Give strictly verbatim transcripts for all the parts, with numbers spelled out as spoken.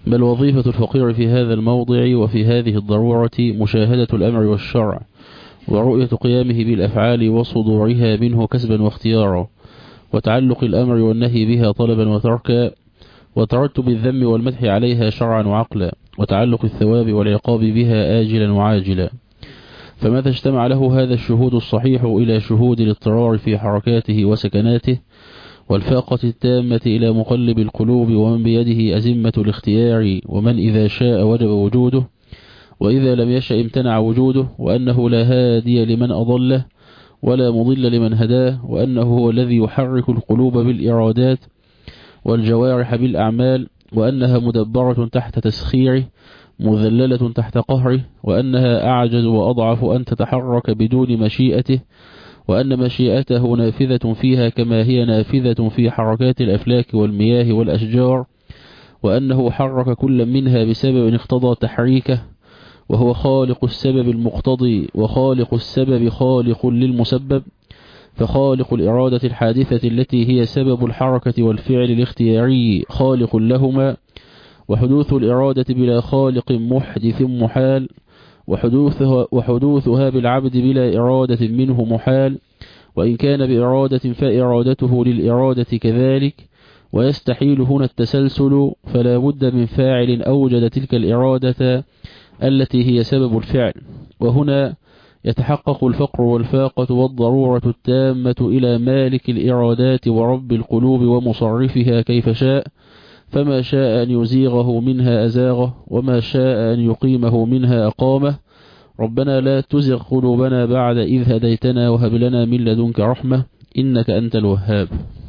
بل وظيفة الفقير في هذا الموضع وفي هذه الضرورة مشاهدة الأمر والشرع ورؤية قيامه بالأفعال وصدورها منه كسبا واختيارا، وتعلق الأمر والنهي بها طلبا وتركا، وترتب الذم والمدح عليها شرعا وعقلا، وتعلق الثواب والعقاب بها آجلا وعاجلا. فمتى اجتمع له هذا الشهود الصحيح إلى شهود الاضطرار في حركاته وسكناته والفاقة التامة إلى مقلب القلوب ومن بيده أزمة الاختيار ومن إذا شاء وجب وجوده وإذا لم يشأ امتنع وجوده، وأنه لا هادي لمن أضله ولا مضل لمن هداه، وأنه هو الذي يحرك القلوب بالإرادات والجوارح بالأعمال، وأنها مدبرة تحت تسخيره مذللة تحت قهره، وأنها أعجز وأضعف أن تتحرك بدون مشيئته، وأن مشيئته نافذة فيها كما هي نافذة في حركات الأفلاك والمياه والأشجار، وأنه حرك كل منها بسبب اقتضى تحريكه، وهو خالق السبب المقتضي وخالق السبب خالق للمسبب، فخالق الإرادة الحادثة التي هي سبب الحركة والفعل الاختياري خالق لهما، وحدوث الإرادة بلا خالق محدث محال، وحدوثها, وحدوثها بالعبد بلا إرادة منه محال، وإن كان بإرادة فإرادته للإرادة كذلك، ويستحيل هنا التسلسل، فلا بد من فاعل أوجد تلك الإرادة التي هي سبب الفعل. وهنا يتحقق الفقر والفاقة والضرورة التامة إلى مالك الإرادات ورب القلوب ومصرفها كيف شاء، فما شاء أن يزيغه منها أزاغه، وما شاء أن يقيمه منها أقامه. ربنا لا تزغ قلوبنا بعد إذ هديتنا وهب لنا من لدنك رحمة إنك أنت الوهاب.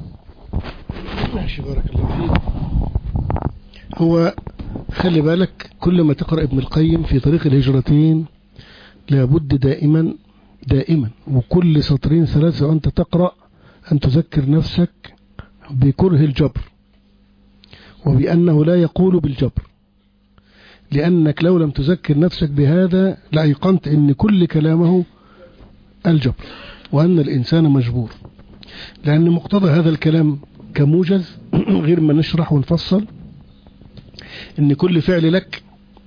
ماشي، بارك الله فيك. هو خلي بالك كل ما تقرأ ابن القيم في طريق الهجرتين لابد دائما دائما وكل سطرين ثلاثة وأنت تقرأ أن تذكر نفسك بكره الجبر وبأنه لا يقول بالجبر، لأنك لو لم تذكر نفسك بهذا لأيقنت أن كل كلامه الجبر وأن الإنسان مجبور، لأن مقتضى هذا الكلام كموجز غير ما نشرح ونفصل أن كل فعل لك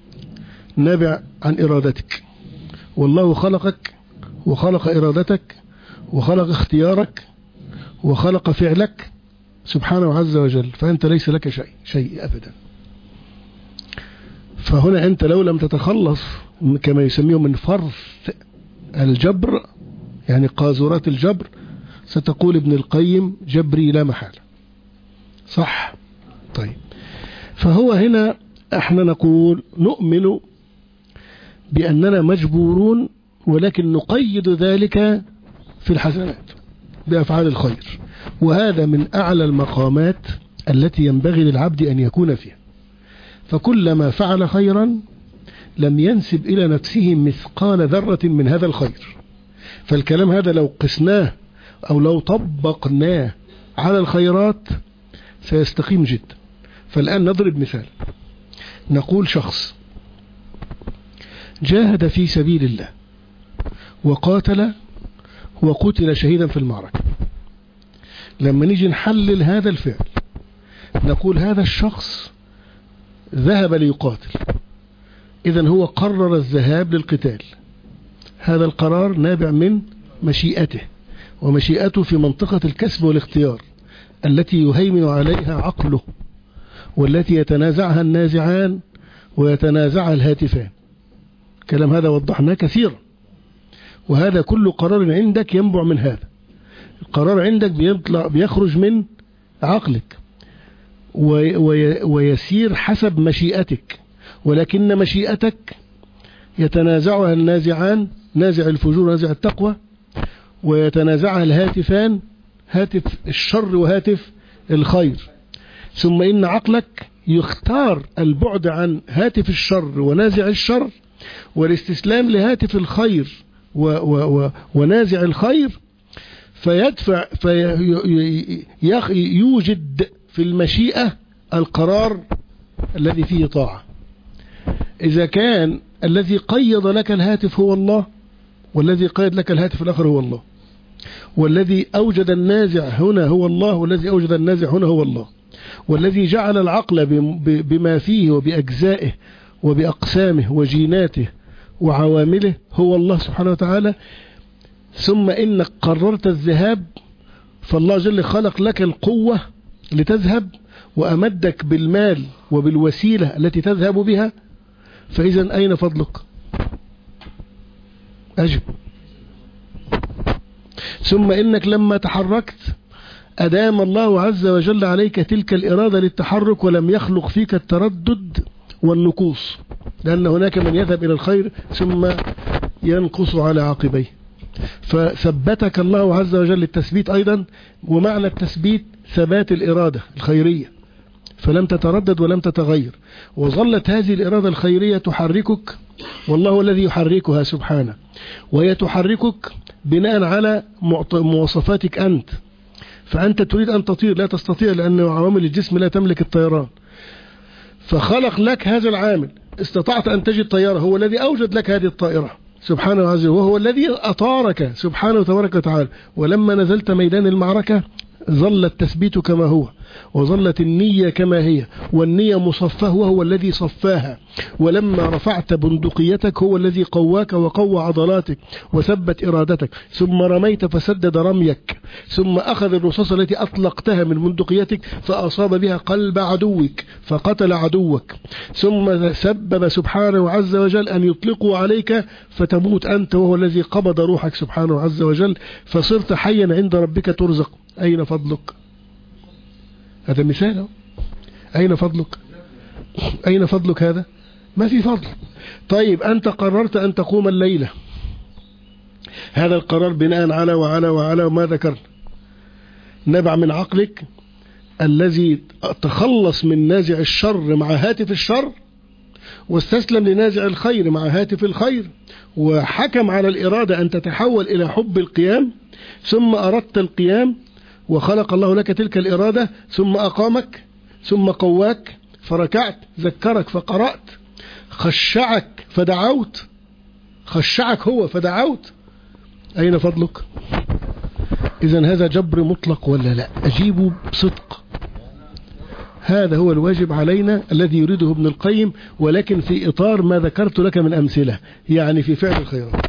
نابع عن إرادتك، والله خلقك وخلق إرادتك وخلق اختيارك وخلق فعلك سبحانه عز وجل، فأنت ليس لك شيء شيء أبدا. فهنا أنت لو لم تتخلص كما يسميه من فرث الجبر، يعني قاذورات الجبر، ستقول ابن القيم جبري لا محالة. صح؟ طيب، فهو هنا احنا نقول نؤمن بأننا مجبورون، ولكن نقيد ذلك في الحسنات بأفعال الخير، وهذا من أعلى المقامات التي ينبغي للعبد أن يكون فيها. فكلما فعل خيرا لم ينسب إلى نفسه مثقال ذرة من هذا الخير. فالكلام هذا لو قسناه أو لو طبقناه على الخيرات سيستقيم جدا. فالآن نضرب مثال، نقول شخص جاهد في سبيل الله وقاتل وقتل شهيدا في المعركة. لما نيجي نحلل هذا الفعل نقول هذا الشخص ذهب ليقاتل، إذن هو قرر الذهاب للقتال. هذا القرار نابع من مشيئته، ومشيئته في منطقة الكسب والاختيار التي يهيمن عليها عقله، والتي يتنازعها النازعان ويتنازعها الهاتفان. كلام هذا وضحناه كثيرا، وهذا كل قرار عندك ينبع من هذا. القرار عندك بيطلع بيخرج من عقلك ويسير حسب مشيئتك، ولكن مشيئتك يتنازعها النازعان، نازع الفجور ونازع التقوى، ويتنازعها الهاتفان، هاتف الشر وهاتف الخير. ثم إن عقلك يختار البعد عن هاتف الشر ونازع الشر والاستسلام لهاتف الخير و و و ونازع الخير، فيدفع فيوجد في المشيئة القرار الذي فيه طاعة. إذا كان الذي قيض لك الهاتف هو الله، والذي قيد لك الهاتف الآخر هو الله، والذي أوجد النازع هنا هو الله، والذي أوجد النازع هنا هو الله، والذي جعل العقل بما فيه وبأجزائه وبأقسامه وجيناته وعوامله هو الله سبحانه وتعالى. ثم إنك قررت الذهاب، فالله جل خلق لك القوة لتذهب وأمدك بالمال وبالوسيلة التي تذهب بها. فإذا أين فضلك؟ أجب. ثم إنك لما تحركت أدام الله عز وجل عليك تلك الإرادة للتحرك، ولم يخلق فيك التردد والنقوص، لأن هناك من يذهب إلى الخير ثم ينقص على عقبيه. فثبتك الله عز وجل التثبيت أيضا، ومعنى التثبيت ثبات الإرادة الخيرية، فلم تتردد ولم تتغير، وظلت هذه الإرادة الخيرية تحركك، والله الذي يحركها سبحانه، وهي تحركك بناء على مواصفاتك أنت. فأنت تريد أن تطير لا تستطيع، لأن عوامل الجسم لا تملك الطيران، فخلق لك هذا العامل، استطعت أن تجد طيارة، هو الذي أوجد لك هذه الطائرة سبحانه وعز وجل، وهو الذي أطارك سبحانه وتبارك وتعالى. ولما نزلت ميدان المعركة ظل التثبيت كما هو، وظلت النية كما هي، والنية مصفاه وهو الذي صفاها. ولما رفعت بندقيتك هو الذي قواك وقوى عضلاتك وثبت إرادتك، ثم رميت فسدد رميك، ثم أخذ الرصاصة التي أطلقتها من بندقيتك فأصاب بها قلب عدوك فقتل عدوك، ثم سبب سبحانه عز وجل أن يطلقوا عليك فتموت أنت، وهو الذي قبض روحك سبحانه عز وجل، فصرت حيا عند ربك ترزق. أين فضلك؟ هذا مثال. أين فضلك؟ أين فضلك؟ هذا ما في فضل. طيب أنت قررت أن تقوم الليلة، هذا القرار بناء على وعلى وعلى وما ذكرنا، نبع من عقلك الذي تخلص من نازع الشر مع هاتف الشر، واستسلم لنازع الخير مع هاتف الخير، وحكم على الإرادة أن تتحول إلى حب القيام، ثم أردت القيام وخلق الله لك تلك الإرادة، ثم أقامك، ثم قواك فركعت، ذكرك فقرأت، خشعك فدعوت، خشعك هو فدعوت. أين فضلك؟ إذن هذا جبر مطلق ولا لا؟ أجيبوا بصدق. هذا هو الواجب علينا الذي يريده ابن القيم، ولكن في إطار ما ذكرت لك من أمثلة، يعني في فعل الخيرات.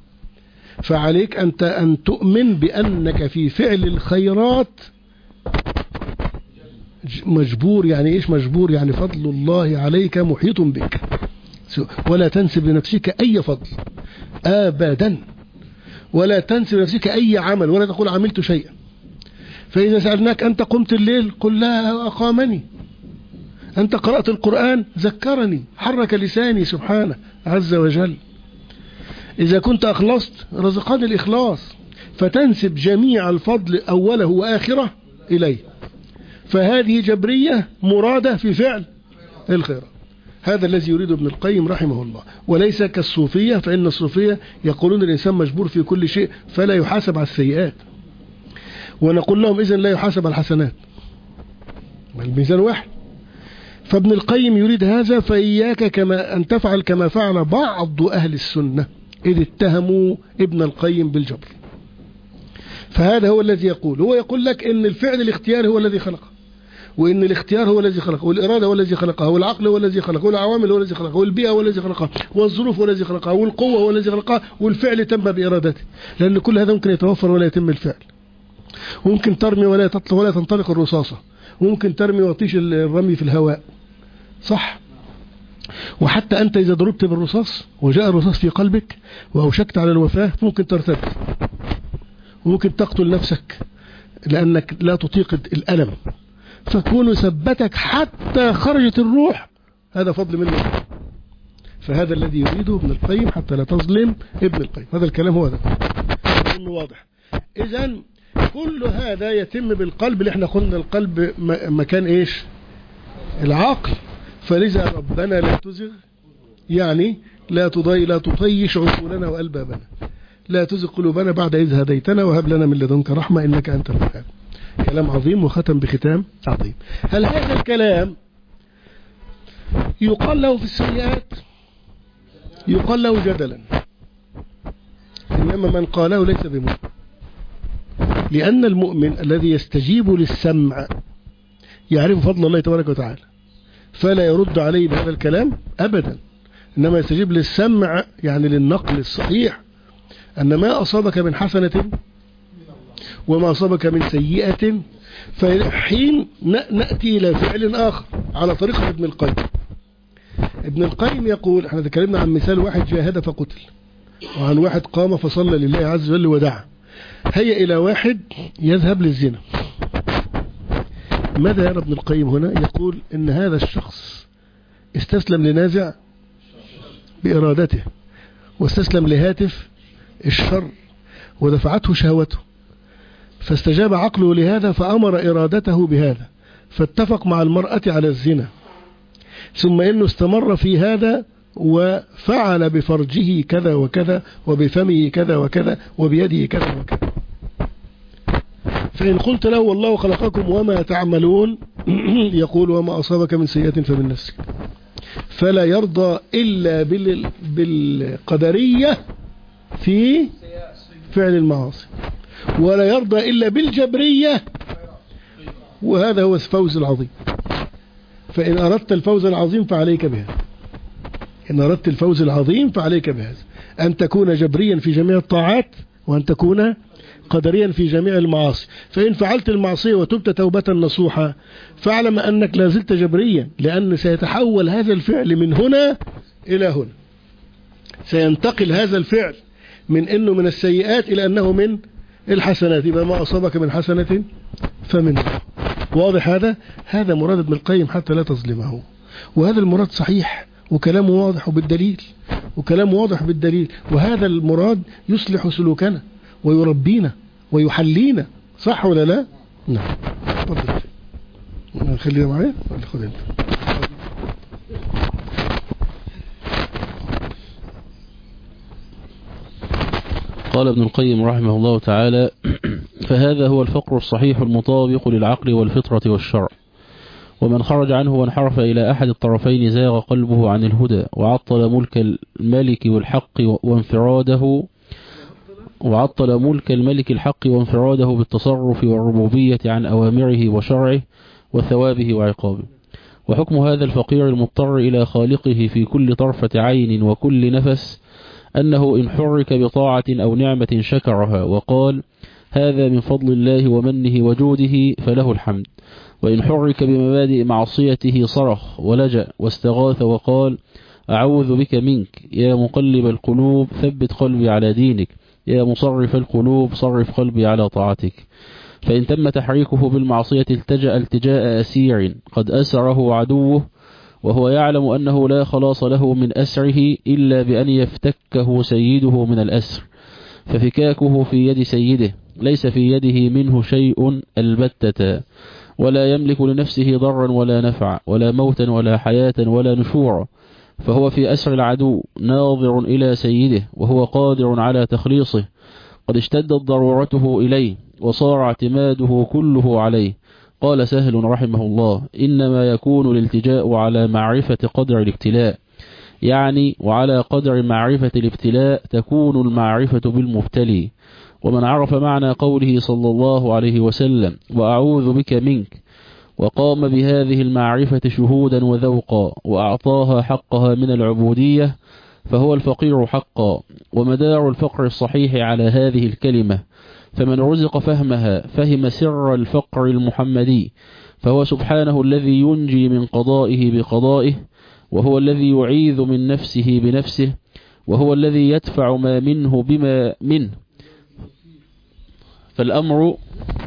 فعليك أنت أن تؤمن بأنك في فعل الخيرات مجبور. يعني إيش مجبور؟ يعني فضل الله عليك محيط بك، ولا تنسب لنفسك أي فضل أبدا، ولا تنسب لنفسك أي عمل، ولا تقول عملت شيئا. فإذا سألناك أنت قمت الليل قل لا أقامني، أنت قرأت القرآن ذكرني، حرك لساني سبحانه عز وجل. إذا كنت أخلصت رزقني الإخلاص، فتنسب جميع الفضل أوله وآخره إليه. فهذه جبرية مرادة في فعل الخير. هذا الذي يريد ابن القيم رحمه الله، وليس كالصوفية، فإن الصوفية يقولون الإنسان مجبور في كل شيء فلا يحاسب على السيئات، ونقول لهم إذن لا يحاسب على الحسنات، الميزان واحد. فابن القيم يريد هذا، فإياك كما أن تفعل كما فعل بعض أهل السنة إذ اتهموا ابن القيم بالجبر. فهذا هو الذي يقول، هو يقول لك إن الفعل الاختياري هو الذي خلقه، وإن الاختيار هو الذي خلقه، والإرادة هو الذي خلقها، والعقل هو الذي خلقه، والعوامل هو الذي خلقها، والبيئة هو الذي خلقها، والظروف هو الذي خلقها، والقوة هو الذي خلقها، والفعل تم بإرادته. لأن كل هذا ممكن يتوفر ولا يتم الفعل، وممكن ترمي ولا تطلق ولا تنطلق الرصاصة، وممكن ترمي وطيش الرمي في الهواء، صح؟ وحتى أنت إذا ضربت بالرصاص وجاء الرصاص في قلبك وأوشكت على الوفاة ممكن ترتد، وممكن تقتل نفسك لأنك لا تطيق الألم، فكون ثبتك حتى خرجت الروح، هذا فضل منه. فهذا الذي يريده ابن القيم حتى لا تظلم ابن القيم. هذا الكلام هو ده إنه واضح. إذن كل هذا يتم بالقلب، اللي احنا قلنا القلب مكان إيش؟ العقل. فلذا ربنا لا تزغ، يعني لا تضي لا تطيش عقولنا وألبابنا، لا تزغ قلوبنا بعد إذ هديتنا وهب لنا من لدنك رحمة إنك أنت الوهاب. كلام عظيم وختم بختام عظيم. هل هذا الكلام يقال له في السيئات؟ يقال له جدلا، إنما من قاله ليس بمؤمن، لأن المؤمن الذي يستجيب للسمع يعرف فضل الله تبارك وتعالى، فلا يرد عليه بهذا الكلام أبدا، إنما يستجيب للسمع يعني للنقل الصحيح أن ما أصابك من حسنة وما أصابك من سيئة. فحين نأتي إلى فعل آخر على طريقة ابن القيم. ابن القيم يقول، احنا تكلمنا عن مثال واحد جاهد فقتل، وعن واحد قام فصلى لله عز وجل ودعا. هيا إلى واحد يذهب للزنا، ماذا يرى ابن القيم هنا؟ يقول إن هذا الشخص استسلم لنازع بإرادته، واستسلم لهاتف الشر ودفعته شهوته، فاستجاب عقله لهذا فأمر إرادته بهذا، فاتفق مع المرأة على الزنا، ثم إنه استمر في هذا وفعل بفرجه كذا وكذا وبفمه كذا وكذا وبيده كذا وكذا. فإن قلت له والله خلقكم وما تعملون يقول وما أصابك من سيئة فمن نفسك، فلا يرضى إلا بالقدرية في فعل المعاصي، ولا يرضى إلا بالجبرية، وهذا هو الفوز العظيم. فإن أردت الفوز العظيم فعليك بهذا، إن أردت الفوز العظيم فعليك بهذا، أن تكون جبريا في جميع الطاعات، وأن تكون قدريا في جميع المعاصي. فإن فعلت المعصية وتبت توبة نصوحة فاعلم أنك لا زلت جبريا، لأن سيتحول هذا الفعل من هنا إلى هنا، سينتقل هذا الفعل من أنه من السيئات إلى أنه من الحسنات. يبقى ما أصابك من حسنة فمن. واضح هذا؟ هذا مراد ابن القيم حتى لا تظلمه، وهذا المراد صحيح وكلامه واضح بالدليل، وكلامه واضح بالدليل، وهذا المراد يصلح سلوكنا ويربينا ويحلينا، صح ولا لا؟ نعم. تفضل. خلينا معايا ولا خذ انت؟ قال ابن القيم رحمه الله تعالى: فهذا هو الفقر الصحيح المطابق للعقل والفطرة والشرع، ومن خرج عنه وانحرف إلى أحد الطرفين زاغ قلبه عن الهدى، وعطل ملك الملك والحق وانفراده وعطل ملك الملك الحق وانفراده بالتصرف والربوبية عن أوامره وشرعه وثوابه وعقابه. وحكم هذا الفقير المضطر إلى خالقه في كل طرفة عين وكل نفس أنه إن حرك بطاعة أو نعمة شكرها وقال هذا من فضل الله ومنه وجوده فله الحمد، وإن حرك بمبادئ معصيته صرخ ولجأ واستغاث وقال أعوذ بك منك يا مقلب القلوب ثبت قلبي على دينك، يا مصرف القلوب صرف قلبي على طاعتك. فإن تم تحريكه بالمعصية التجأ التجاء أسير قد أسره عدوه، وهو يعلم أنه لا خلاص له من أسره إلا بأن يفتكه سيده من الأسر، ففكاكه في يد سيده، ليس في يده منه شيء البتة، ولا يملك لنفسه ضرا ولا نفع ولا موتا ولا حياة ولا نشورا، فهو في أسر العدو ناظر إلى سيده وهو قادر على تخليصه، قد اشتدت ضرورته إليه وصار اعتماده كله عليه. قال سهل رحمه الله: إنما يكون الالتجاء على معرفة قدر الابتلاء، يعني وعلى قدر معرفة الابتلاء تكون المعرفة بالمبتلي. ومن عرف معنى قوله صلى الله عليه وسلم وأعوذ بك منك وقام بهذه المعرفة شهودا وذوقا وأعطاها حقها من العبودية فهو الفقير حقا. ومدار الفقر الصحيح على هذه الكلمة، فمن رزق فهمها فهم سر الفقر المحمدي، فهو سبحانه الذي ينجي من قضائه بقضائه، وهو الذي يعيذ من نفسه بنفسه، وهو الذي يدفع ما منه بما منه. فالأمر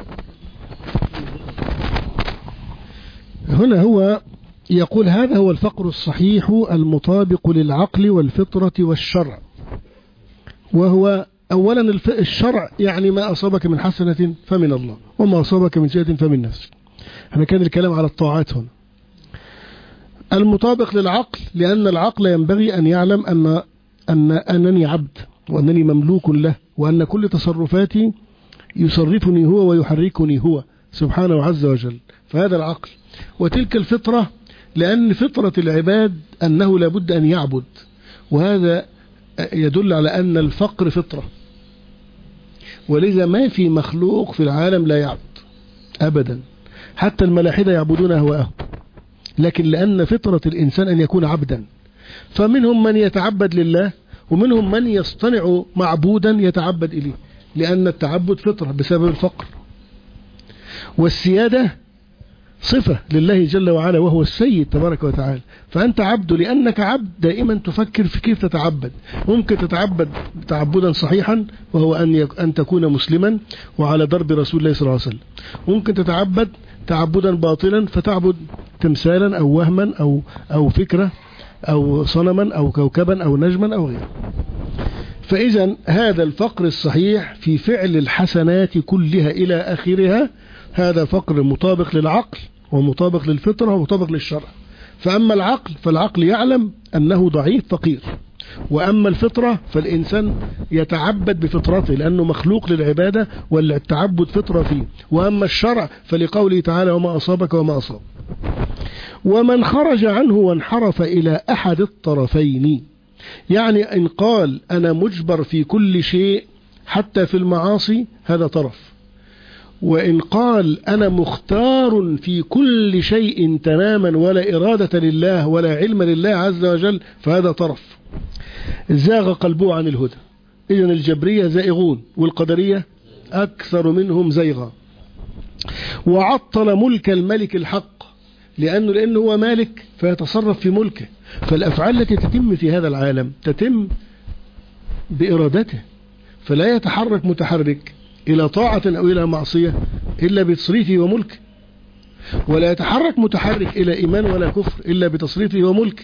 هنا هو يقول هذا هو الفقر الصحيح المطابق للعقل والفطرة والشرع، وهو أولا الشرع يعني ما أصابك من حسنة فمن الله، وما أصابك من سيئة فمن نفسك. احنا كان الكلام على الطاعات هنا. المطابق للعقل لأن العقل ينبغي أن يعلم أن أن أنني عبد وأنني مملوك له، وأن كل تصرفاتي يصرفني هو ويحركني هو سبحانه عز وجل، فهذا العقل. وتلك الفطرة لأن فطرة العباد أنه لابد أن يعبد، وهذا يدل على أن الفقر فطرة، ولذا ما في مخلوق في العالم لا يعبد أبدا. حتى الملاحدة يعبدون أهواءهم، لكن لأن فطرة الإنسان أن يكون عبدا، فمنهم من يتعبد لله ومنهم من يصطنع معبودا يتعبد إليه، لأن التعبد فطرة بسبب الفقر، والسيادة صفة لله جل وعلا وهو السيد تبارك وتعالى. فأنت عبد لأنك عبد دائما تفكر في كيف تتعبد. ممكن تتعبد تعبدا صحيحا وهو أن أن تكون مسلما وعلى درب رسول الله صلى الله عليه وسلم. ممكن تتعبد تعبدا باطلا فتعبد تمثالا أو وهما أو أو فكرة أو صنما أو كوكبا أو نجما أو غيره. فإذا هذا الفقر الصحيح في فعل الحسنات كلها إلى آخرها، هذا فقر مطابق للعقل ومطابق للفطرة ومطابق للشرع. فأما العقل فالعقل يعلم أنه ضعيف فقير، وأما الفطرة فالإنسان يتعبد بفطرته لأنه مخلوق للعبادة والتعبد فطرة فيه. وأما الشرع فلقوله تعالى وما أصابك وما أصاب. ومن خرج عنه وانحرف إلى أحد الطرفين، يعني إن قال أنا مجبر في كل شيء حتى في المعاصي هذا طرف، وإن قال أنا مختار في كل شيء تماما ولا إرادة لله ولا علم لله عز وجل فهذا طرف. زاغ قلبه عن الهدى. إذن الجبرية زائغون والقدرية أكثر منهم زيغا. وعطل ملك الملك الحق، لأنه لأنه هو مالك فيتصرف في ملكه، فالأفعال التي تتم في هذا العالم تتم بإرادته، فلا يتحرك متحرك إلى طاعة أو إلى معصية إلا بتصريفه وملكه، ولا يتحرك متحرك إلى إيمان ولا كفر إلا بتصريفه وملكه.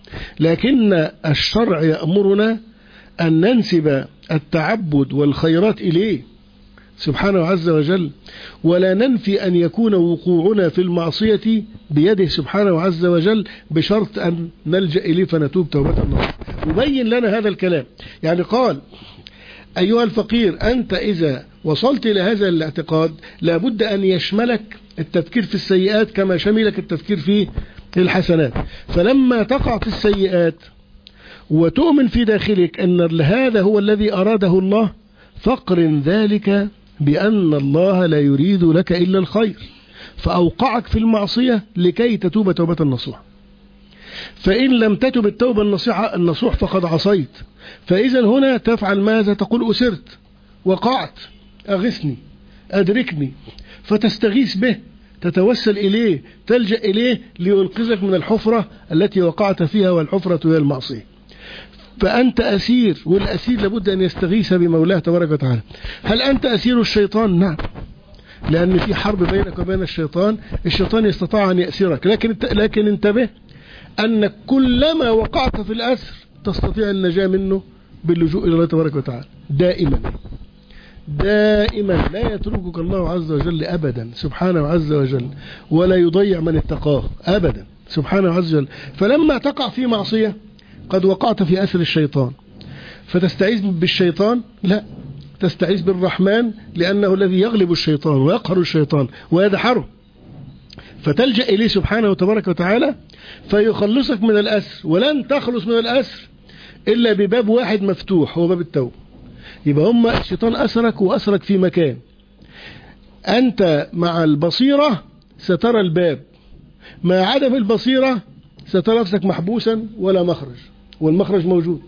لكن الشرع يأمرنا أن ننسب التعبد والخيرات إليه سبحانه عز وجل، ولا ننفي أن يكون وقوعنا في المعصية بيده سبحانه عز وجل بشرط أن نلجأ إليه فنتوب توبة النصوح. يبين لنا هذا الكلام، يعني قال أيها الفقير أنت إذا وصلت إلى هذا الاعتقاد لابد أن يشملك التفكير في السيئات كما شملك التفكير في الحسنات. فلما تقع في السيئات وتؤمن في داخلك أن هذا هو الذي أراده الله فاقرن ذلك بأن الله لا يريد لك إلا الخير، فأوقعك في المعصية لكي تتوب توبة النصوح. فإن لم تتب التوبة النصوح فقد عصيت. فإذا هنا تفعل ماذا؟ تقول أسرت، وقعت، أغثني، أدركني، فتستغيث به، تتوسل إليه، تلجأ إليه لينقذك من الحفرة التي وقعت فيها، والحفرة هي المعصية. فأنت أسير، والأسير لابد أن يستغيث بمولاه تبارك وتعالى. هل أنت أسير الشيطان؟ نعم، لأن في حرب بينك وبين الشيطان. الشيطان يستطيع أن يأسرك، لكن لكن انتبه أن كلما وقعت في الأسر تستطيع النجاة منه باللجوء إلى الله تبارك وتعالى. دائما دائما لا يتركك الله عز وجل أبدا سبحانه عز وجل، ولا يضيع من اتقاه أبدا سبحانه عز وجل. فلما تقع في معصية قد وقعت في أسر الشيطان فتستعيذ بالشيطان؟ لا، تستعيذ بالرحمن، لأنه الذي يغلب الشيطان ويقهر الشيطان ويدحره، فتلجأ إليه سبحانه وتبارك وتعالى فيخلصك من الأسر. ولن تخلص من الأسر إلا بباب واحد مفتوح، هو باب التوبة. يبقى هم الشيطان أسرك وأسرك في مكان، أنت مع البصيرة سترى الباب، مع عدم البصيرة سترى نفسك محبوسا ولا مخرج، والمخرج موجود.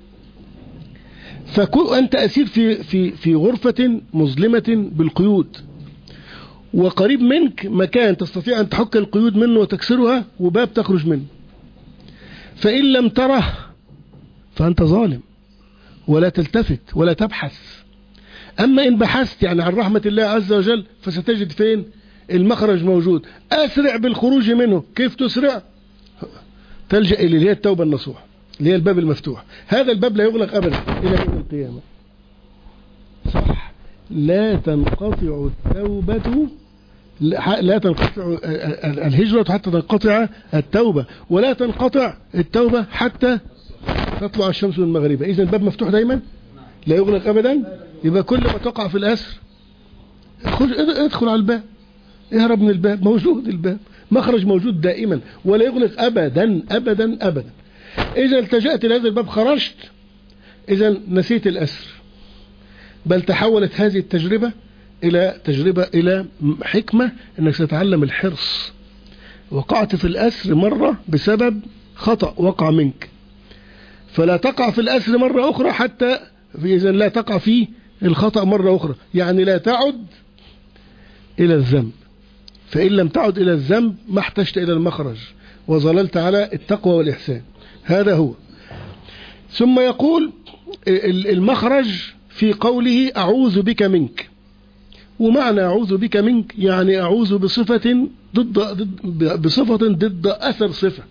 فأنت أسير في في في غرفة مظلمة بالقيود، وقريب منك مكان تستطيع أن تحك القيود منه وتكسرها، وباب تخرج منه. فإن لم تره فأنت ظالم، ولا تلتفت ولا تبحث. أما إن بحثت يعني عن رحمة الله عز وجل فستجد فين المخرج موجود. أسرع بالخروج منه. كيف تسرع؟ تلجأ إلى اللي هي التوبة النصوح، اللي هي الباب المفتوح. هذا الباب لا يغلق أبدا إلى يوم القيامة. صح، لا تنقطع التوبة، لا تنقطع الهجرة حتى تنقطع التوبة، ولا تنقطع التوبة حتى تطلع الشمس من مغربها. إذن الباب مفتوح دايما لا يغلق أبدا. يبقى كل ما تقع في الأسر ادخل على الباب، اهرب من الباب، موجود الباب، مخرج موجود دائما ولا يغلق أبدا أبدا أبدا. إذا التجأت إلى هذا الباب خرجت، إذا نسيت الأسر، بل تحولت هذه التجربة إلى تجربة، إلى حكمة أنك تتعلم الحرص. وقعت في الأسر مرة بسبب خطأ وقع منك، فلا تقع في الأسر مرة أخرى، حتى إذن لا تقع في الخطأ مرة أخرى، يعني لا تعد إلى الذنب. فإن لم تعد إلى الذنب ما احتجت إلى المخرج، وظللت على التقوى والإحسان. هذا هو. ثم يقول المخرج في قوله أعوذ بك منك. ومعنى أعوذ بك منك يعني أعوذ بصفة ضد, ضد بصفة ضد أثر صفة.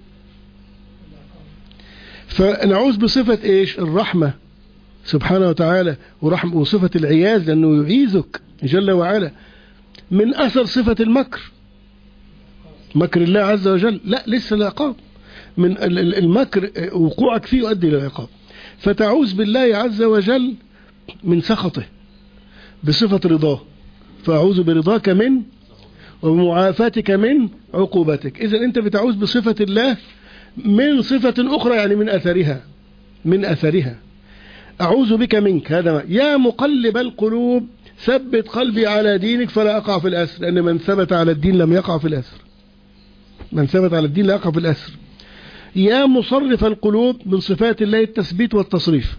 فنعوذ بصفة إيش؟ الرحمة سبحانه وتعالى، ورحمة وصفة العياذ لأنه يعيذك جل وعلا من أثر صفة المكر، مكر الله عز وجل. لا، لسه العقاب من المكر، وقوعك فيه يؤدي إلى العقاب. فتعوذ بالله عز وجل من سخطه بصفة رضاه، فأعوذ برضاك من ومعافاتك من عقوبتك. إذن أنت بتعوذ بصفة الله من صفة أخرى، يعني من أثرها من أثرها أعوذ بك منك. هذا يا مقلب القلوب ثبت قلبي على دينك فلا أقع في الأسر، لأن من ثبت على الدين لم يقع في الأسر، من ثبت على الدين لا يقع في الأسر. يا مصرف القلوب من صفات الله التثبيت والتصريف.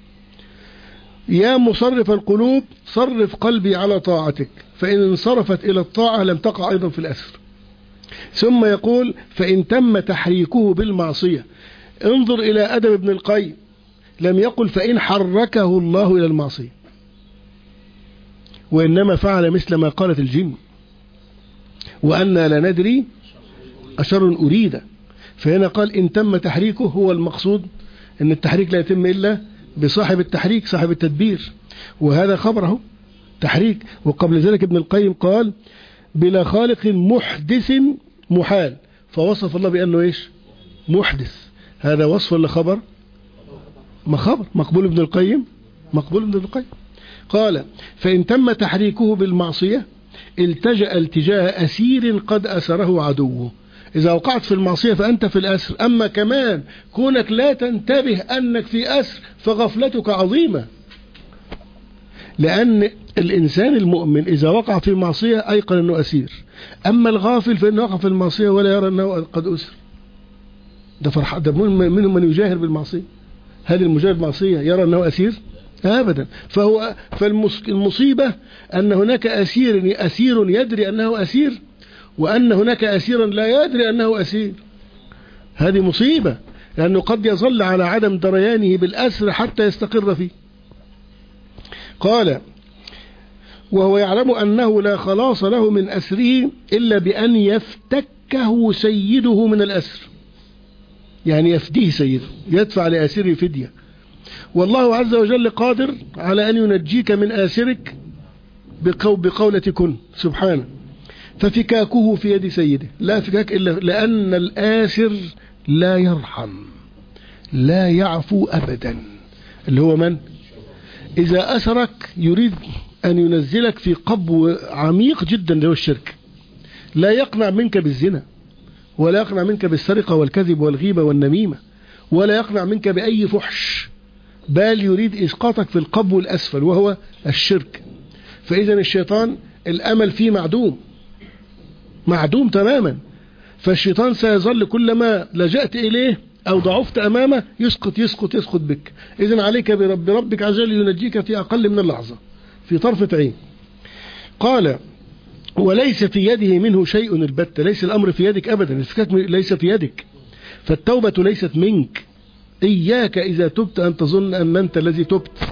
يا مصرف القلوب صرف قلبي على طاعتك، فإن انصرفت إلى الطاعة لم تقع أيضا في الأسر. ثم يقول فإن تم تحريكه بالمعصية. انظر إلى أدب ابن القيم، لم يقل فإن حركه الله إلى المعصية، وإنما فعل مثل ما قالت الجن وأنا لا ندري أشر أريد. فهنا قال إن تم تحريكه، هو المقصود أن التحريك لا يتم إلا بصاحب التحريك، صاحب التدبير، وهذا خبره تحريك. وقبل ذلك ابن القيم قال بلا خالق محدث محال، فوصف الله بأنه إيش؟ محدث. هذا وصف ولا خبر؟ ما خبر، مقبول ابن القيم، مقبول ابن القيم. قال فإن تم تحريكه بالمعصية التجأ التجاه أسير قد أسره عدوه. إذا وقعت في المعصية فأنت في الأسر، أما كمان كونك لا تنتبه أنك في أسر فغفلتك عظيمة. لأن الإنسان المؤمن إذا وقع في معصية أيقن أنه أسير، أما الغافل فإنه وقع في المعصية ولا يرى أنه قد أسر. ده فرح، ده منهم من يجاهر بالمعصية، هذه المجاهر بالمعصية يرى أنه أسير أبدا. فهو فالمصيبة أن هناك أسير أسير يدري أنه أسير، وأن هناك أسيرا لا يدري أنه أسير. هذه مصيبة، لأنه قد يظل على عدم دريانه بالأسر حتى يستقر فيه. قال وهو يعلم أنه لا خلاص له من أسره إلا بأن يفتكه سيده من الأسر، يعني يفديه سيده، يدفع لأسره فدية. والله عز وجل قادر على أن ينجيك من آسرك بقولة كن سبحانه. ففكاكه في يد سيده، لا فكاك إلا لأن الآسر لا يرحم لا يعفو أبدا، اللي هو من؟ إذا أسرك يريد أن ينزلك في قبو عميق جدا اللي هو الشرك. لا يقنع منك بالزنا، ولا يقنع منك بالسرقة والكذب والغيبة والنميمة، ولا يقنع منك بأي فحش، بل يريد إسقاطك في القبو الأسفل وهو الشرك. فإذا الشيطان الأمل فيه معدوم معدوم تماما. فالشيطان سيظل كلما لجأت إليه أو ضعفت أمامه يسقط يسقط يسقط بك. إذن عليك برب ربك عز وجل ينجيك في أقل من اللحظة، في طرفة عين. قال وليس في يده منه شيء البتة، ليس الأمر في يدك أبدا، الفكاك ليس في يدك، فالتوبة ليست منك. إياك إذا تبت أن تظن أن أنت الذي تبت،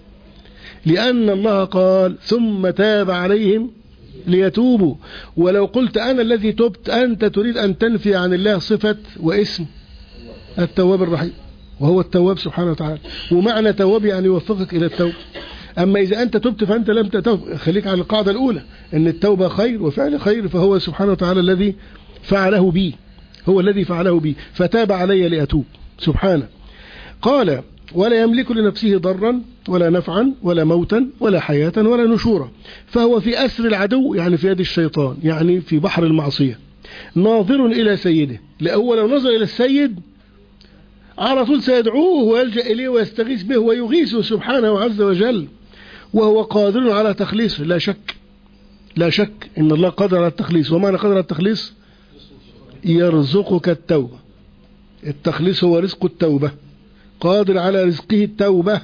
لأن الله قال ثم تاب عليهم ليتوبوا. ولو قلت أنا الذي تبت أنت تريد أن تنفي عن الله صفة واسم التواب الرحيم، وهو التواب سبحانه وتعالى، ومعنى تواب يعني يوفقك إلى التوبة. أما إذا أنت تبت فأنت لم تتوب، خليك على القاعدة الأولى أن التوبة خير وفعل خير، فهو سبحانه وتعالى الذي فعله بي، هو الذي فعله بي، فتاب علي لأتوب سبحانه. قال ولا يملك لنفسه ضرا ولا نفعا ولا موتا ولا حياة ولا نشورا، فهو في أسر العدو، يعني في يد الشيطان، يعني في بحر المعصية، ناظر إلى سيده. لأول لو نظر إلى السيد على طول سيدعوه ويلجأ إليه ويستغيث به ويغيثه سبحانه عز وجل، وهو قادر على تخليصه لا شك. لا شك إن الله قادر على التخليص. ومعنى قادر على التخليص يرزقك التوبة. التخليص هو رزق التوبة، قادر على رزقه التوبة.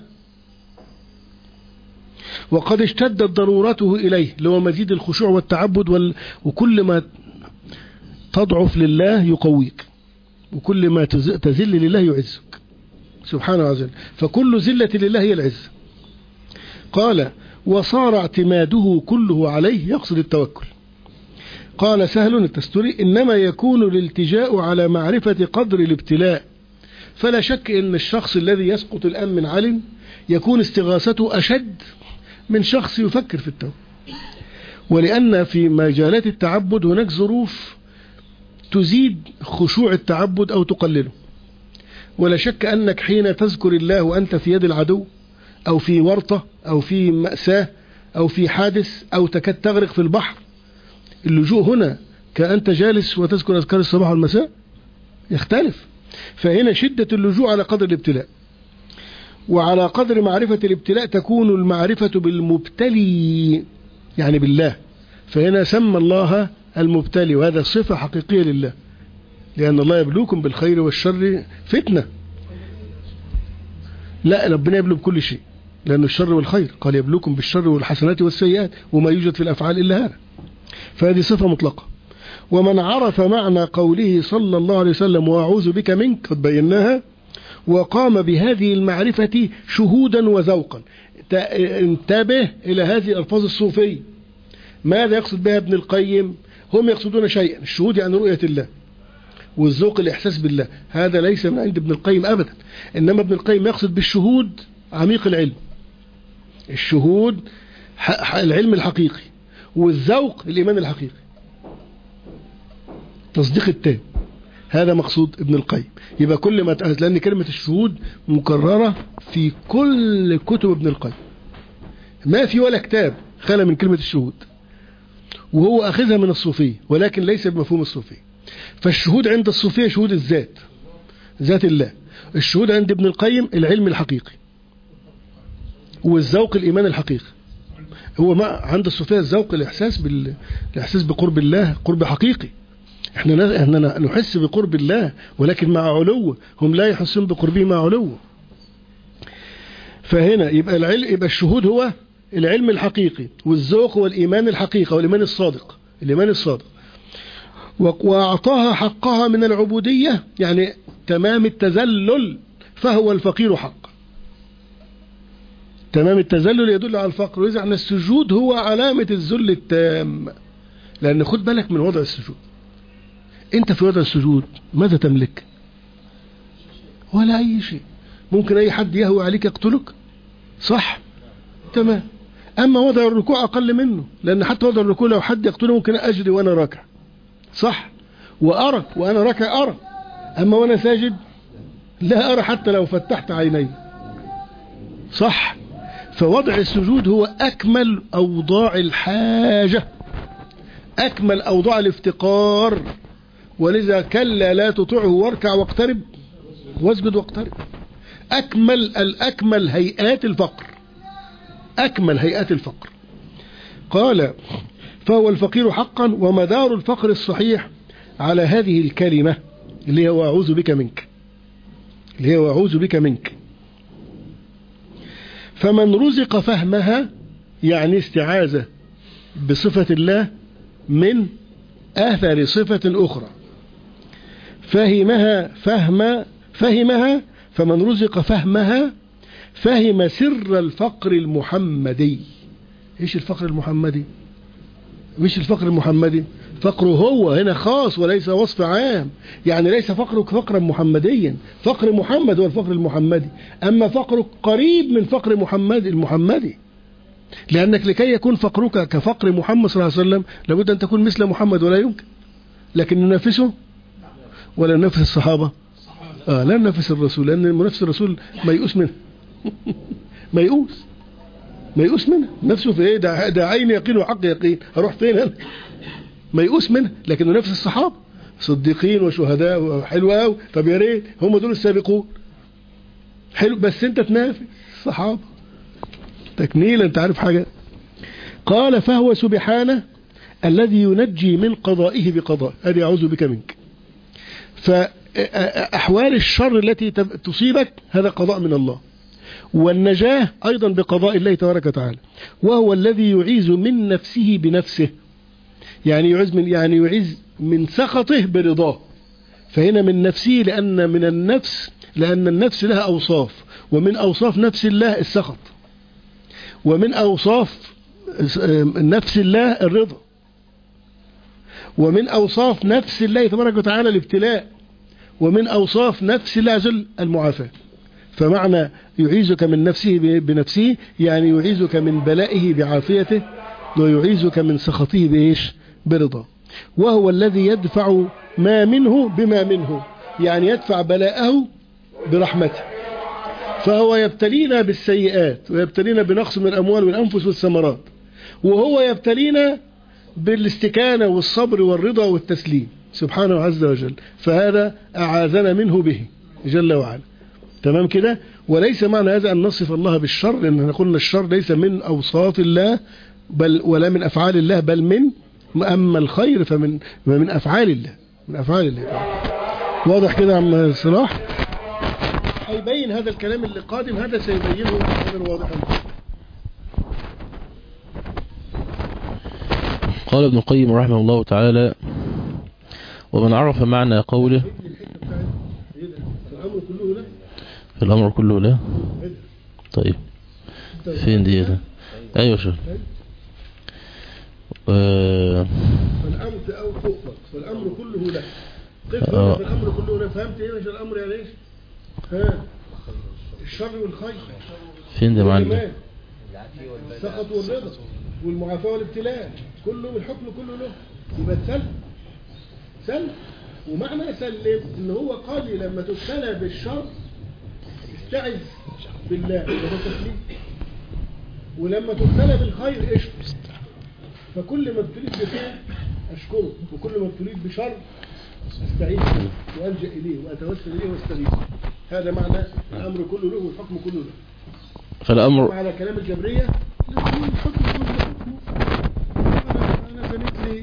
وقد اشتدت ضرورته إليه، لو مزيد الخشوع والتعبد وال... وكل ما تضعف لله يقويك، وكل ما تذل لله يعزك سبحانه وتعالى. فكل ذلة لله هي العزة. قال وصار اعتماده كله عليه، يقصد التوكل. قال سهل التستري إنما يكون الالتجاء على معرفة قدر الابتلاء، فلا شك أن الشخص الذي يسقط الآن من علم يكون استغاثته أشد من شخص يفكر في التوبة، ولأن في مجالات التعبد هناك ظروف تزيد خشوع التعبد أو تقلله. ولا شك أنك حين تذكر الله وأنت في يد العدو أو في ورطة أو في مأساة أو في حادث أو تكاد تغرق في البحر، اللجوء هنا كأنت جالس وتذكر أذكار الصباح والمساء يختلف. فهنا شدة اللجوء على قدر الابتلاء، وعلى قدر معرفة الابتلاء تكون المعرفة بالمبتلي يعني بالله. فهنا سمى الله المبتلي، وهذا صفة حقيقية لله، لأن الله يبلوكم بالخير والشر فتنة. لا، ربنا يبلو بكل شيء، لأن الشر والخير قال يبلوكم بالشر والحسنات والسيئات، وما يوجد في الأفعال إلا هذا. فهذه صفة مطلقة. ومن عرف معنى قوله صلى الله عليه وسلم وأعوذ بك منك قد بيناها، وقام بهذه المعرفة شهودا وذوقا. انتبه إلى هذه الألفاظ الصوفية، ماذا يقصد بها ابن القيم؟ هم يقصدون شيئا، الشهود يعني رؤية الله، والذوق الإحساس بالله. هذا ليس من عند ابن القيم أبدا، إنما ابن القيم يقصد بالشهود عميق العلم، الشهود العلم الحقيقي، والذوق الإيمان الحقيقي، تصديق التام. هذا مقصود ابن القيم. يبقى كل ما تأهز، لأن كلمة الشهود مكررة في كل كتب ابن القيم، ما في ولا كتاب خلى من كلمة الشهود، وهو أخذها من الصوفية ولكن ليس بمفهوم الصوفية. فالشهود عند الصوفية شهود الذات، ذات الله. الشهود عند ابن القيم العلم الحقيقي، والذوق الإيمان الحقيقي. هو ما عند الصوفية الذوق الإحساس بال... الإحساس بقرب الله، قرب حقيقي. احنا احنا نحس بقرب الله ولكن مع علو، هم لا يحسون بقربه مع علو. فهنا يبقى العلم، يبقى الشهود هو العلم الحقيقي، والذوق هو الإيمان الحقيقي والإيمان الصادق، الإيمان الصادق. وأعطاها حقها من العبودية، يعني تمام التذلل، فهو الفقير حق. تمام التذلل يدل على الفقر، وإذا عن السجود هو علامة الذل التام. لأن خد بالك من وضع السجود، أنت في وضع السجود ماذا تملك؟ ولا أي شيء. ممكن أي حد يهوي عليك يقتلك، صح؟ تمام. أما وضع الركوع أقل منه، لأن حتى وضع الركوع لو حد يقتله ممكن أجري وأنا راكع، صح؟ وأرى وأنا راكع أرى، أما وأنا ساجد لا أرى حتى لو فتحت عيني، صح؟ فوضع السجود هو أكمل أوضاع الحاجة، أكمل أوضاع الافتقار. ولذا كلا لا تطعه واركع واقترب واسجد واقترب. أكمل الأكمل هيئات الفقر، أكمل هيئات الفقر. قال فهو الفقير حقا. ومدار الفقر الصحيح على هذه الكلمة اللي هو أعوذ بك منك، اللي هو أعوذ بك منك. فمن رزق فهمها، يعني استعاذة بصفة الله من أثر صفة أخرى، فهمها فهم فهمها فمن رزق فهمها فهم سر الفقر المحمدي. ايش الفقر المحمدي؟ مش الفقر المحمدي، فقره هو هنا خاص وليس وصف عام. يعني ليس فقرك فقرا محمديا، فقر محمد هو الفقر المحمدي، أما فقرك قريب من فقر محمد المحمدي. لأنك لكي يكون فقرك كفقر محمد صلى الله عليه وسلم لابد أن تكون مثل محمد، ولا يمكن. لكن ننافسه ولا ننافس الصحابة؟ آه لا ننافس الرسول، لأن منافس الرسول ميؤوس منه ميؤوس ميؤوس منه نفسه في ايه؟ ده, ده عين يقين وحق يقين، هروح فين انا؟ ميؤوس منه. لكن ننافس الصحابة صديقين وشهداء وحلوة قوي. طب يا ريت هم دول السابقون، حلو، بس انت تنافس الصحابة تكميلا. انت عارف حاجة؟ قال فهو سبحانه الذي ينجي من قضائه بقضاء، هذه أعوذ بك منك. فأحوال الشر التي تصيبك هذا قضاء من الله، والنجاة أيضا بقضاء الله تبارك وتعالى. وهو الذي يعيز من نفسه بنفسه، يعني يعيز من يعني يعيز من سخطه برضاه. فهنا من نفسه لأن من النفس لأن النفس لها أوصاف، ومن أوصاف نفس الله السخط، ومن أوصاف نفس الله الرضا، ومن أوصاف نفس الله تبارك وتعالى الابتلاء، ومن أوصاف نفس الله عز وجل المعافاة. فمعنى يعيذك من نفسه بنفسه يعني يعيذك من بلائه بعافيته، ويعيذك من سخطه بإيش؟ برضا. وهو الذي يدفع ما منه بما منه، يعني يدفع بلاءه برحمته. فهو يبتلينا بالسيئات، ويبتلينا بنقص من الأموال والأنفس والثمرات، وهو يبتلينا بالاستكانة والصبر والرضا والتسليم سبحانه عز وجل. فهذا أعاذنا منه به جل وعلا. تمام كده؟ وليس معنى هذا أن نصف الله بالشر، لأن قلنا الشر ليس من أوصاف الله بل ولا من أفعال الله، بل من أما الخير فمن من أفعال الله، من أفعال الله. واضح كده يا عم صلاح؟ هيبين هذا الكلام اللي قادم، هذا سيبينه غير واضحا. قال ابن القيم رحمه الله تعالى: ومن عرف معنى قوله الأمر كله له. الأمر كله له. طيب فين دي ده؟ أيوة شو آه الأمر أو فوق والأمر كله له. قف آه. الأمر كله له. فهمت إيه مش الأمر يعني إيش؟ ها الشر والخير. فين ده معلم؟ السخط والرضا والمعافاة والابتلاء كله بالحكم كله له. يبقى تسلم سلم. ومعنى سلم إن هو قال لي لما تبتلى بالشر استعذ بالله وده تسليم، ولما تبتلى بالخير اشكر. فكل ما ابتليت بخير اشكره، وكل ما ابتليت بشر استعيذ والجا اليه واتوسل اليه واستغيث. هذا معنى الامر كله له والحكم كله له. فالامر على كلام الجبريه الحكم كله له. انا انا زنيت ليه؟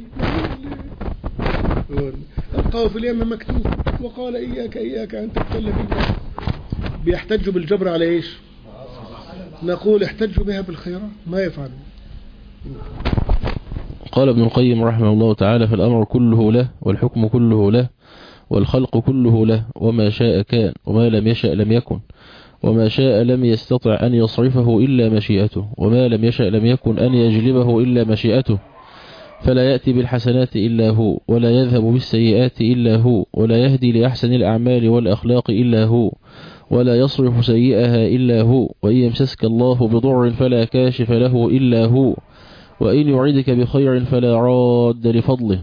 القاه في اليم مكتوب وقال اياك اياك ان تبتلى بالله. بيحتجوا بالجبر على ايش؟ نقول احتجوا بها بالخيرات ما يفعلون. قال ابن القيم رحمه الله تعالى: فالأمر كله له، والحكم كله له، والخلق كله له، وما شاء كان، وما لم يشأ لم يكن، وما شاء لم يستطع أن يصرفه إلا مشيئته، وما لم يشأ لم يكن أن يجلبه إلا مشيئته. فلا يأتي بالحسنات إلا هو، ولا يذهب بالسيئات إلا هو، ولا يهدي لأحسن الأعمال والأخلاق إلا هو، ولا يصرف سيئها إلا هو. وإن يمسسك الله بضر فلا كاشف له إلا هو، وإن يعيدك بخير فلا راد لفضله.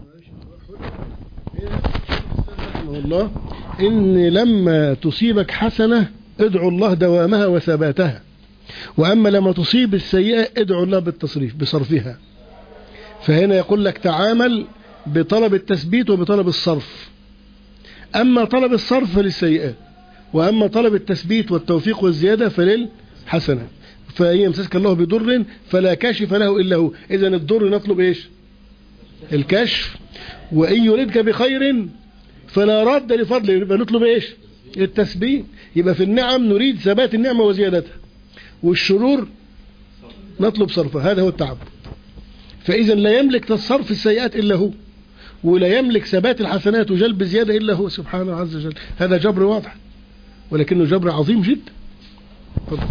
الله إن لما تصيبك حسنة ادعو الله دوامها وثباتها، وأما لما تصيب السيئة ادعو الله بالتصريف بصرفها. فهنا يقول لك تعامل بطلب التثبيت وبطلب الصرف. أما طلب الصرف فللسيئات، وأما طلب التثبيت والتوفيق والزيادة فللحسنة. فإن يمسسك الله بضر فلا كاشف له إلا هو. إذن الضر نطلب إيش؟ الكشف. وإن يردك بخير فلا راد لفضله، يبقى نطلب إيش؟ التثبيت. يبقى في النعم نريد ثبات النعمة وزيادتها، والشرور نطلب صرفها. هذا هو التعبد. فإذا لا يملك تصرف السيئات إلا هو، ولا يملك ثبات الحسنات وجلب زيادة إلا هو سبحانه عز وجل. هذا جبر واضح، ولكنه جبر عظيم جدا. فضل.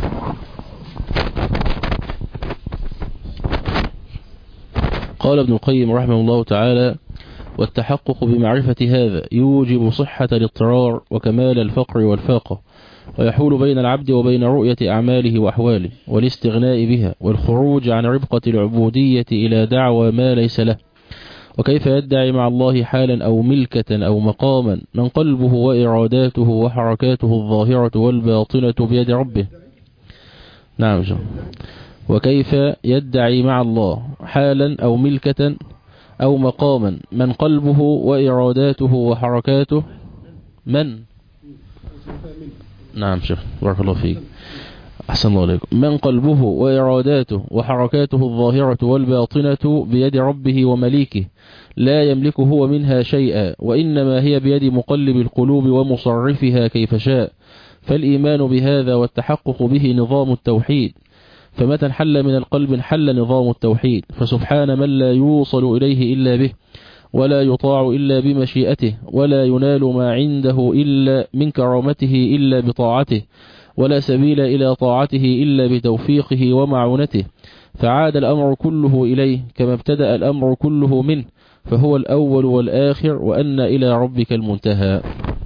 قال ابن القيم رحمه الله تعالى: والتحقق بمعرفة هذا يوجب صحة الاضطرار وكمال الفقر والفاقة، ويحول بين العبد وبين رؤية أعماله وأحواله والاستغناء بها والخروج عن ربقة العبودية إلى دعوى ما ليس له. وكيف يدعي مع الله حالا أو ملكة أو مقاما من قلبه وإراداته وحركاته الظاهرة والباطنة بيد ربه. نعم جميل. وكيف يدعي مع الله حالا أو ملكة أو مقاما من قلبه وإراداته وحركاته من نعم شيخ بارك الله فيك أحسن الله عليكم. من قلبه وإراداته وحركاته الظاهرة والباطنة بيد ربه ومليكه لا يملك هو منها شيئا، وإنما هي بيد مقلب القلوب ومصرفها كيف شاء. فالإيمان بهذا والتحقق به نظام التوحيد، فمتى انحل من القلب انحل نظام التوحيد، فسبحان من لا يوصل إليه إلا به، ولا يطاع إلا بمشيئته، ولا ينال ما عنده إلا من كرامته إلا بطاعته، ولا سبيل إلى طاعته إلا بتوفيقه ومعونته. فعاد الأمر كله إليه كما ابتدأ الأمر كله منه، فهو الأول والآخر، وأن إلى ربك المنتهى.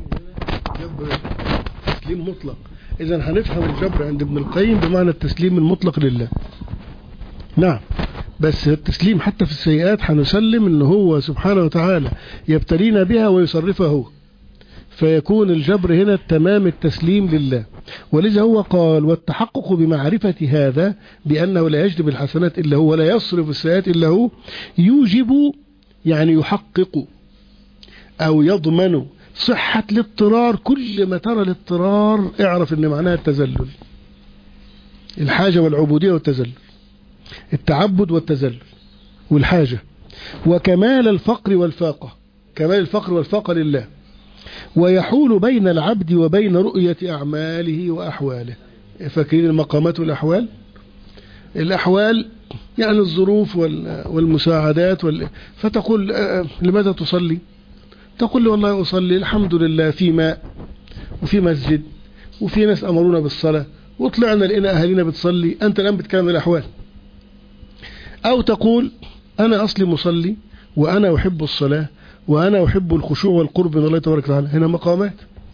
تسليم مطلق. إذن هنفهم الجبر عند ابن القيم بمعنى التسليم المطلق لله. نعم، بس التسليم حتى في السيئات هنسلم إن هو سبحانه وتعالى يبتلينا بها ويصرفها هو، فيكون الجبر هنا تمام التسليم لله. ولذا هو قال والتحقق بمعرفة هذا بأنه لا يجلب الحسنات إلا هو ولا يصرف السيئات إلا هو، يوجب يعني يحقق أو يضمن صحة الاضطرار. كل ما ترى الاضطرار اعرف ان معناها التذلل، الحاجة والعبودية والتذلل، التعبد والتذلل والحاجة، وكمال الفقر والفاقة، كمال الفقر والفاقة لله. ويحول بين العبد وبين رؤية أعماله وأحواله. فاكرين المقامات والأحوال؟ الأحوال يعني الظروف والمساعدات وال... فتقول لماذا تصلي؟ تقول لي والله أصلي الحمد لله في ماء وفي مسجد وفي ناس أمرونا بالصلاة وطلعنا لقينا أهالينا بتصلي. أنت الآن بتكلم الأحوال. أو تقول أنا أصلي مصلي وأنا أحب الصلاة وأنا أحب الخشوع والقرب من الله تبارك وتعالى. هنا مقامات.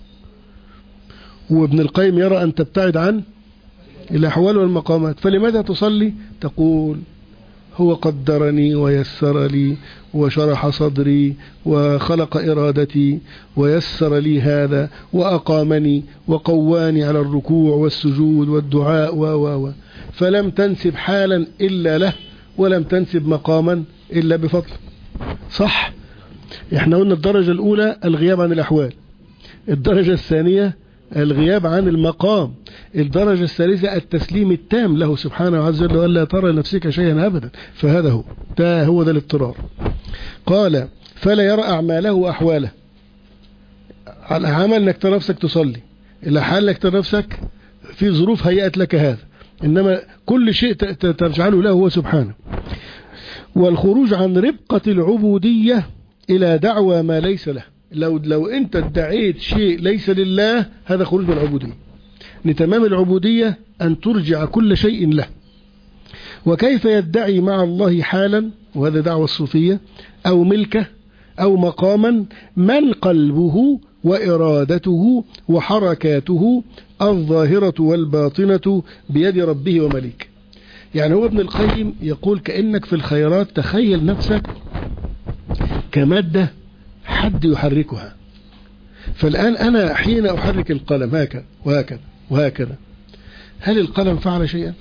وابن القيم يرى أن تبتعد عن الأحوال والمقامات. فلماذا تصلي؟ تقول هو قدرني ويسر لي وشرح صدري وخلق إرادتي ويسر لي هذا وأقامني وقواني على الركوع والسجود والدعاء و و و فلم تنسب حالا إلا له ولم تنسب مقاما إلا بفضل. صح؟ احنا قلنا الدرجة الأولى الغياب عن الأحوال، الدرجة الثانية الغياب عن المقام، الدرجة الثالثة التسليم التام له سبحانه عز وجل ولا ترى نفسك شيئا أبدا. فهذا هو ده هو ده الاضطرار. قال فلا يرى أعماله وأحواله. على عمل انك ترى نفسك تصلي، إلى حال انك ترى نفسك في ظروف هيئت لك هذا، إنما كل شيء ترجعله له هو سبحانه. والخروج عن ربقة العبودية إلى دعوى ما ليس له. لو لو أنت ادعيت شيء ليس لله هذا خروج من العبودية. لتمام العبودية أن ترجع كل شيء له. وكيف يدعي مع الله حالا، وهذا دعوة الصوفية، أو ملكه أو مقاما من قلبه وإرادته وحركاته الظاهرة والباطنة بيد ربه ومليك. يعني هو ابن القيم يقول كأنك في الخيرات تخيل نفسك كمادة حد يحركها. فالآن أنا حين أحرك القلم هكذا وهكذا وهكذا، هل القلم فعل شيئا؟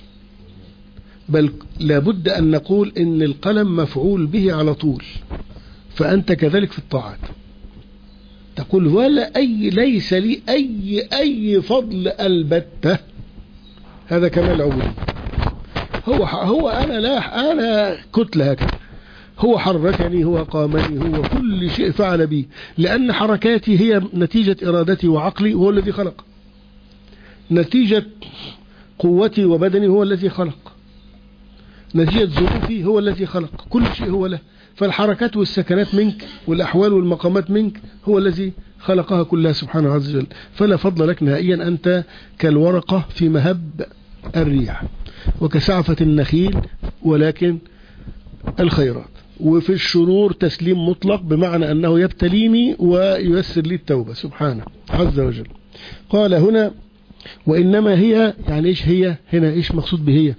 بل لابد أن نقول إن القلم مفعول به على طول. فأنت كذلك في الطاعات تقول ولا أي ليس لي أي أي فضل البتة. هذا كمال عبودية. هو هو أنا لا أنا كتلة هكذا، هو حركني هو قامني هو كل شيء فعل بي، لأن حركاتي هي نتيجة إرادتي وعقلي هو الذي خلق، نتيجة قوتي وبدني هو الذي خلق، نتيجة ظروفي هو الذي خلق، كل شيء هو له. فالحركات والسكنات منك والأحوال والمقامات منك هو الذي خلقها كلها سبحانه عز وجل. فلا فضل لك نهائيا، أنت كالورقة في مهب الريح وكسعفة النخيل، ولكن الخيرات. وفي الشرور تسليم مطلق بمعنى أنه يبتليني وييسر لي التوبة سبحانه عز وجل. قال هنا وإنما هي، يعني إيش هي هنا؟ إيش مقصود بهي؟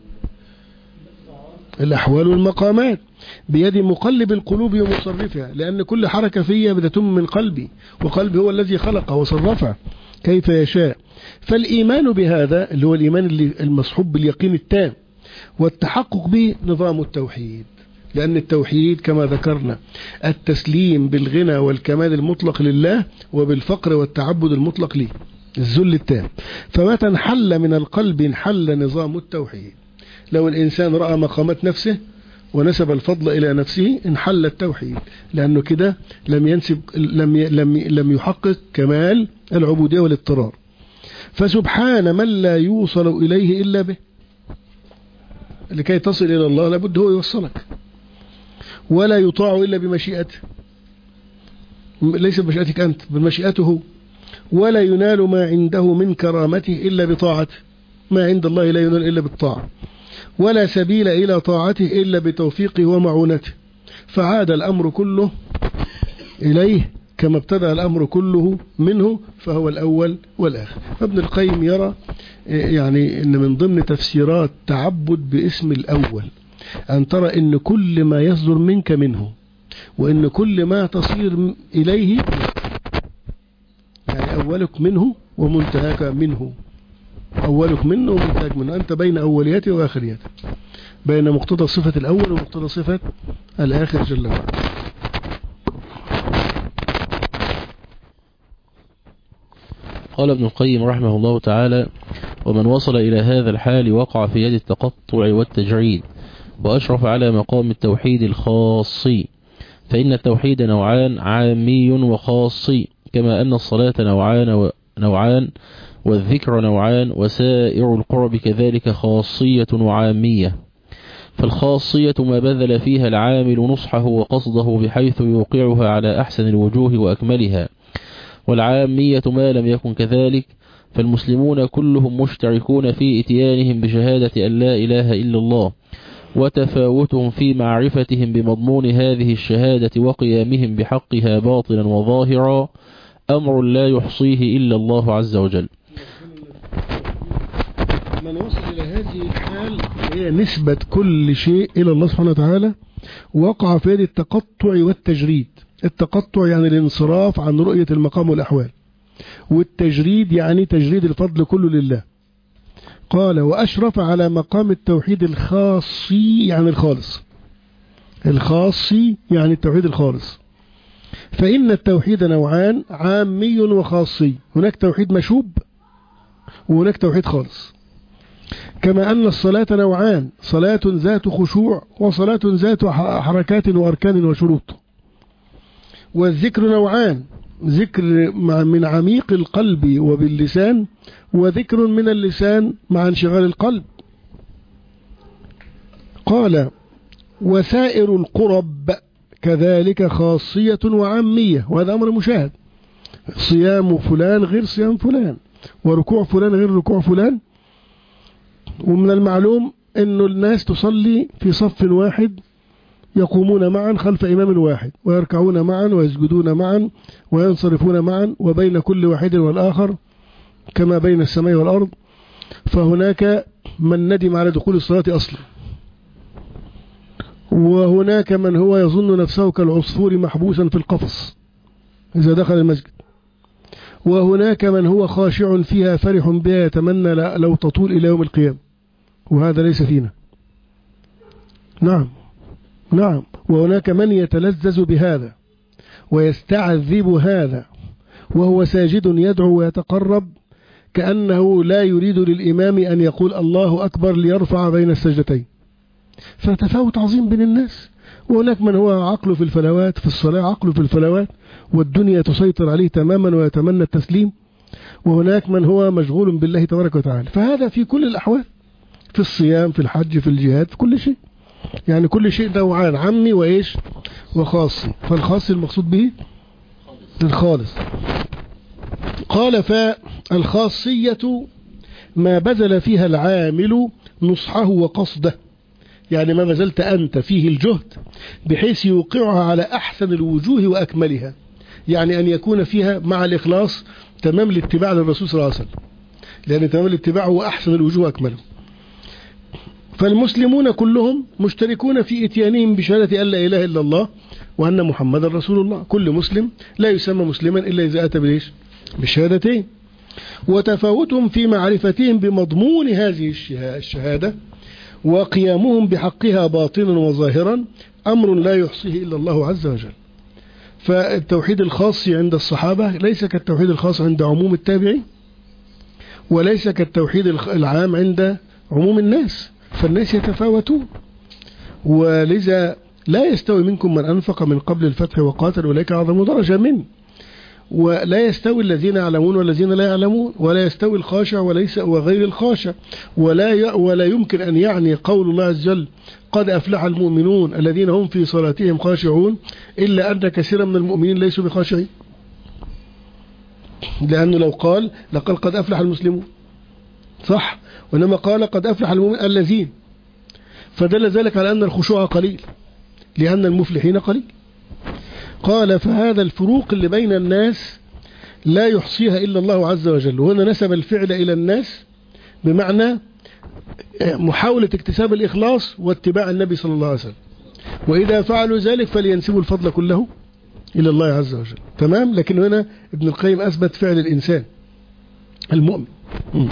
الأحوال والمقامات بيد مقلب القلوب ومصرفها، لأن كل حركة فيها بتتم من قلبي، وقلبي هو الذي خلقه وصرفه كيف يشاء. فالإيمان بهذا اللي هو الإيمان اللي المصحوب باليقين التام، والتحقق به نظام التوحيد، لأن التوحيد كما ذكرنا التسليم بالغنى والكمال المطلق لله وبالفقر والتعبد المطلق له. الذل التام. فمتى انحل من القلب انحل نظام التوحيد. لو الإنسان رأى مقامات نفسه ونسب الفضل إلى نفسه انحل التوحيد، لأنه كده لم ينسب لم لم لم يحقق كمال العبودية والاضطرار. فسبحان من لا يوصل إليه إلا به. لكي تصل إلى الله لابد هو يوصلك، ولا يطاع إلا بمشيئته، ليس بمشيئتك أنت، بمشيئته. ولا ينال ما عنده من كرامته إلا بطاعته، ما عند الله لا ينال إلا بالطاعة. ولا سبيل إلى طاعته إلا بتوفيقه ومعونته. فعاد الأمر كله إليه كما ابتدأ الأمر كله منه، فهو الأول والآخر. فابن القيم يرى يعني أن من ضمن تفسيرات تعبد باسم الأول أن ترى أن كل ما يصدر منك منه، وأن كل ما تصير إليه يعني أولك منه ومنتهاك منه، أولك منه ومنتهاك منه. أنت بين أولياته وآخرياته، بين مقتضى صفة الأول ومقتضى صفة الآخر جل وعلا. قال ابن القيم رحمه الله تعالى: ومن وصل إلى هذا الحال وقع في يد التقطع والتجريد، وأشرف على مقام التوحيد الخاصي. فإن التوحيد نوعان، عامي وخاصي، كما أن الصلاة نوعان نوعان والذكر نوعان، وسائر القرب كذلك خاصية وعامية. فالخاصية ما بذل فيها العامل نصحه وقصده بحيث يوقعها على أحسن الوجوه وأكملها، والعامية ما لم يكن كذلك. فالمسلمون كلهم مشتركون في اتيانهم بشهادة أن لا إله إلا الله، وتفاوتهم في معرفتهم بمضمون هذه الشهادة وقيامهم بحقها باطنا وظاهرا أمر لا يحصيه إلا الله عز وجل. من وصل إلى هذه الحال هي نسبة كل شيء إلى الله سبحانه وتعالى، وقع في يد التقطع والتجريد. التقطع يعني الانصراف عن رؤية المقام والأحوال، والتجريد يعني تجريد الفضل كله لله. قال: وأشرف على مقام التوحيد الخاصي يعني الخالص، الخاصي يعني التوحيد الخالص. فإن التوحيد نوعان، عامي وخاصي. هناك توحيد مشوب وهناك توحيد خالص. كما أن الصلاة نوعان، صلاة ذات خشوع وصلاة ذات حركات وأركان وشروط. والذكر نوعان، ذكر من عميق القلب وباللسان، وذكر من اللسان مع انشغال القلب. قال: وسائر القرب كذلك خاصية وعامية. وهذا أمر مشاهد، صيام فلان غير صيام فلان، وركوع فلان غير ركوع فلان. ومن المعلوم أن الناس تصلي في صف واحد، يقومون معا خلف إمام واحد، ويركعون معا ويسجدون معا وينصرفون معا، وبين كل واحد والآخر كما بين السماء والأرض. فهناك من ندم على دخول الصلاة أصلا، وهناك من هو يظن نفسه كالعصفور محبوسا في القفص إذا دخل المسجد، وهناك من هو خاشع فيها فرح بها يتمنى لو تطول إلى يوم القيامة، وهذا ليس فينا. نعم نعم. وهناك من يتلذذ بهذا ويستعذب هذا وهو ساجد يدعو ويتقرب، كأنه لا يريد للإمام أن يقول الله أكبر ليرفع بين السجدتين. فتفاوت عظيم بين الناس. وهناك من هو عقله في الفلوات، في الصلاة عقله في الفلوات والدنيا تسيطر عليه تماما ويتمنى التسليم. وهناك من هو مشغول بالله تبارك وتعالى. فهذا في كل الأحوال، في الصيام، في الحج، في الجهاد، في كل شيء. يعني كل شيء نوعان، عمي وإيش وخاصي. فالخاص المقصود به الخالص. قال: فالخاصية ما بذل فيها العامل نصحه وقصده، يعني ما بذلت أنت فيه الجهد بحيث يوقعها على أحسن الوجوه وأكملها، يعني أن يكون فيها مع الإخلاص تمام الاتباع للرسول صلى الله عليه وسلم، لأن تمام الاتباع هو أحسن الوجوه وأكمله. فالمسلمون كلهم مشتركون في إتيانهم بشهادة أن لا إله إلا الله وأن محمد رسول الله. كل مسلم لا يسمى مسلما إلا إذا أتى بليش بالشهادتين. وتفاوتهم في معرفتهم بمضمون هذه الشهادة وقيامهم بحقها باطنا وظاهرا أمر لا يحصيه إلا الله عز وجل. فالتوحيد الخاص عند الصحابة ليس كالتوحيد الخاص عند عموم التابعين. وليس كالتوحيد العام عند عموم الناس، فالناس يتفاوتون. ولذا لا يستوي منكم من أنفق من قبل الفتح وقاتل أولئك أعظم درجة منه. ولا يستوي الذين يعلمون والذين لا يعلمون، ولا يستوي الخاشع وليس وغير الخاشع. ولا ولا يمكن أن يعني قول الله عز وجل قد أفلح المؤمنون الذين هم في صلاتهم خاشعون إلا أن كثيرا من المؤمنين ليسوا بخاشعين، لأنه لو قال لقد قد أفلح المسلمون صح، وإنما قال قد أفلح المؤمنون الذين، فدل ذلك على أن الخشوع قليل لأن المفلحين قليل. قال فهذا الفروق اللي بين الناس لا يحصيها إلا الله عز وجل. وهنا نسب الفعل إلى الناس بمعنى محاولة اكتساب الإخلاص واتباع النبي صلى الله عليه وسلم، وإذا فعلوا ذلك فلينسبوا الفضل كله إلى الله عز وجل. تمام. لكن هنا ابن القيم أثبت فعل الإنسان المؤمن. م.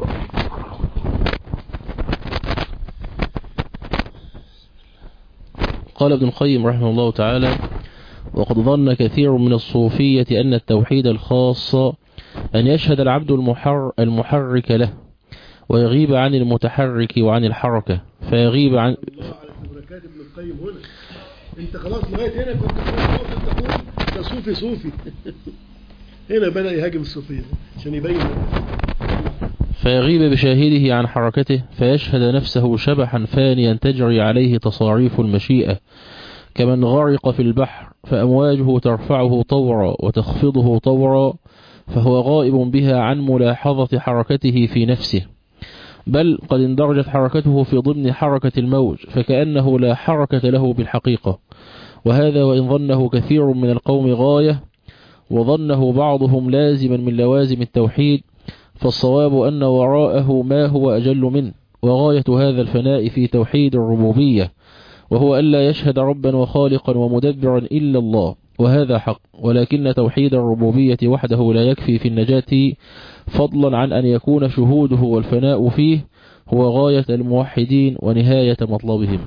قال ابن القيم رحمه الله تعالى: وقد ظن كثير من الصوفية أن التوحيد الخاص أن يشهد العبد المحر المحرك له ويغيب عن المتحرك وعن الحركة، فيغيب عن بركات ابن القيم هنا. انت خلاص لغاية هنا كنت تقول ده صوفي صوفي هنا بدأ يهاجم الصوفية عشان يبين. فيغيب بشاهده عن حركته فيشهد نفسه شبحا فانيا تجري عليه تصاريف المشيئة كمن غرق في البحر، فأمواجه ترفعه طورا وتخفضه طورا، فهو غائب بها عن ملاحظة حركته في نفسه، بل قد اندرجت حركته في ضمن حركة الموج فكأنه لا حركة له بالحقيقة. وهذا وإن ظنه كثير من القوم غاية وظنه بعضهم لازما من لوازم التوحيد، فالصواب أن وراءه ما هو أجل منه. وغاية هذا الفناء في توحيد الربوبية، وهو ألا يشهد ربا وخالقا ومدبرا إلا الله، وهذا حق. ولكن توحيد الربوبية وحده لا يكفي في النجاة، فضلا عن أن يكون شهوده والفناء فيه هو غاية الموحدين ونهاية مطلبهم،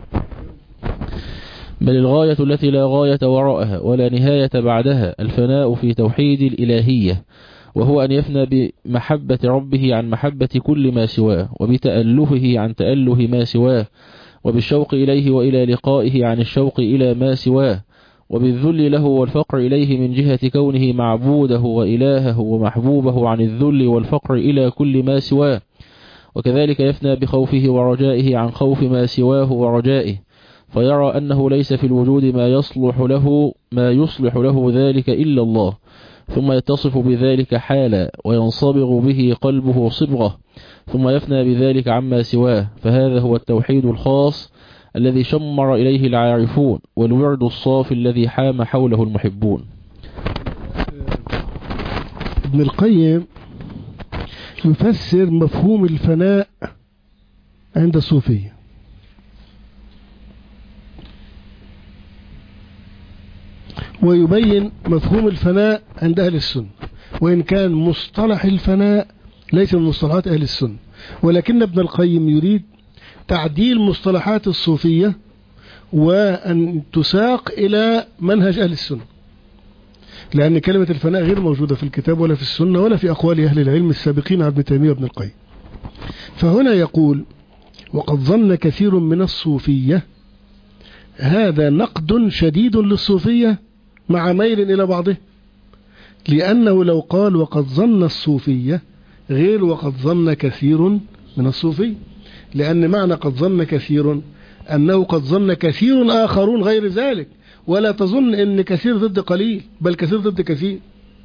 بل الغاية التي لا غاية وراءها ولا نهاية بعدها الفناء في توحيد الإلهية، وهو أن يفنى بمحبة ربه عن محبة كل ما سواه، وبتألهه عن تأله ما سواه، وبالشوق إليه وإلى لقائه عن الشوق إلى ما سواه، وبالذل له والفقر إليه من جهة كونه معبوده وإلهه ومحبوبه عن الذل والفقر إلى كل ما سواه. وكذلك يفنى بخوفه ورجائه عن خوف ما سواه ورجائه، فيرى أنه ليس في الوجود ما يصلح له ما يصلح له ذلك إلا الله، ثم يتصف بذلك حالا وينصبغ به قلبه صبغة، ثم يفنى بذلك عما سواه. فهذا هو التوحيد الخاص الذي شمر إليه العارفون، والورد الصافي الذي حام حوله المحبون. ابن القيم يفسر مفهوم الفناء عند الصوفية، ويبين مفهوم الفناء عند أهل السنة، وإن كان مصطلح الفناء ليس من مصطلحات أهل السنة، ولكن ابن القيم يريد تعديل مصطلحات الصوفية وأن تساق إلى منهج أهل السنة، لأن كلمة الفناء غير موجودة في الكتاب ولا في السنة ولا في أقوال أهل العلم السابقين عن ابن تيمية وابن القيم. فهنا يقول وقد ظن كثير من الصوفية، هذا نقد شديد للصوفية مع ميل إلى بعضه، لأنه لو قال وقد ظن الصوفية غير وقد ظن كثير من الصوفية، لأن معنى قد ظن كثير أنه قد ظن كثير آخرون غير ذلك، ولا تظن أن كثير ضد قليل، بل كثير ضد كثير.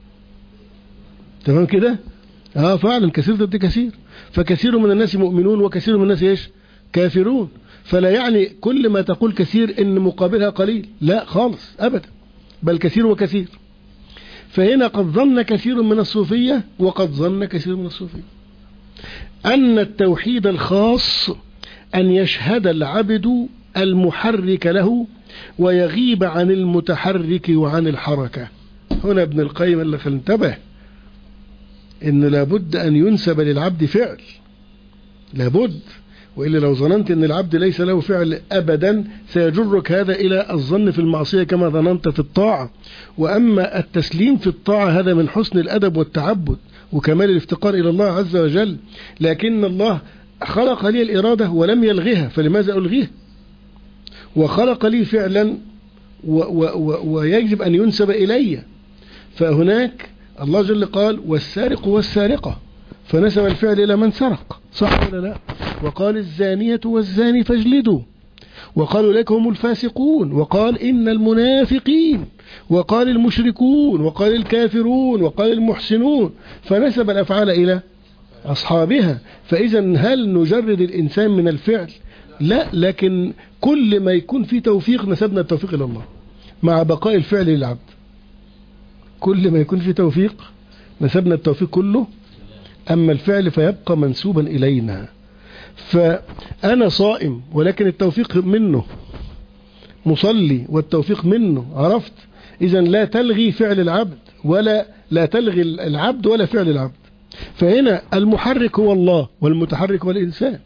تمام كده؟ آه فعلا كثير ضد كثير، فكثير من الناس مؤمنون وكثير من الناس إيش؟ كافرون. فلا يعني كل ما تقول كثير إن مقابلها قليل، لا خالص أبدا، بل كثير وكثير. فهنا قد ظن كثير من الصوفية وقد ظن كثير من الصوفية أن التوحيد الخاص أن يشهد العبد المحرك له ويغيب عن المتحرك وعن الحركة. هنا ابن القيم اللي انتبه إن لابد أن ينسب للعبد فعل، لابد، وإلا لو ظننت أن العبد ليس له فعل أبدا سيجرك هذا إلى الظن في المعصية كما ظننت في الطاعة. وأما التسليم في الطاعة هذا من حسن الأدب والتعبد، وكمال الافتقار إلى الله عز وجل، لكن الله خلق لي الإرادة ولم يلغيها، فلماذا ألغيها؟ وخلق لي فعلا و و و ويجب أن ينسب إلي. فهناك الله جل قال والسارق والسارقة، فنسب الفعل إلى من سرق، صح ولا لا؟ وقال الزانية والزاني فاجلدوا، وقالوا لك هم الفاسقون، وقال إن المنافقين، وقال المشركون، وقال الكافرون، وقال المحسنون، فنسب الأفعال إلى أصحابها. فإذا هل نجرد الإنسان من الفعل؟ لا، لكن كل ما يكون في توفيق نسبنا التوفيق إلى الله مع بقاء الفعل للعبد. كل ما يكون في توفيق نسبنا التوفيق كله، أما الفعل فيبقى منسوبا إلينا. فأنا صائم ولكن التوفيق منه، مصلي والتوفيق منه، عرفت؟ إذن لا تلغي فعل العبد ولا لا تلغي العبد ولا فعل العبد. فهنا المحرك هو الله والمتحرك هو الإنسان.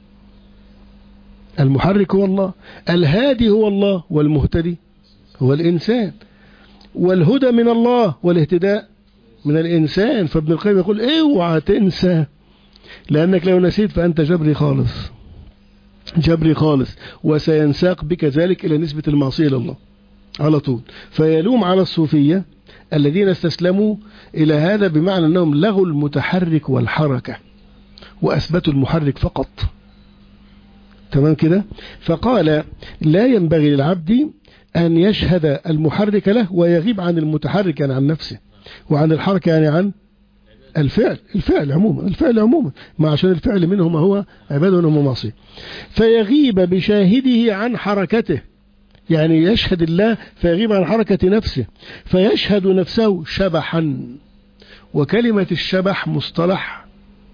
المحرك هو الله، الهادي هو الله والمهتدي هو الإنسان، والهدى من الله والاهتداء من الإنسان. فابن القيم يقول اوعى تنسى، لأنك لو نسيت فأنت جبري خالص، جبري خالص، وسينساق بك ذلك إلى نسبة المعصية إلى الله على طول. فيلوم على الصوفية الذين استسلموا إلى هذا، بمعنى أنهم لغوا المتحرك والحركة وأثبتوا المحرك فقط. تمام كده؟ فقال لا ينبغي للعبد أن يشهد المحرك له ويغيب عن المتحرك يعني عن نفسه، وعن الحركة يعني عن الفعل، الفعل عموما، الفعل عموما، ما عشان الفعل منه ما هو عباده وما معصيه. فيغيب بشاهده عن حركته، يعني يشهد الله فيغيب عن حركة نفسه، فيشهد نفسه شبحا. وكلمة الشبح مصطلح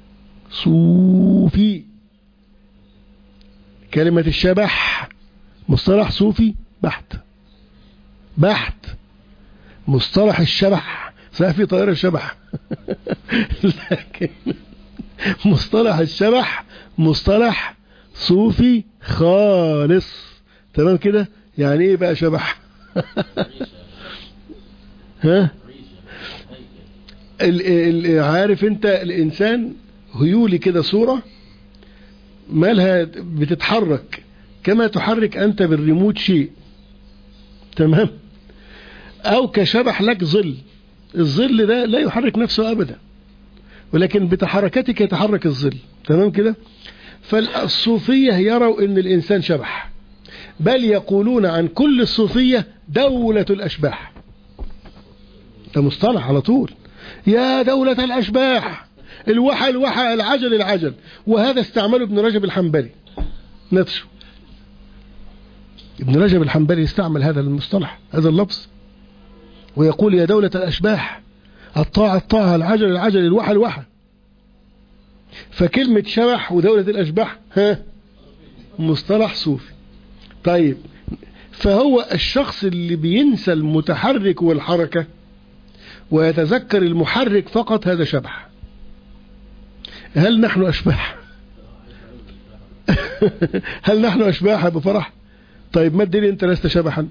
صوفي، كلمة الشبح مصطلح صوفي بحت بحت. مصطلح الشبح صحيح في طائرة الشبح لكن مصطلح الشبح مصطلح صوفي خالص. تمام كده؟ يعني ايه بقى شبح؟ ها؟ ال ال عارف انت الانسان هيولي كده صورة مالها بتتحرك كما تحرك انت بالريموت شيء، تمام؟ او كشبح لك ظل، الظل ده لا يحرك نفسه ابدا، ولكن بتحركتك يتحرك الظل. تمام كده؟ فالصوفية يروا ان الانسان شبح، بل يقولون عن كل الصوفية دولة الاشباح. ده مصطلح على طول، يا دولة الاشباح، الوحى الوحى، العجل العجل. وهذا استعمله ابن رجب الحنبلي نفسه، ابن رجب الحنبلي استعمل هذا المصطلح، هذا اللفظ، ويقول يا دولة الأشباح، الطاعة الطاعة، العجل العجل، الوحى الوحى. فكلمة شبح ودولة الأشباح ها مصطلح صوفي. طيب، فهو الشخص اللي بينسى المتحرك والحركة ويتذكر المحرك فقط هذا شبح. هل نحن أشباح؟ هل نحن أشباح بفرح؟ طيب ما الدليل أنت لست شبحا؟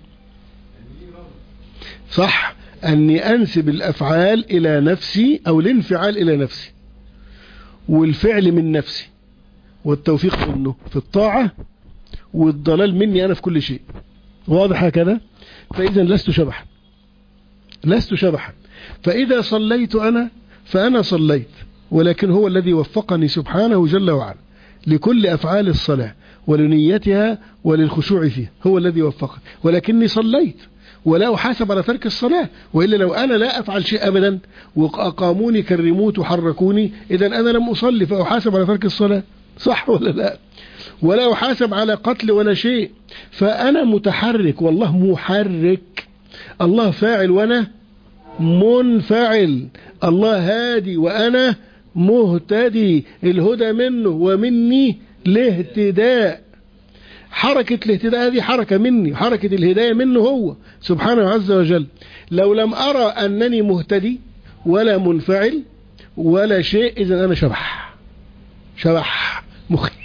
صح، أني أنسب الأفعال إلى نفسي أو الانفعال إلى نفسي، والفعل من نفسي، والتوفيق منه في الطاعة، والضلال مني أنا في كل شيء. واضح هكذا؟ فإذا لست شبحا، لست شبحا. فإذا صليت أنا فأنا صليت، ولكن هو الذي وفقني سبحانه جل وعلا لكل أفعال الصلاة ولنيتها وللخشوع فيها، هو الذي وفقني، ولكني صليت ولا أحاسب على ترك الصلاة. وإلا لو أنا لا أفعل شيء أبدا وأقاموني كالريموت وحركوني، إذن أنا لم أصلي فأحاسب على ترك الصلاة، صح ولا لا؟ ولا أحاسب على قتل ولا شيء. فأنا متحرك والله محرك، الله فاعل وأنا منفعل، الله هادي وأنا مهتدي، الهدى منه ومني الاهتداء. حركة الاهتداء هذه حركة مني، حركة الهداية منه هو سبحانه عز وجل. لو لم أرى أنني مهتدي ولا منفعل ولا شيء، إذن أنا شبح، شبح مخيف.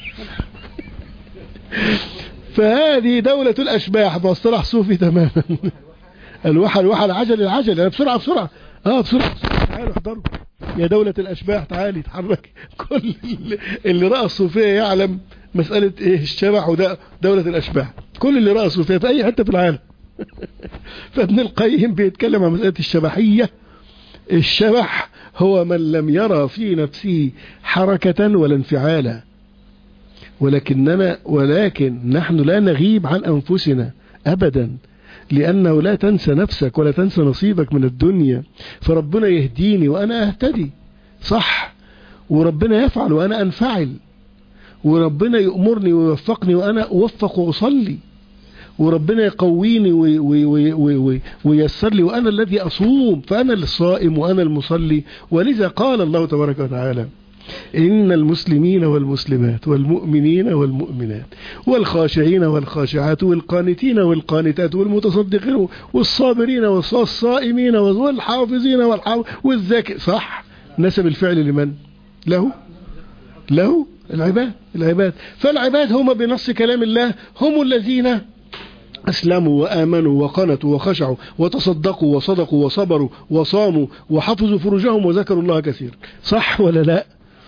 فهذه دولة الأشباح بمصطلح صوفي تماما. الوحى الوحى، العجل العجل، أنا بسرعة بسرعة اه بسرعة بسرعة، تعالوا احضروا. يا دولة الأشباح تعالي تحرك. كل اللي رأى الصوفية يعلم مسألة إيه الشبح وده دولة الأشباح، كل اللي رأى الصوفية في أي حتة في العالم. فابن القيم بيتكلم عن مسألة الشبحية. الشبح هو من لم يرى في نفسه حركة ولا انفعالا، ولكننا ولكن نحن لا نغيب عن أنفسنا أبدا، لأنه لا تنسى نفسك ولا تنسى نصيبك من الدنيا. فربنا يهديني وأنا أهتدي صح، وربنا يفعل وأنا أنفعل، وربنا يأمرني ويوفقني وأنا أوفق وأصلي، وربنا يقويني وييسر لي وأنا الذي أصوم، فأنا الصائم وأنا المصلي. ولذا قال الله تبارك وتعالى إن المسلمين والمسلمات والمؤمنين والمؤمنات والخاشعين والخاشعات والقانتين والقانتات والمتصدقين والصابرين والصائمين والحافظين والذاكرين. صح، نسب الفعل لمن؟ له له العباد العباد فالعباد هم بنص كلام الله هم الذين أسلموا وآمنوا وقنتوا وخشعوا وتصدقوا وصدقوا وصبروا وصاموا وحفظوا فروجهم وذكروا الله كثيرا. صح ولا لا؟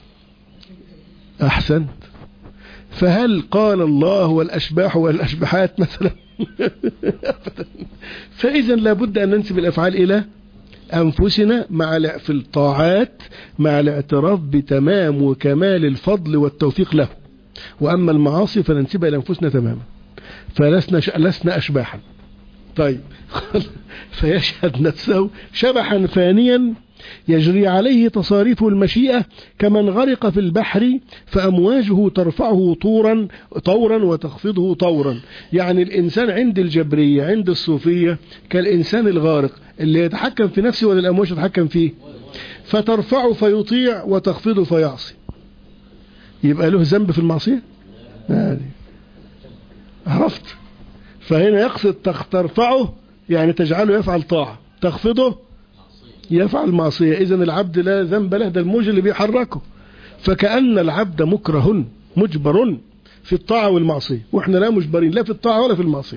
أحسنت. فهل قال الله والأشباح والأشباحات مثلا؟ فإذا لابد أن ننسب الأفعال إلى أنفسنا مع في الطاعات مع الاعتراف بتمام وكمال الفضل والتوفيق له، وأما المعاصي فننسبها إلى أنفسنا تماما، فلسنا لسنا أشباحا. طيب. فيشهد نفسه شبحا فانيا يجري عليه تصاريف المشيئة كمن غرق في البحر فأمواجه ترفعه طورا طورا وتخفضه طورا. يعني الإنسان عند الجبرية عند الصوفية كالإنسان الغارق اللي يتحكم في نفسه ولا الأمواج تتحكم فيه، فترفعه فيطيع وتخفضه فيعصي. يبقى له ذنب في المعصية؟ يعني عرفت؟ فهنا يقصد ترفعه يعني تجعله يفعل طاعة، تخفضه يفعل معصية. إذن العبد لا ذنب له، ده الموج اللي بيحركه. فكأن العبد مكره مجبر في الطاعة والمعصية، وإحنا لا مجبرين لا في الطاعة ولا في المعصية.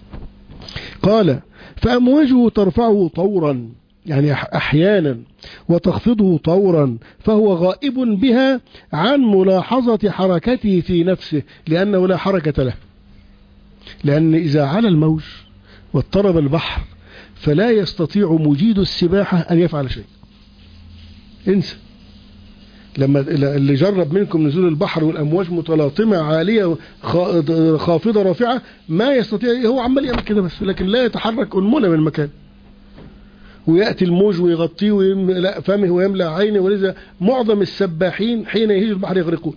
قال فأمواجه ترفعه طورا يعني أحيانا وتخفضه طورا، فهو غائب بها عن ملاحظة حركته في نفسه لأنه لا حركة له. لأن إذا على الموج واضطرب البحر فلا يستطيع مجيد السباحة أن يفعل شيء. انسى. لما اللي جرب منكم نزول البحر والأمواج متلاطمة عالية خافضة رافعة ما يستطيع، هو عمال يعمل كده بس، لكن لا يتحرك أنملة من مكان، ويأتي الموج ويغطيه ويملأ فمه ويملأ عينه. ولذا معظم السباحين حين يهيج البحر يغرقون.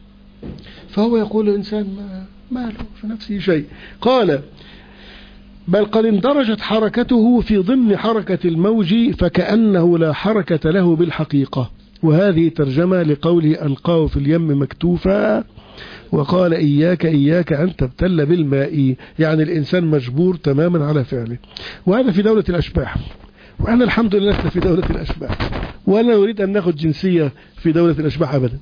فهو يقول الإنسان ما له في نفسه شيء. قال بل قد اندرجت حركته في ضمن حركة الموج فكأنه لا حركة له بالحقيقة. وهذه ترجمة لقوله ألقاه في اليم مكتوفا وقال إياك إياك أن تبتل بالماء، يعني الإنسان مجبور تماما على فعله. وهذا في دولة الأشباح، وأنا الحمد لله لسه في دولة الأشباح، ولا نريد أن نأخذ جنسية في دولة الأشباح أبدا.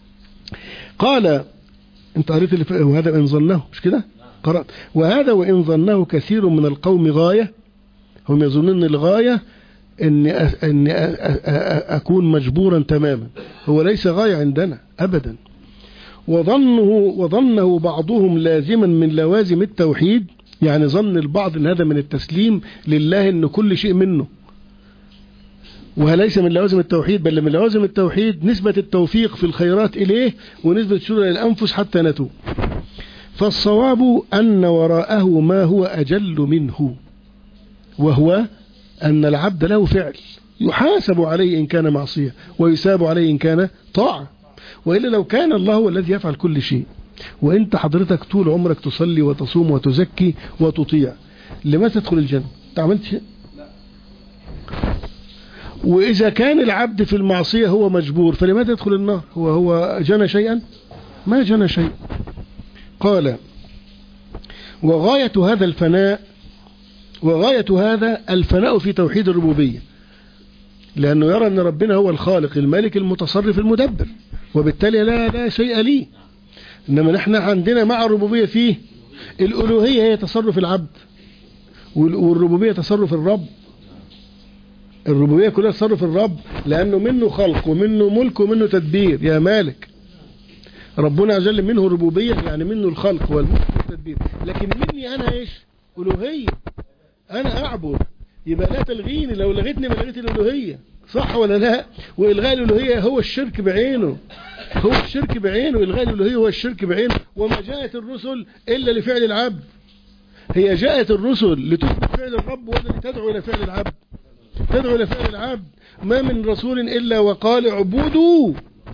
قال انت قريت اللي في وهذا وإن ظنه مش كده؟ قرأت وهذا وإن ظنه كثير من القوم غاية، هم يظنون الغاية أن أن أكون مجبورا تماما، هو ليس غاية عندنا أبدا. وظنه وظنه بعضهم لازما من لوازم التوحيد، يعني ظن البعض أن هذا من التسليم لله أن كل شيء منه، وليس من لوازم التوحيد، بل من لوازم التوحيد نسبة التوفيق في الخيرات إليه ونسبة الشر للأنفس حتى نتوب. فالصواب أن وراءه ما هو أجل منه، وهو أن العبد له فعل يحاسب عليه إن كان معصية ويساب عليه إن كان طاعة، وإلا لو كان الله هو الذي يفعل كل شيء وإنت حضرتك طول عمرك تصلي وتصوم وتزكي وتطيع، لما تدخل الجنة؟ أنت عملت شيء؟ وإذا كان العبد في المعصية هو مجبور فلماذا يدخل النار؟ هو هو جنى شيئا؟ ما جنى شيء. قال وغاية هذا الفناء وغاية هذا الفناء في توحيد الربوبية، لأنه يرى أن ربنا هو الخالق المالك المتصرف المدبر، وبالتالي لا لا شيء لي. إنما نحن عندنا مع الربوبية فيه الألوهية هي تصرف العبد، والربوبية تصرف الرب. الربوبية كلها تصرف الرب، لأنه منه خلق ومنه ملك ومنه تدبير. يا مالك ربنا عز وجل منه الربوبية، يعني منه الخلق والملك والتدبير، لكن مني أنا إيش؟ ألوهية. أنا أعبد، يبقى لا تلغيني، لو لغيتني ما لغيت الألوهية، صح ولا لا؟ وإلغاء الألوهية هو الشرك بعينه، هو الشرك بعينه، إلغاء الألوهية هو الشرك بعينه. وما جاءت الرسل إلا لفعل العبد. هي جاءت الرسل لتثبت فعل الرب ولا لتدعو إلى فعل العبد؟ تدعو إلى فعل العبد. ما من رسول إلا وقال اعبدوا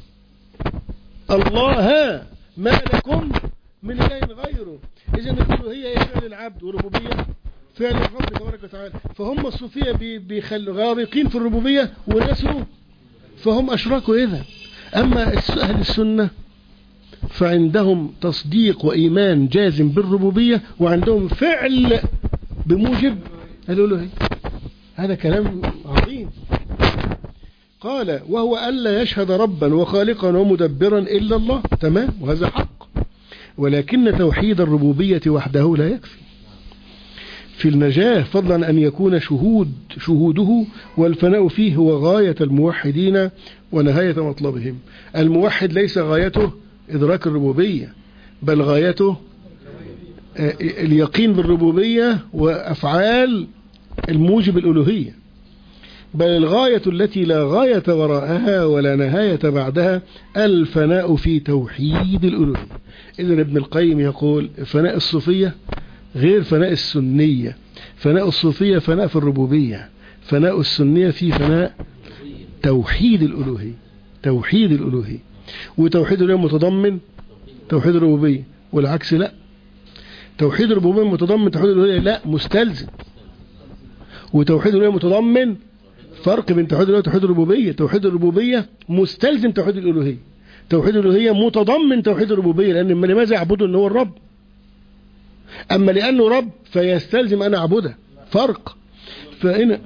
الله ما لكم من إله غيره. إذا الألوهية هي فعل العبد، والربوبية فعل الرب تبارك وتعالى. فهم الصوفية بيخلوا غارقين في الربوبية ونسوا، فهم أشركوا إذا. أما أهل السنة فعندهم تصديق وإيمان جازم بالربوبية، وعندهم فعل بموجب الألوهية. هذا كلام عظيم. قال وهو ألا يشهد ربا وخالقا ومدبرا إلا الله، تمام، وهذا حق، ولكن توحيد الربوبية وحده لا يكفي في النجاة، فضلا أن يكون شهود شهوده والفناء فيه هو غاية الموحدين ونهاية مطلبهم. الموحد ليس غايته إدراك الربوبية، بل غايته اليقين بالربوبية وأفعال الموجب الألوهية، بل الغاية التي لا غاية وراءها ولا نهاية بعدها الفناء في توحيد الألوهية. إذن ابن القيم يقول فناء الصوفية غير فناء السنية. فناء الصوفية فناء في الربوبية، فناء السنية في فناء توحيد الألوهية. توحيد الألوهية، وتوحيد الألوهية متضمن توحيد الربوبية، والعكس لا. توحيد الربوبية متضمن توحيد الألوهية، لا، مستلزم. وتوحيد الألوهية متضمن، فرق بين توحيد الألوهية وتوحيد الربوبية. توحيد الربوبية مستلزم توحيد الألوهية، توحيد الألوهية متضمن توحيد الربوبية، لأن لماذا أعبده أنه هو الرب؟ أما لأنه رب فيستلزم أن أعبده، فرق. فإن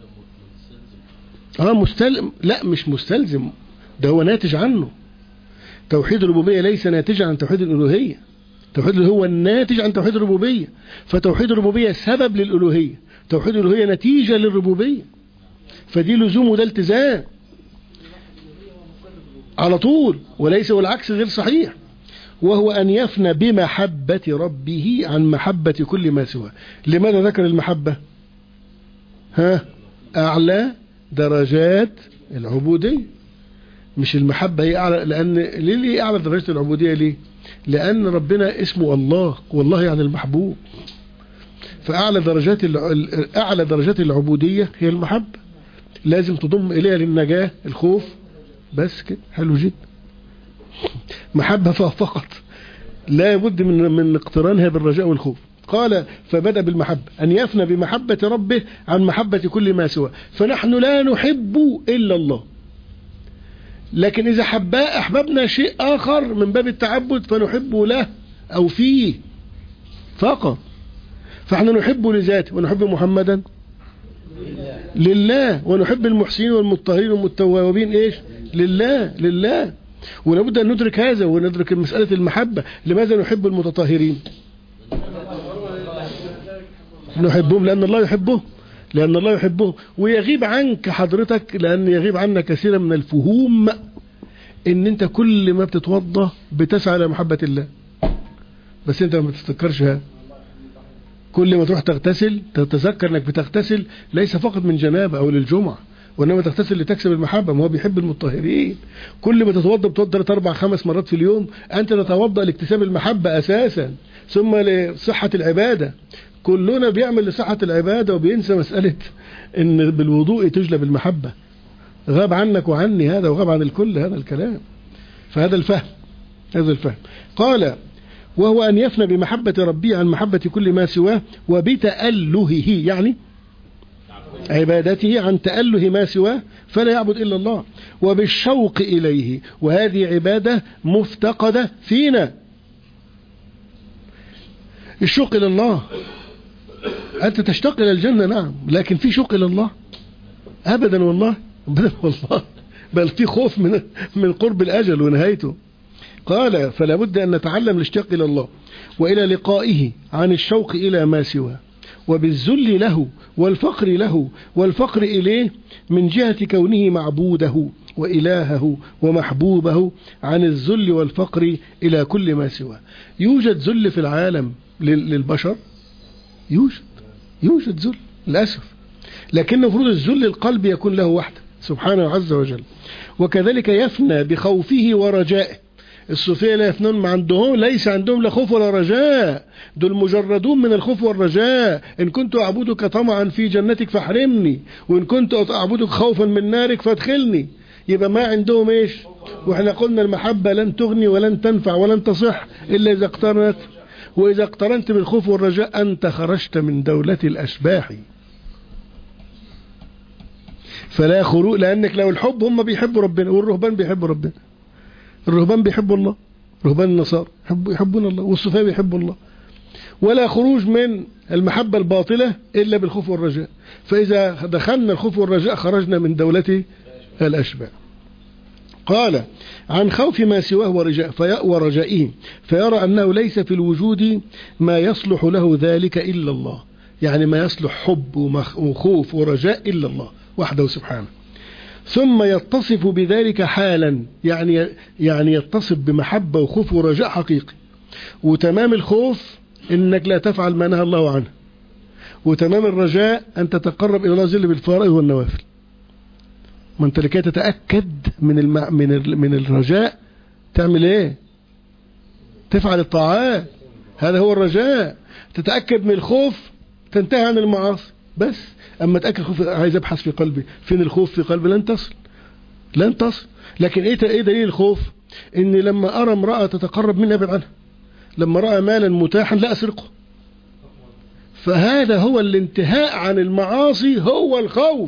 آه مستلزم، لا مش مستلزم، ده هو ناتج عنه. توحيد الربوبية ليس ناتجا عن توحيد الألوهية، توحيد الألوهية هو الناتج عن توحيد الربوبية. فتوحيد الربوبية سبب للألوهية، توحيد الألوهية نتيجة للربوبية، فدي لزوم وده التزام على طول، وليس والعكس غير صحيح. وهو أن يفنى بمحبة ربه عن محبة كل ما سواه. لماذا ذكر المحبة؟ ها، أعلى درجات العبودية، مش المحبة هي أعلى. لأن ليه أعلى درجات العبودية؟ ليه؟ لأن ربنا اسمه الله، والله يعني المحبوب. فأعلى درجات أعلى درجات العبودية هي المحبة، لازم تضم إليها للنجاة الخوف، بس كده حلو جدا. محبة فقط، لا بد من من اقترانها بالرجاء والخوف. قال فبدأ بالمحبة، أن يفنى بمحبة ربه عن محبة كل ما سواه. فنحن لا نحب إلا الله، لكن إذا حبا أحببنا شيء آخر من باب التعبد فنحب له أو فيه فقط. فاحنا نحب لذاته، ونحب محمدا لله، ونحب المحسنين والمطهرين والمتوابين إيش؟ لله لله. ولابد أن ندرك هذا وندرك مسألة المحبة. لماذا نحب المتطهرين؟ نحبهم لأن الله يحبه، لأن الله يحبه. ويغيب عنك حضرتك، لأن يغيب عنك كثيرا من الفهوم، إن أنت كل ما بتتوضى بتسعى إلى محبة الله، بس أنت ما تتذكرش هذا. كل ما تروح تغتسل تتذكر أنك بتغتسل ليس فقط من جنابة أو للجمعة، وإنما تغتسل لتكسب المحبة. ما هو بيحب المطهرين. كل ما تتوضى بتوضى ثلاث أربع خمس مرات في اليوم، أنت تتوضى لاكتساب المحبة أساسا، ثم لصحة العبادة. كلنا بيعمل لصحة العبادة وبينسى مسألة إن بالوضوء تجلب المحبة. غاب عنك وعني هذا، وغاب عن الكل هذا الكلام. فهذا الفهم، هذا الفهم. قال وهو أن يفنى بمحبة ربي عن محبة كل ما سواه، وبتألهه يعني عبادته عن تأله ما سواه، فلا يعبد إلا الله، وبالشوق إليه، وهذه عبادة مفتقدة فينا. الشوق إلى الله، أنت تشتاق إلى الجنة نعم، لكن في شوق إلى الله أبدا والله، أبدا والله، بل في خوف من من قرب الأجل ونهايته. قال فلا بد أن نتعلم الاشتياق إلى الله وإلى لقائه عن الشوق إلى ما سواه، وبالذل له والفقر له والفقر إليه من جهة كونه معبوده وإلهه ومحبوبه، عن الذل والفقر إلى كل ما سواه. يوجد ذل في العالم للبشر؟ يوجد يوجد ذل للأسف، لكن المفروض الذل القلب يكون له وحده سبحانه عز وجل. وكذلك يفنى بخوفه ورجائه. الصوفية لا يفنون، ما عندهم ليس عندهم لا خوف ولا رجاء، دول مجردون من الخوف والرجاء. إن كنت أعبدك طمعا في جنتك فاحرمني، وإن كنت أعبدك خوفا من نارك فادخلني. يبقى ما عندهم إيش؟ وإحنا قلنا المحبة لن تغني ولن تنفع ولن تصح إلا إذا اقترنت، وإذا اقترنت بالخوف والرجاء أنت خرجت من دولة الأشباح. فلا خروج، لأنك لو الحب هم بيحبوا ربنا والرهبان بيحبوا ربنا، الرهبان بيحبوا الله، رهبان النصارى يحبون الله، والصوفية بيحبوا الله. ولا خروج من المحبة الباطلة إلا بالخوف والرجاء. فإذا دخلنا الخوف والرجاء خرجنا من دولة الأشباح. قال عن خوف ما سواه ورجاء ورجائه، فيرى أنه ليس في الوجود ما يصلح له ذلك إلا الله، يعني ما يصلح حب وخوف ورجاء إلا الله وحده سبحانه. ثم يتصف بذلك حالا، يعني يعني يتصف بمحبة وخوف ورجاء حقيقي. وتمام الخوف إنك لا تفعل ما نهى الله عنه، وتمام الرجاء أن تتقرب إلى الله جل بالفرائض والنوافل. ما أنت لكي تتأكد من الم... من ال... من الرجاء تعمل إيه؟ تفعل الطاعات، هذا هو الرجاء. تتأكد من الخوف تنتهي عن المعاصي بس. أما تأكد خوف، عايز أبحث في قلبي فين الخوف في قلبي، لن تصل لن تصل. لكن إيه إيه دليل الخوف؟ إني لما أرى امرأة تتقرب مني أبعد عنها، لما رأى مالا متاحا لا أسرقه. فهذا هو الانتهاء عن المعاصي، هو الخوف.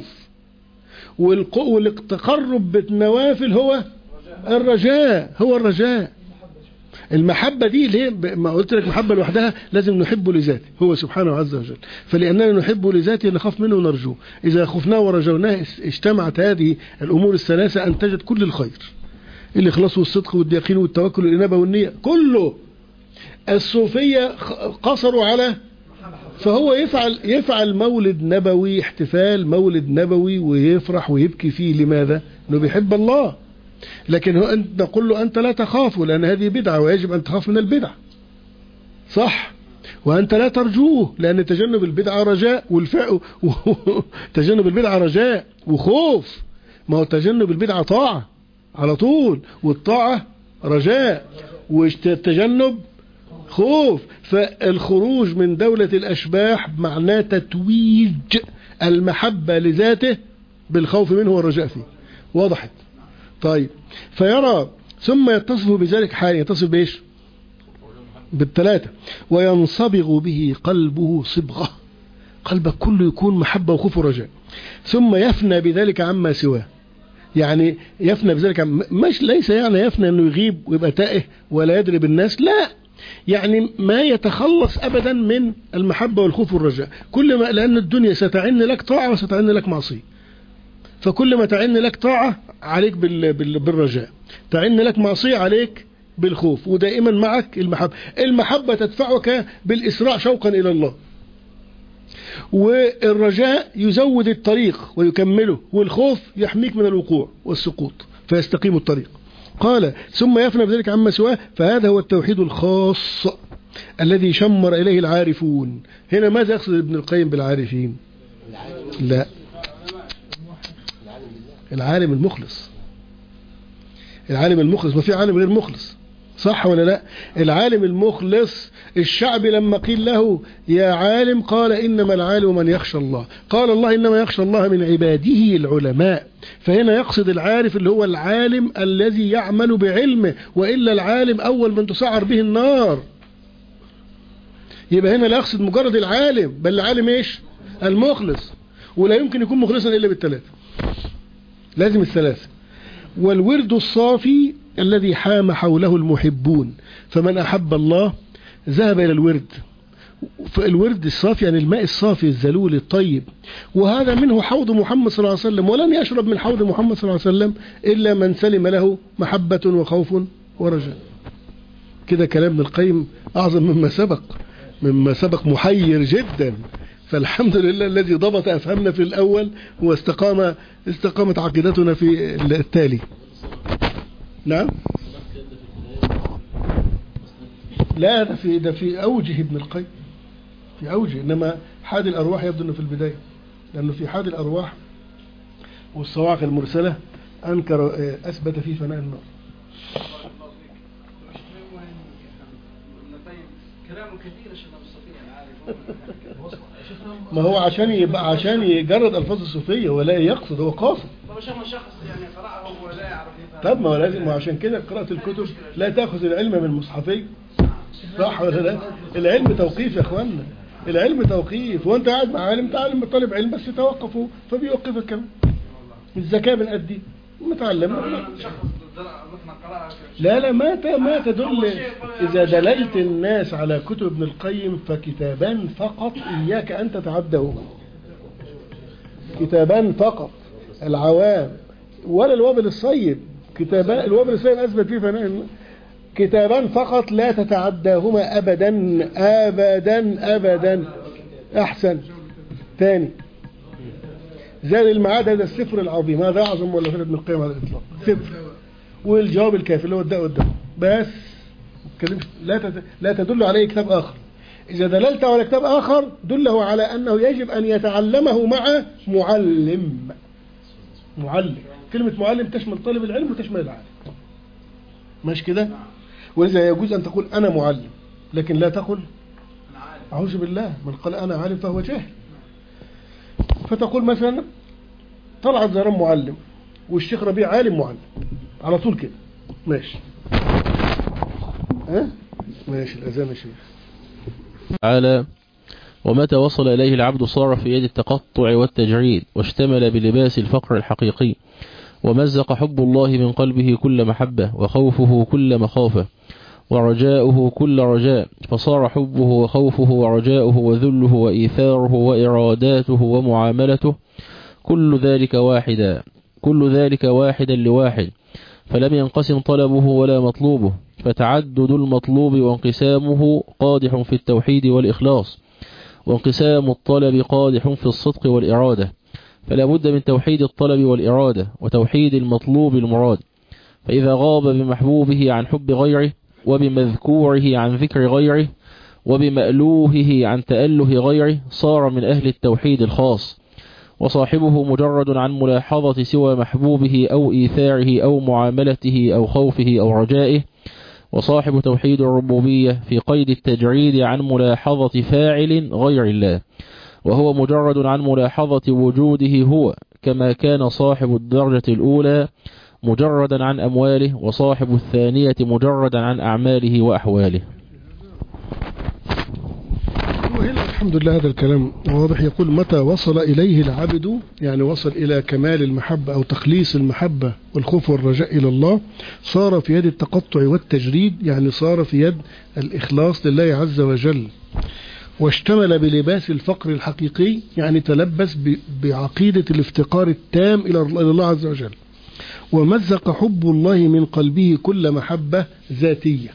والتقرب بالنوافل هو الرجاء، هو الرجاء. المحبة دي ليه؟ ما قلت لك محبة لوحدها لازم نحبه لذاته هو سبحانه عز وجل. فلأننا نحبه لذاته نخاف منه ونرجوه. إذا خفناه ورجوناه اجتمعت هذه الأمور الثلاثة أنتجت كل الخير، الإخلاص والصدق واليقين والتوكل والإنابة والنية كله. الصوفية قصروا على، فهو يفعل يفعل مولد نبوي، احتفال مولد نبوي ويفرح ويبكي فيه. لماذا؟ انه بيحب الله. لكن هو انت نقول له انت لا تخافه، لان هذه بدعة ويجب ان تخاف من البدعة، صح؟ وانت لا ترجوه، لان تجنب البدعة رجاء، والفعل تجنب البدعة رجاء وخوف. ما هو تجنب البدعة طاعة على طول، والطاعة رجاء، والتجنب خوف. فالخروج من دولة الأشباح معناه تتويج المحبة لذاته بالخوف منه والرجاء فيه. وضحت؟ طيب. فيرى ثم يتصف بذلك حال، يتصف بإيش؟ بالثلاثة. وينصبغ به قلبه صبغة، قلبك كله يكون محبة وخوف ورجاء. ثم يفنى بذلك عما سواه، يعني يفنى بذلك عم... مش ليس يعني يفنى أنه يغيب ويبقى تائه ولا يدري بالناس، لا، يعني ما يتخلص أبدا من المحبة والخوف والرجاء. كل ما، لأن الدنيا ستعن لك طاعة وستعن لك معصية، فكل ما تعن لك طاعة عليك بال... بال... بالرجاء، تعن لك معصية عليك بالخوف، ودائما معك المحبة. المحبة تدفعك بالإسراع شوقا إلى الله، والرجاء يزود الطريق ويكمله، والخوف يحميك من الوقوع والسقوط فيستقيم الطريق. قال ثم يفنى بذلك عما سواه، فهذا هو التوحيد الخاص الذي شمر إليه العارفون. هنا ماذا يقصد ابن القيم بالعارفين؟ لا، العالم المخلص. العالم المخلص، ما في عالم غير مخلص، صح ولا لا؟ العالم المخلص، الشعب لما قيل له يا عالم قال إنما العالم من يخشى الله، قال الله إنما يخشى الله من عباده العلماء. فهنا يقصد العارف اللي هو العالم الذي يعمل بعلمه، وإلا العالم أول من تسعر به النار. يبقى هنا لا يقصد مجرد العالم، بل العالم إيش؟ المخلص. ولا يمكن يكون مخلصا إلا بالثلاثة، لازم الثلاثة. والورد الصافي الذي حام حوله المحبون، فمن أحب الله ذهب إلى الورد. فالورد الصافي يعني الماء الصافي الزلول الطيب، وهذا منه حوض محمد صلى الله عليه وسلم، ولن يشرب من حوض محمد صلى الله عليه وسلم إلا من سلم له محبة وخوف ورجاء. كده كلام ابن القيم أعظم مما سبق، مما سبق محير جدا. فالحمد لله الذي ضبط أفهمنا في الأول واستقام استقامت عقيدتنا في التالي. نعم. لا ده في ده في أوجه ابن القيم، في أوجه، إنما حاد الأرواح يبدو أنه في البداية، لأنه في حاد الأرواح والصواعق المرسلة أنكر أثبت فيه فناء النار. ما هو عشان يبقى عشان يجرد الفاظ الصوفيه ولا يقصد، هو قاصد. طب شخص يعني قرأه ولا يعرف. طب ما هو لازم، ما عشان كده قراءة الكتب لا تأخذ العلم من المصحفي، صح ولا لا؟ العلم توقيف يا اخوانا، العلم توقيف، وانت قاعد مع عالم تعلم طالب علم بس توقفه فبيوقفك كمان. الزكاة بنأدي متعلم. لا لا ما ما تدل. إذا دللت الناس على كتب ابن القيم فكتابان فقط إياك أن تتعدهما، كتابان فقط، العوام ولا الوابل الصيب، كتابان الوابل الصيب أثبت فيه فناء، كتابان فقط لا تتعداهما أبدا أبدا أبدا. أحسن. ثاني زاد المعاد، هذا السفر العظيم، هذا أعظم ولا ابن القيم على الإطلاق، سفر. والجواب الكافي اللي هو الداء والدواء بس، لا تت... لا تدل عليه كتاب آخر. إذا دللت على كتاب آخر دله على أنه يجب أن يتعلمه مع معلم. معلم، كلمة معلم تشمل طالب العلم وتشمل العالم، مش كده؟ ولذا يجوز أن تقول أنا معلم لكن لا تقل أعوذ بالله، من قال أنا عالم فهو جاهل. فتقول مثلا طلعت زهران معلم والشيخ ربيع عالم معلم على طول كده، ماشي. ها ماشي. الأذان يا شيخ. تعالى: ومتى وصل إليه العبد صار في يد التقطع والتجريد، واشتمل بلباس الفقر الحقيقي، ومزق حب الله من قلبه كل محبة، وخوفه كل مخافة، ورجاؤه كل رجاء، فصار حبه وخوفه ورجاؤه وذله وإيثاره وإراداته ومعاملته كل ذلك واحدا كل ذلك واحدا لواحد، فلم ينقسم طلبه ولا مطلوبه، فتعدد المطلوب وانقسامه قادح في التوحيد والإخلاص، وانقسام الطلب قادح في الصدق والإرادة، فلا بد من توحيد الطلب والإرادة وتوحيد المطلوب المراد. فإذا غاب بمحبوبه عن حب غيره، وبمذكوره عن ذكر غيره، وبمألوهه عن تأله غيره، صار من أهل التوحيد الخاص، وصاحبه مجرد عن ملاحظة سوى محبوبه أو إيثاره أو معاملته أو خوفه أو رجائه. وصاحب توحيد الربوبية في قيد التجريد عن ملاحظة فاعل غير الله، وهو مجرد عن ملاحظة وجوده هو، كما كان صاحب الدرجة الأولى مجردا عن أمواله، وصاحب الثانية مجردا عن أعماله وأحواله. وهنا الحمد لله هذا الكلام واضح. يقول متى وصل إليه العبد، يعني وصل إلى كمال المحبة أو تخليص المحبة والخوف والرجاء إلى الله، صار في يد التقطع والتجريد، يعني صار في يد الإخلاص لله عز وجل، واشتمل بلباس الفقر الحقيقي، يعني تلبس بعقيدة الافتقار التام إلى الله عز وجل، ومزق حب الله من قلبه كل محبة ذاتية،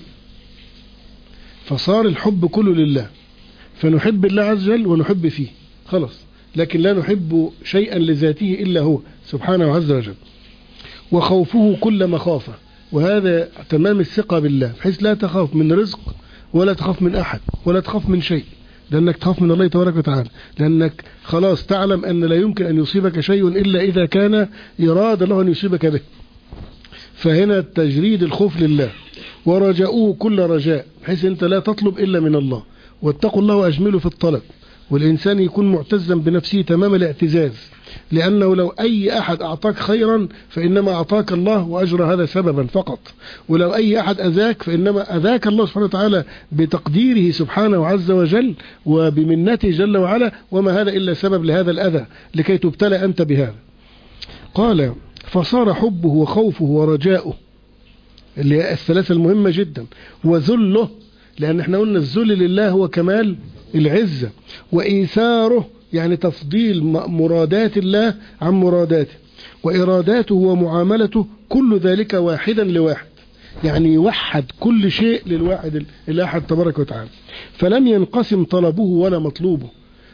فصار الحب كله لله، فنحب الله عز وجل ونحب فيه خلاص، لكن لا نحب شيئا لذاته إلا هو سبحانه عز وجل. وخوفه كل مخافة، وهذا تمام الثقة بالله، بحيث لا تخاف من رزق ولا تخاف من أحد ولا تخاف من شيء، لأنك تخاف من الله تبارك وتعالى، لأنك خلاص تعلم أن لا يمكن أن يصيبك شيء إلا إذا كان إراد الله أن يصيبك به. فهنا تجريد الخوف لله. ورجاؤه كل رجاء، بحيث أنت لا تطلب إلا من الله، واتقوا الله وأجملوا في الطلب، والإنسان يكون معتزا بنفسه تمام الاعتزاز، لأنه لو أي أحد أعطاك خيرا فإنما أعطاك الله وأجرى هذا سببا فقط، ولو أي أحد أذاك فإنما أذاك الله سبحانه وتعالى بتقديره سبحانه عز وجل وبمنته جل وعلا، وما هذا إلا سبب لهذا الأذى لكي تبتلى أنت بهذا. قال فصار حبه وخوفه ورجاؤه، اللي هي الثلاثة المهمة جدا، وذله، لأن احنا قلنا الذل لله هو كمال العزة، وإيثاره يعني تفضيل مرادات الله عن مراداته، وإراداته ومعاملته كل ذلك واحدا لواحد، يعني يوحد كل شيء للواحد الأحد تبارك وتعالى، فلم ينقسم طلبه ولا مطلوبه،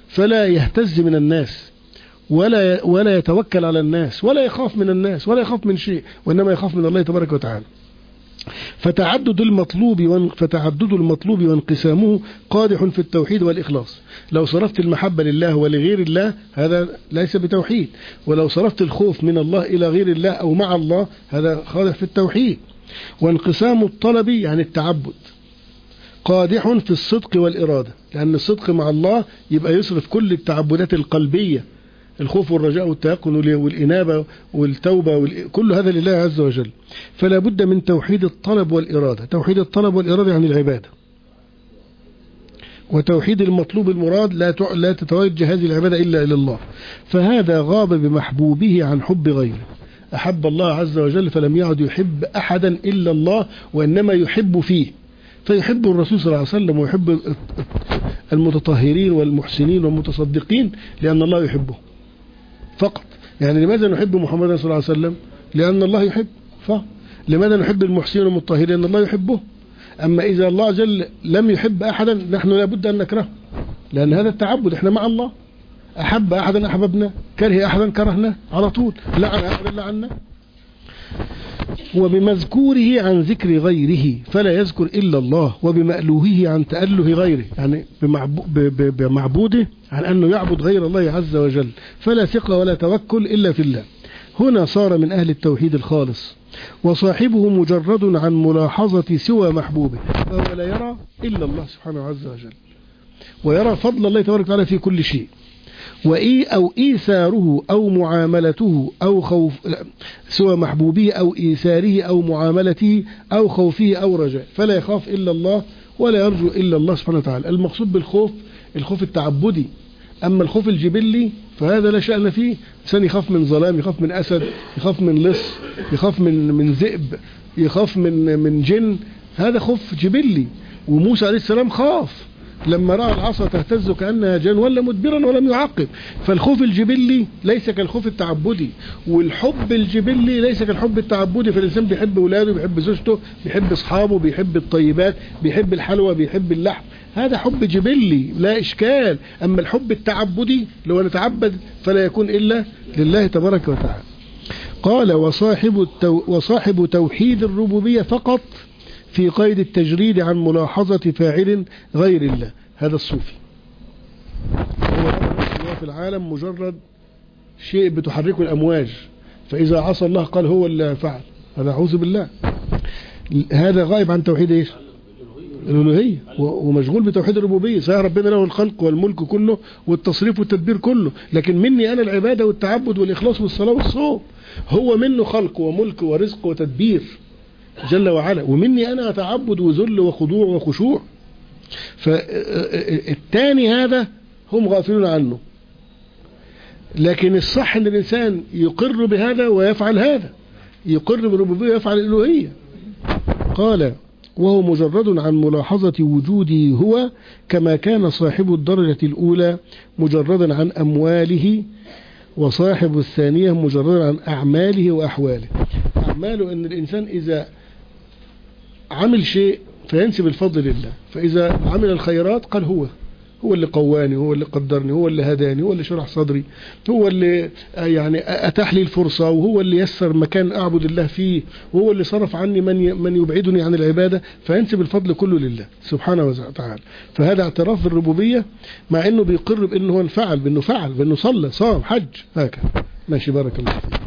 فلا يهتز من الناس ولا ولا يتوكل على الناس ولا يخاف من الناس ولا يخاف من شيء، وإنما يخاف من الله تبارك وتعالى. فتعدد المطلوب فتعدد المطلوب وانقسامه قادح في التوحيد والإخلاص. لو صرفت المحبة لله ولغير الله هذا ليس بتوحيد، ولو صرفت الخوف من الله إلى غير الله أو مع الله هذا قادح في التوحيد. وانقسام الطلب يعني التعبد قادح في الصدق والإرادة، لأن الصدق مع الله يبقى يصرف كل التعبدات القلبية، الخوف والرجاء والتيقن والإنابة والتوبة كل هذا لله عز وجل. فلا بد من توحيد الطلب والإرادة. توحيد الطلب والإرادة يعني العبادة، وتوحيد المطلوب المراد لا لا تتوجه هذه العبادة إلا إلى الله. فهذا غاب بمحبوبه عن حب غيره، أحب الله عز وجل فلم يعد يحب أحدا إلا الله، وإنما يحب فيه، فيحب الرسول صلى الله عليه وسلم ويحب المتطهرين والمحسنين والمتصدقين لأن الله يحبه فقط. يعني لماذا نحب محمد صلى الله عليه وسلم؟ لأن الله يحب فقط. لماذا نحب المحسنين والمطهرين؟ لأن الله يحبه. أما إذا الله عز وجل لم يحب أحدا نحن لابد أن نكرهه، لأن هذا التعبد، إحنا مع الله. أحب أحدا أحببنا، كره أحدا كرهنا على طول، لعن أحدا لعنا. وبمذكوره عن ذكر غيره فلا يذكر إلا الله، وبمألوهه عن تأله غيره، يعني بمعبوده عن أنه يعبد غير الله عز وجل، فلا ثقة ولا توكل إلا في الله. هنا صار من أهل التوحيد الخالص، وصاحبه مجرد عن ملاحظة سوى محبوبه، فهو لا يرى إلا الله سبحانه عز وجل، ويرى فضل الله تبارك وتعالى في كل شيء، وإي أو إيثاره أو معاملته أو خوف سوى محبوبه أو إيثاره أو معاملته أو خوفه أو رجاء، فلا يخاف إلا الله ولا يرجو إلا الله سبحانه وتعالى. المقصود بالخوف الخوف التعبدي، أما الخوف الجبلي فهذا لا شأن فيه. إنسان يخاف من ظلام، يخاف من أسد، يخاف من لص، يخاف من من ذئب، يخاف من من جن، هذا خوف جبلي. وموسى عليه السلام خاف لما رأى العصا تهتز كأنها جان ولا مدبرا ولم يعقب. فالخوف الجبلي ليس كالخوف التعبدي، والحب الجبلي ليس كالحب التعبدي. فالإنسان بيحب أولاده، بيحب زوجته، بيحب أصحابه، بيحب الطيبات، بيحب الحلوى، بيحب اللحم، هذا حب جبلي لا إشكال. أما الحب التعبدي لو نتعبد فلا يكون إلا لله تبارك وتعالى. قال وصاحب, التو وصاحب توحيد الربوبية فقط في قيد التجريد عن ملاحظة فاعل غير الله، هذا الصوفي. هو في العالم مجرد شيء بتحركه الأمواج، فإذا عصى الله قال هو اللي فعل، هذا أعوذ بالله. هذا غائب عن توحيد إيش؟ الألوهية، ومشغول بتوحيد الربوبية. صحيح ربنا له الخلق والملك كله والتصريف والتدبير كله، لكن مني أنا العبادة والتعبد والإخلاص والصلاة والصوم. هو منه خلق وملك ورزق وتدبير جل وعلا، ومني أنا تعبد وذل وخضوع وخشوع. فالثاني هذا هم غافلون عنه، لكن الصح أن الإنسان يقر بهذا ويفعل هذا، يقر بالربوبية ويفعل الألوهية. قال وهو مجرد عن ملاحظة وجوده هو، كما كان صاحب الدرجة الأولى مجردا عن أمواله، وصاحب الثانية مجردا عن أعماله وأحواله. أعماله أن الإنسان إذا عمل شيء فينسب الفضل لله، فإذا عمل الخيرات قال هو هو اللي قواني، هو اللي قدرني، هو اللي هداني، هو اللي شرح صدري، هو اللي يعني أتاح لي الفرصة، وهو اللي يسر مكان أعبد الله فيه، وهو اللي صرف عني من من يبعدني عن العبادة، فينسب الفضل كله لله سبحانه وتعالى. فهذا اعتراف بالربوبية، مع أنه بيقر بأنه هو فعل، بأنه فعل، بأنه صلى صام حج هكذا. ماشي، بارك الله فيك.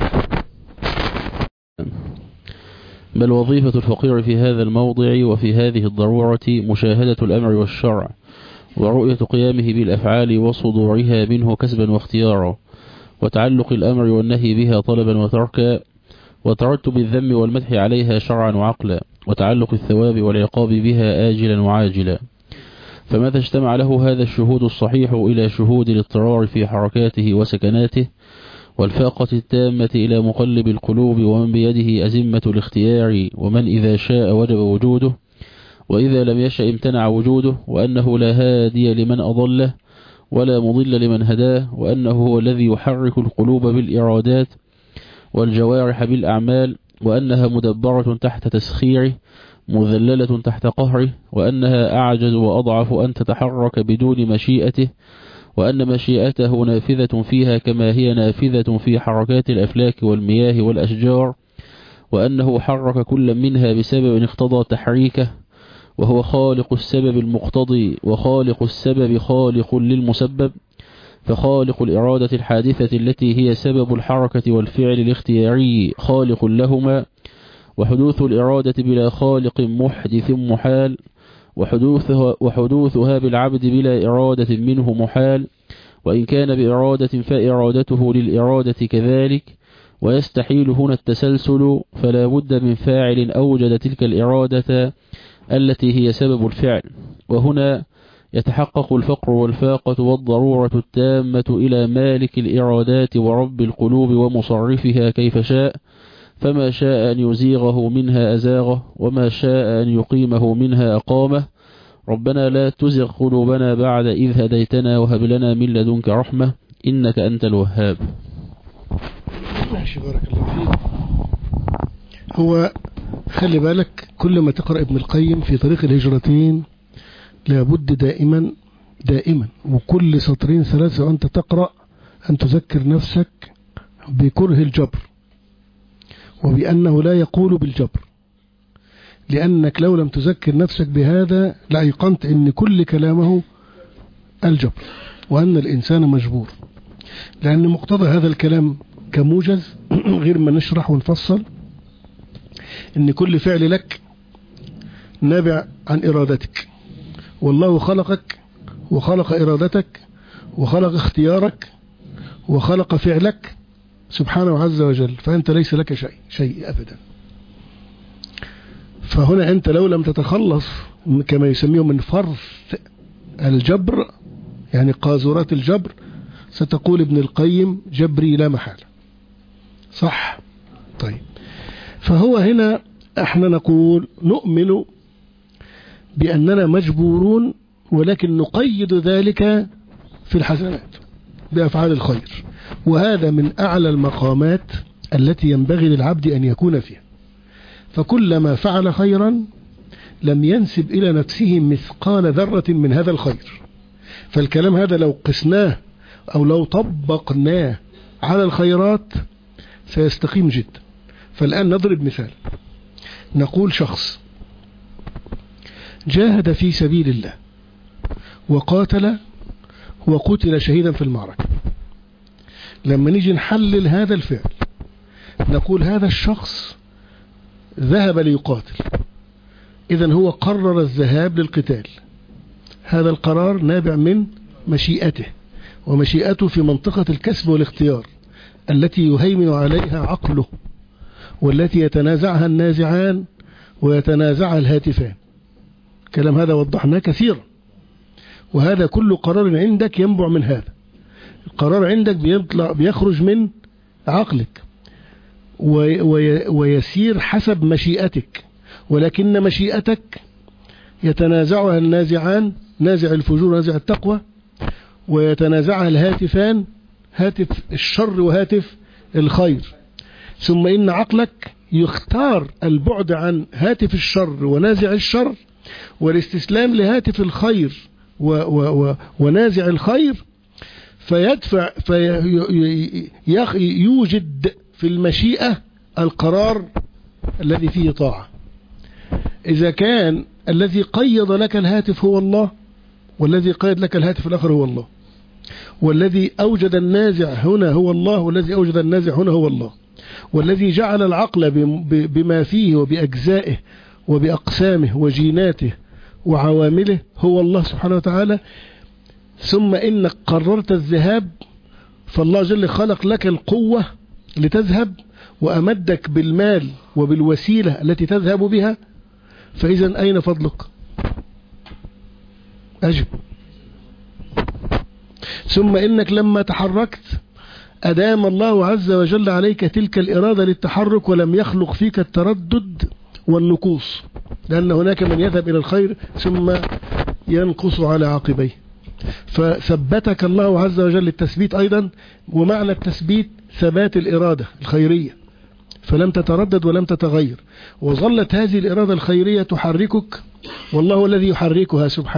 بل وظيفة الفقير في هذا الموضع وفي هذه الضرورة مشاهدة الأمر والشرع، ورؤية قيامه بالأفعال وصدورها منه كسبا واختيارا، وتعلق الأمر والنهي بها طلبا وتركا، وترتب الذم والمدح عليها شرعا وعقلا، وتعلق الثواب والعقاب بها آجلا وعاجلا. فمتى اجتمع له هذا الشهود الصحيح إلى شهود الاضطرار في حركاته وسكناته، والفاقة التامة إلى مقلب القلوب، ومن بيده أزمة الاختيار، ومن إذا شاء وجب وجوده، وإذا لم يشأ امتنع وجوده، وأنه لا هادي لمن أضله ولا مضل لمن هداه، وأنه هو الذي يحرك القلوب بالإرادات والجوارح بالأعمال، وأنها مدبرة تحت تسخيره مذللة تحت قهره، وأنها أعجز وأضعف أن تتحرك بدون مشيئته، وأن مشيئته نافذة فيها كما هي نافذة في حركات الأفلاك والمياه والأشجار، وأنه حرك كل منها بسبب اقتضى تحريكه، وهو خالق السبب المقتضي وخالق السبب خالق للمسبب، فخالق الإرادة الحادثة التي هي سبب الحركة والفعل الاختياري خالق لهما، وحدوث الإرادة بلا خالق محدث محال، وحدوثها, وحدوثها بالعبد بلا إرادة منه محال، وإن كان بإرادة فإرادته للإرادة كذلك، ويستحيل هنا التسلسل، فلا بد من فاعل أوجد تلك الإرادة التي هي سبب الفعل. وهنا يتحقق الفقر والفاقة والضرورة التامة إلى مالك الإرادات ورب القلوب ومصرفها كيف شاء، فما شاء أن يزيغه منها أزاغه، وما شاء أن يقيمه منها أقامه. ربنا لا تزغ قلوبنا بعد إذ هديتنا وهب لنا من لدنك رحمة إنك أنت الوهاب. ماشي، بارك الله فيك. هو خلي بالك كل ما تقرأ ابن القيم في طريق الهجرتين لابد دائما دائما وكل سطرين ثلاثة وأنت تقرأ أن تذكر نفسك بكره الجبر، وبأنه لا يقول بالجبر، لأنك لو لم تذكر نفسك بهذا لأيقنت أن كل كلامه الجبر، وأن الإنسان مجبور. لأن مقتضى هذا الكلام كموجز غير ما نشرح ونفصل أن كل فعل لك نابع عن إرادتك، والله خلقك وخلق إرادتك وخلق اختيارك وخلق فعلك سبحانه عز وجل، فأنت ليس لك شيء شيء أبدا. فهنا أنت لو لم تتخلص كما يسميه من فرث الجبر، يعني قاذورات الجبر، ستقول ابن القيم جبري لا محالة. صح؟ طيب، فهو هنا احنا نقول نؤمن بأننا مجبورون، ولكن نقيد ذلك في الحسنات بأفعال الخير، وهذا من أعلى المقامات التي ينبغي للعبد أن يكون فيها. فكلما فعل خيرا لم ينسب إلى نفسه مثقال ذرة من هذا الخير. فالكلام هذا لو قسناه أو لو طبقناه على الخيرات سيستقيم جدا. فالآن نضرب مثال، نقول شخص جاهد في سبيل الله وقاتل وقتل شهيدا في المعركة. لما نيجي نحلل هذا الفعل نقول هذا الشخص ذهب ليقاتل، إذن هو قرر الذهاب للقتال. هذا القرار نابع من مشيئته، ومشيئته في منطقة الكسب والاختيار التي يهيمن عليها عقله، والتي يتنازعها النازعان ويتنازعها الهاتفان. كلام هذا وضحناه كثيرا، وهذا كل قرار عندك ينبع من هذا. القرار عندك بيطلع بيخرج من عقلك ويسير حسب مشيئتك، ولكن مشيئتك يتنازعها النازعان، نازع الفجور ونازع التقوى، ويتنازعها الهاتفان، هاتف الشر وهاتف الخير. ثم إن عقلك يختار البعد عن هاتف الشر ونازع الشر والاستسلام لهاتف الخير و و و ونازع الخير، فيدفع فيوجد في المشيئة القرار الذي فيه طاعة. إذا كان الذي قيض لك الهاتف هو الله، والذي قيد لك الهاتف الآخر هو الله، والذي أوجد النازع هنا هو الله، والذي أوجد النازع هنا هو الله، والذي جعل العقل بما فيه وبأجزائه وبأقسامه وجيناته وعوامله هو الله سبحانه وتعالى، ثم إنك قررت الذهاب، فالله جل خلق لك القوة لتذهب وأمدك بالمال وبالوسيلة التي تذهب بها، فإذا أين فضلك؟ أجب. ثم إنك لما تحركت أدام الله عز وجل عليك تلك الإرادة للتحرك، ولم يخلق فيك التردد والنقوص، لأن هناك من يذهب إلى الخير ثم ينقص على عقبيه. فثبتك الله عز وجل التثبيت أيضا، ومعنى التثبيت ثبات الإرادة الخيرية، فلم تتردد ولم تتغير، وظلت هذه الإرادة الخيرية تحركك، والله الذي يحركها سبحانه.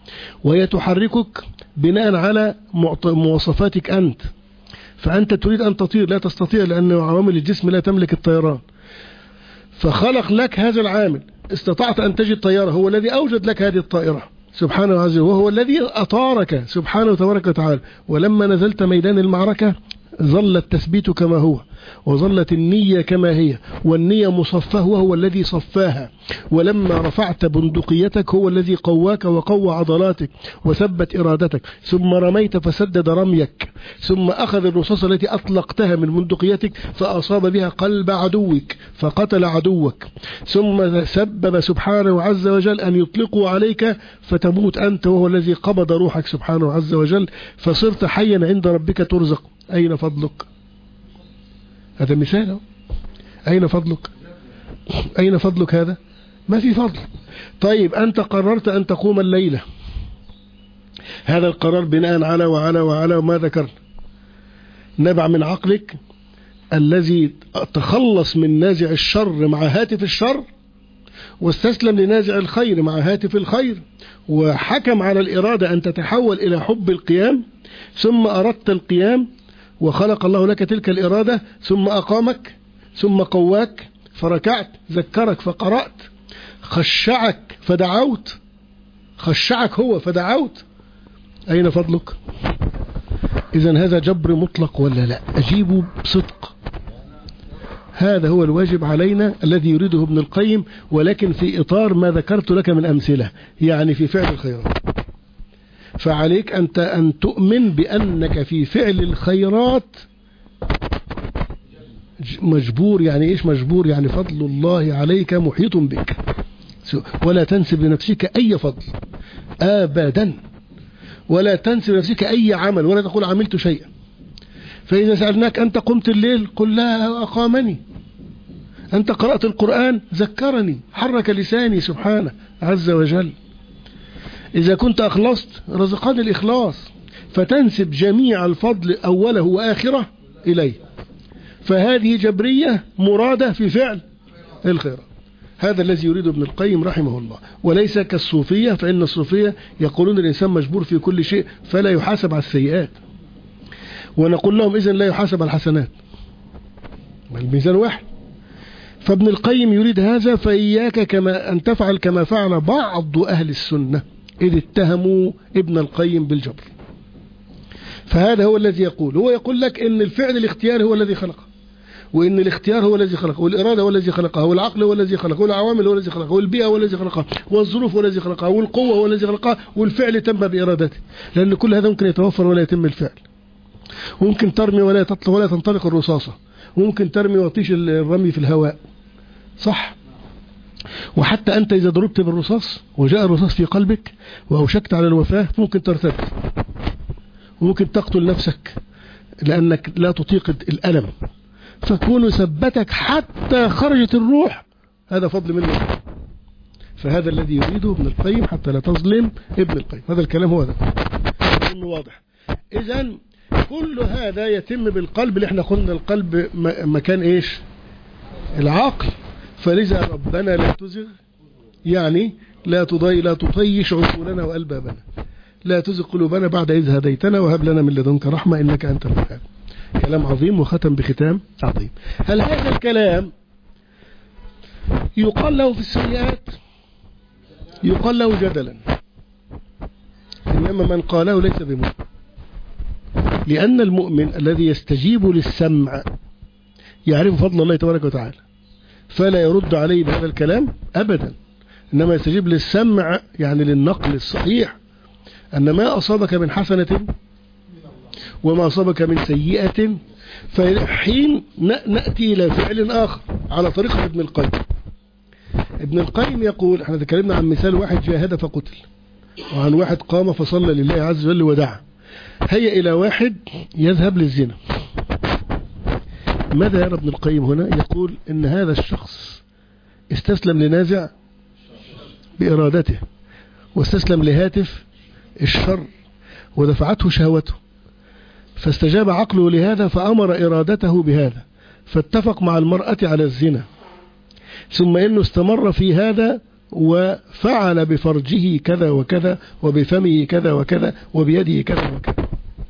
وهي تحركك بناء على مواصفاتك أنت. فأنت تريد أن تطير لا تستطيع لأن عوامل الجسم لا تملك الطيران، فخلق لك هذا العامل، استطعت أن تجد طيارة، هو الذي أوجد لك هذه الطائرة سبحانه وتعالى، وهو الذي أطارك سبحانه وتبارك وتعالى. ولما نزلت ميدان المعركة ظل التثبيت كما هو، وظلت النية كما هي، والنية مصفاه وهو الذي صفاها. ولما رفعت بندقيتك هو الذي قواك وقوى عضلاتك وثبت إرادتك، ثم رميت فسدد رميك، ثم أخذ الرصاصة التي أطلقتها من بندقيتك فأصاب بها قلب عدوك فقتل عدوك، ثم سبب سبحانه عز وجل أن يطلقوا عليك فتموت أنت، وهو الذي قبض روحك سبحانه عز وجل، فصرت حيا عند ربك ترزق. أين فضلك؟ هذا مثال. أين فضلك؟ أين فضلك؟ هذا ما في فضل. طيب أنت قررت أن تقوم الليلة، هذا القرار بناء على وعلى وعلى وما ذكرنا، نبع من عقلك الذي تخلص من نازع الشر مع هاتف الشر، واستسلم لنازع الخير مع هاتف الخير، وحكم على الإرادة أن تتحول إلى حب القيام، ثم أردت القيام وخلق الله لك تلك الإرادة، ثم أقامك، ثم قواك فركعت، ذكرك فقرأت، خشعك فدعوت، خشعك هو فدعوت. أين فضلك؟ إذن هذا جبر مطلق ولا لا؟ أجيبوا بصدق. هذا هو الواجب علينا الذي يريده ابن القيم، ولكن في إطار ما ذكرت لك من أمثلة، يعني في فعل الخيرات. فعليك أنت أن تؤمن بأنك في فعل الخيرات مجبور. يعني إيش مجبور؟ يعني فضل الله عليك محيط بك، ولا تنسب لنفسك أي فضل أبدا، ولا تنسب لنفسك أي عمل، ولا تقول عملت شيئا. فإذا سألناك أنت قمت الليل قل لا أقامني، أنت قرأت القرآن ذكرني، حرك لساني سبحانه عز وجل. إذا كنت أخلصت رزقني الإخلاص، فتنسب جميع الفضل أوله وآخره إليه. فهذه جبرية مرادة في فعل الخير. هذا الذي يريد ابن القيم رحمه الله، وليس كالصوفية، فإن الصوفية يقولون الإنسان مجبور في كل شيء فلا يحاسب على السيئات، ونقول لهم إذن لا يحاسب على الحسنات، الميزان واحد. فابن القيم يريد هذا، فإياك كما أن تفعل كما فعل بعض أهل السنة إذ اتهموا ابن القيم بالجبر. فهذا هو الذي يقول، هو يقول لك إن الفعل الاختياري هو الذي خلقه، وإن الاختيار هو الذي خلقه، والإرادة هو الذي خلقها، والعقل هو الذي خلقه، والعوامل هو الذي خلقها، والبيئة هو الذي خلقها، والظروف هو الذي خلقها، والقوة هو الذي خلقها، والفعل تم بإرادته. لأن كل هذا ممكن يتوفر ولا يتم الفعل. وممكن ترمي ولا تطلق ولا تنطلق الرصاصة، وممكن ترمي وطيش الرمي في الهواء، صح؟ وحتى أنت إذا ضربت بالرصاص وجاء الرصاص في قلبك وأوشكت على الوفاة ممكن ترتد، وممكن تقتل نفسك لأنك لا تطيق الألم، فكون ثبتك حتى خرجت الروح، هذا فضل منه. فهذا الذي يريده ابن القيم حتى لا تظلم ابن القيم. هذا الكلام هو ده إنه واضح. إذن كل هذا يتم بالقلب، اللي احنا قلنا القلب مكان ايش؟ العقل. فلذا ربنا لا تزغ، يعني لا تضي لا تطيش عقولنا وألبابنا، لا تزغ قلوبنا بعد إذ هديتنا وهب لنا من لدنك رحمة إنك أنت الوهاب. كلام عظيم وختم بختام عظيم. هل هذا الكلام يقال له في السيئات؟ يقال له جدلا، إنما من قاله ليس بمؤمن، لأن المؤمن الذي يستجيب للسمع يعرف فضل الله تبارك وتعالى، فلا يرد عليه بهذا الكلام أبدا، إنما يستجيب للسمع يعني للنقل الصحيح، أن ما أصابك من حسنة وما أصابك من سيئة. فحين نأتي إلى فعل آخر على طريقة ابن القيم. ابن القيم يقول، احنا تكلمنا عن مثال واحد جاهد فقتل، وعن واحد قام فصلى لله عز وجل ودعا. هيا إلى واحد يذهب للزنا. ماذا يرى ابن القيم هنا؟ يقول إن هذا الشخص استسلم لنازع بإرادته، واستسلم لهاتف الشر ودفعته شهوته، فاستجاب عقله لهذا فأمر إرادته بهذا، فاتفق مع المرأة على الزنا، ثم إنه استمر في هذا وفعل بفرجه كذا وكذا وبفمه كذا وكذا وبيده كذا وكذا.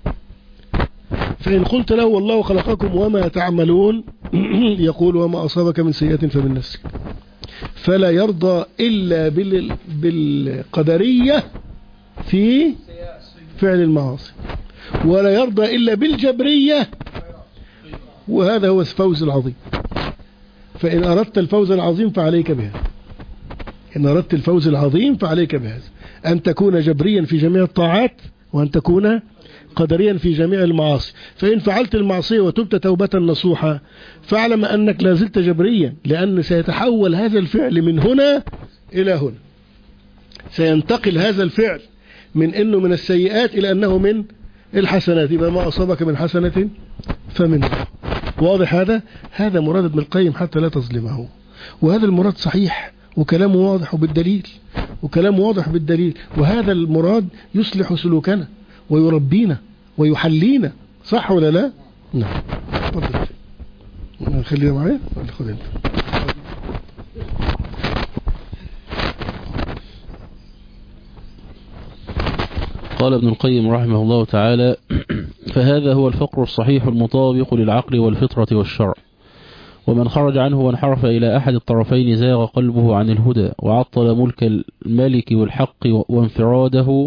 فإن قلت له والله خلقكم وما تعملون يقول وما أصابك من سيئة فمن نفسك. فلا يرضى إلا بالقدرية في فعل المعاصي، ولا يرضى إلا بالجبرية، وهذا هو الفوز العظيم. فإن أردت الفوز العظيم فعليك بهذا، إن أردت الفوز العظيم فعليك بهذا، أن تكون جبريا في جميع الطاعات، وأن تكون قدريا في جميع المعاصي. فإن فعلت المعصية وتبت توبة نصوحة فاعلم أنك لا زلت جبريا، لأن سيتحول هذا الفعل من هنا إلى هنا، سينتقل هذا الفعل من أنه من السيئات إلى أنه من الحسنات. يبقى ما أصابك من حسنة فمن واضح. هذا هذا مراد ابن القيم حتى لا تظلمه، وهذا المراد صحيح وكلامه واضح بالدليل، وكلامه واضح بالدليل، وهذا المراد يصلح سلوكنا ويربينا ويحلينا، صح ولا لا؟ نعم. تفضل. خلينا معايا ولا خذ انت؟ قال ابن القيم رحمه الله تعالى: فهذا هو الفقر الصحيح المطابق للعقل والفطرة والشرع، ومن خرج عنه وانحرف إلى أحد الطرفين زاغ قلبه عن الهدى، وعطل ملك الملك والحق وانفراده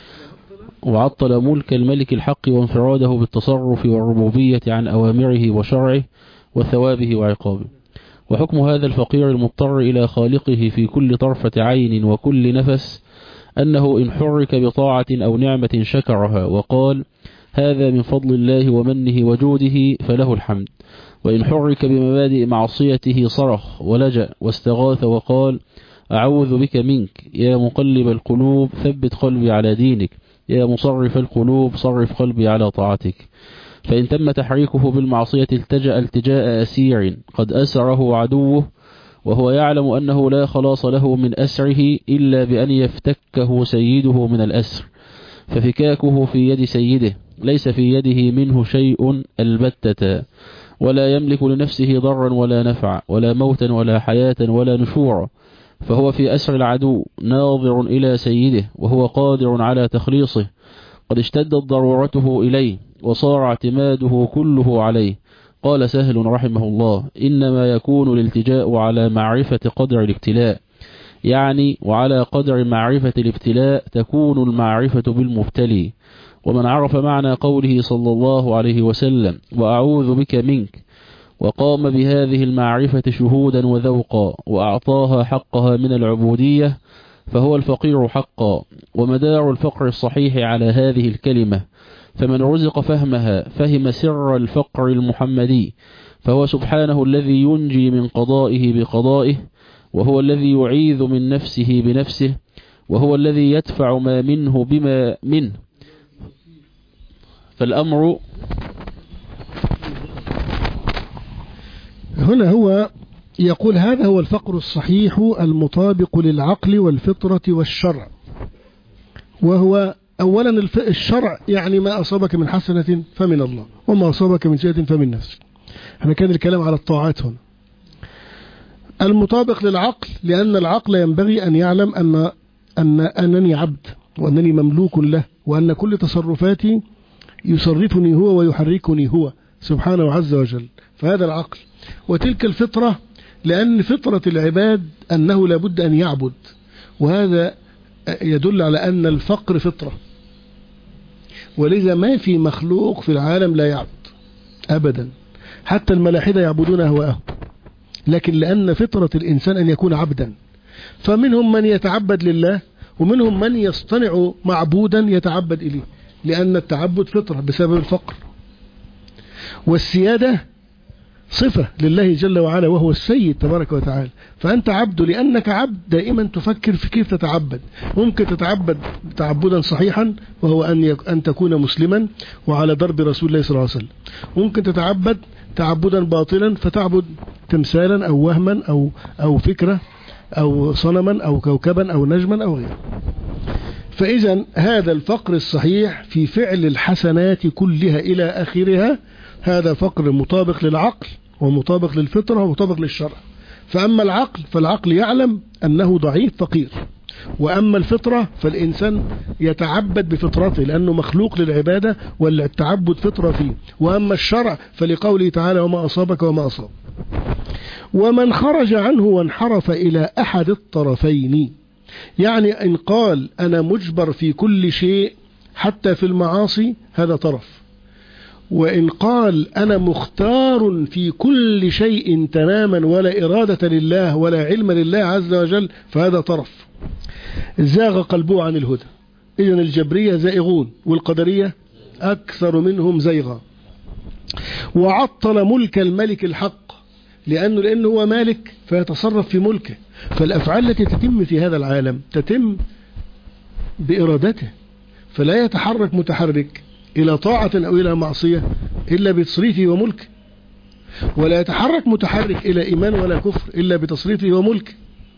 وعطل ملك الملك الحق وانفراده بالتصرف والربوبية عن أوامره وشرعه وثوابه وعقابه. وحكم هذا الفقير المضطر إلى خالقه في كل طرفة عين وكل نفس أنه إن حرك بطاعة أو نعمة شكرها وقال هذا من فضل الله ومنه وجوده فله الحمد، وإن حرك بمبادئ معصيته صرخ ولجأ واستغاث وقال أعوذ بك منك يا مقلب القلوب ثبت قلبي على دينك، يا مصرف القلوب صرف قلبي على طاعتك. فإن تم تحريكه بالمعصية التجأ التجاء أسير قد أسره عدوه، وهو يعلم أنه لا خلاص له من أسره إلا بأن يفتكه سيده من الأسر، ففكاكه في يد سيده، ليس في يده منه شيء البتة، ولا يملك لنفسه ضرا ولا نفع ولا موتا ولا حياة ولا نشورا، فهو في أسر العدو ناظر إلى سيده وهو قادر على تخليصه، قد اشتدت ضرورته إليه وصار اعتماده كله عليه. قال سهل رحمه الله: إنما يكون الالتجاء على معرفة قدر الابتلاء، يعني وعلى قدر معرفة الابتلاء تكون المعرفة بالمبتلي. ومن عرف معنى قوله صلى الله عليه وسلم وأعوذ بك منك وقام بهذه المعرفة شهودا وذوقا وأعطاها حقها من العبودية فهو الفقير حقا. ومدار الفقر الصحيح على هذه الكلمة، فمن رزق فهمها فهم سر الفقر المحمدي، فهو سبحانه الذي ينجي من قضائه بقضائه، وهو الذي يعيذ من نفسه بنفسه، وهو الذي يدفع ما منه بما منه. فالأمر هنا هو يقول هذا هو الفقر الصحيح المطابق للعقل والفطرة والشرع. وهو أولا الشرع يعني ما أصابك من حسنة فمن الله، وما أصابك من سيئة فمن نفسك. احنا كان الكلام على الطاعات هنا. المطابق للعقل لأن العقل ينبغي أن يعلم أن أن أنني عبد وأنني مملوك له، وأن كل تصرفاتي يصرفني هو ويحركني هو سبحانه عز وجل، فهذا العقل. وتلك الفطرة لأن فطرة العباد أنه لابد أن يعبد، وهذا يدل على أن الفقر فطرة، ولذا ما في مخلوق في العالم لا يعبد أبدا، حتى الملاحدة يعبدون أهواءهم، لكن لأن فطرة الإنسان أن يكون عبدا. فمنهم من يتعبد لله، ومنهم من يصطنع معبودا يتعبد إليه، لأن التعبد فطرة بسبب الفقر. والسيادة صفة لله جل وعلا، وهو السيد تبارك وتعالى. فأنت عبد لأنك عبد دائما تفكر في كيف تتعبد. ممكن تتعبد تعبدا صحيحا وهو أن أن تكون مسلما وعلى درب رسول الله صلى الله عليه وسلم. ممكن تتعبد تعبدا باطلا فتعبد تمثالا أو وهما أو أو فكرة أو صنما أو كوكبا أو نجما أو غيره. فإذا هذا الفقر الصحيح في فعل الحسنات كلها إلى آخرها، هذا فقر مطابق للعقل ومطابق للفطرة ومطابق للشرع. فأما العقل فالعقل يعلم أنه ضعيف فقير، وأما الفطرة فالإنسان يتعبد بفطرته لأنه مخلوق للعبادة والتعبد فطرة فيه. وأما الشرع فلقوله تعالى وما أصابك وما أصاب. ومن خرج عنه وانحرف إلى أحد الطرفين، يعني إن قال أنا مجبر في كل شيء حتى في المعاصي هذا طرف، وإن قال أنا مختار في كل شيء تماما ولا إرادة لله ولا علم لله عز وجل فهذا طرف. زاغ قلبه عن الهدى. إذن الجبرية زائغون والقدرية أكثر منهم زيغا. وعطل ملك الملك الحق لأنه لأنه هو مالك فيتصرف في ملكه، فالأفعال التي تتم في هذا العالم تتم بإرادته، فلا يتحرك متحرك إلى طاعة أو إلى معصية إلا بتصريفه وملكه، ولا يتحرك متحرك إلى إيمان ولا كفر إلا بتصريفه وملكه.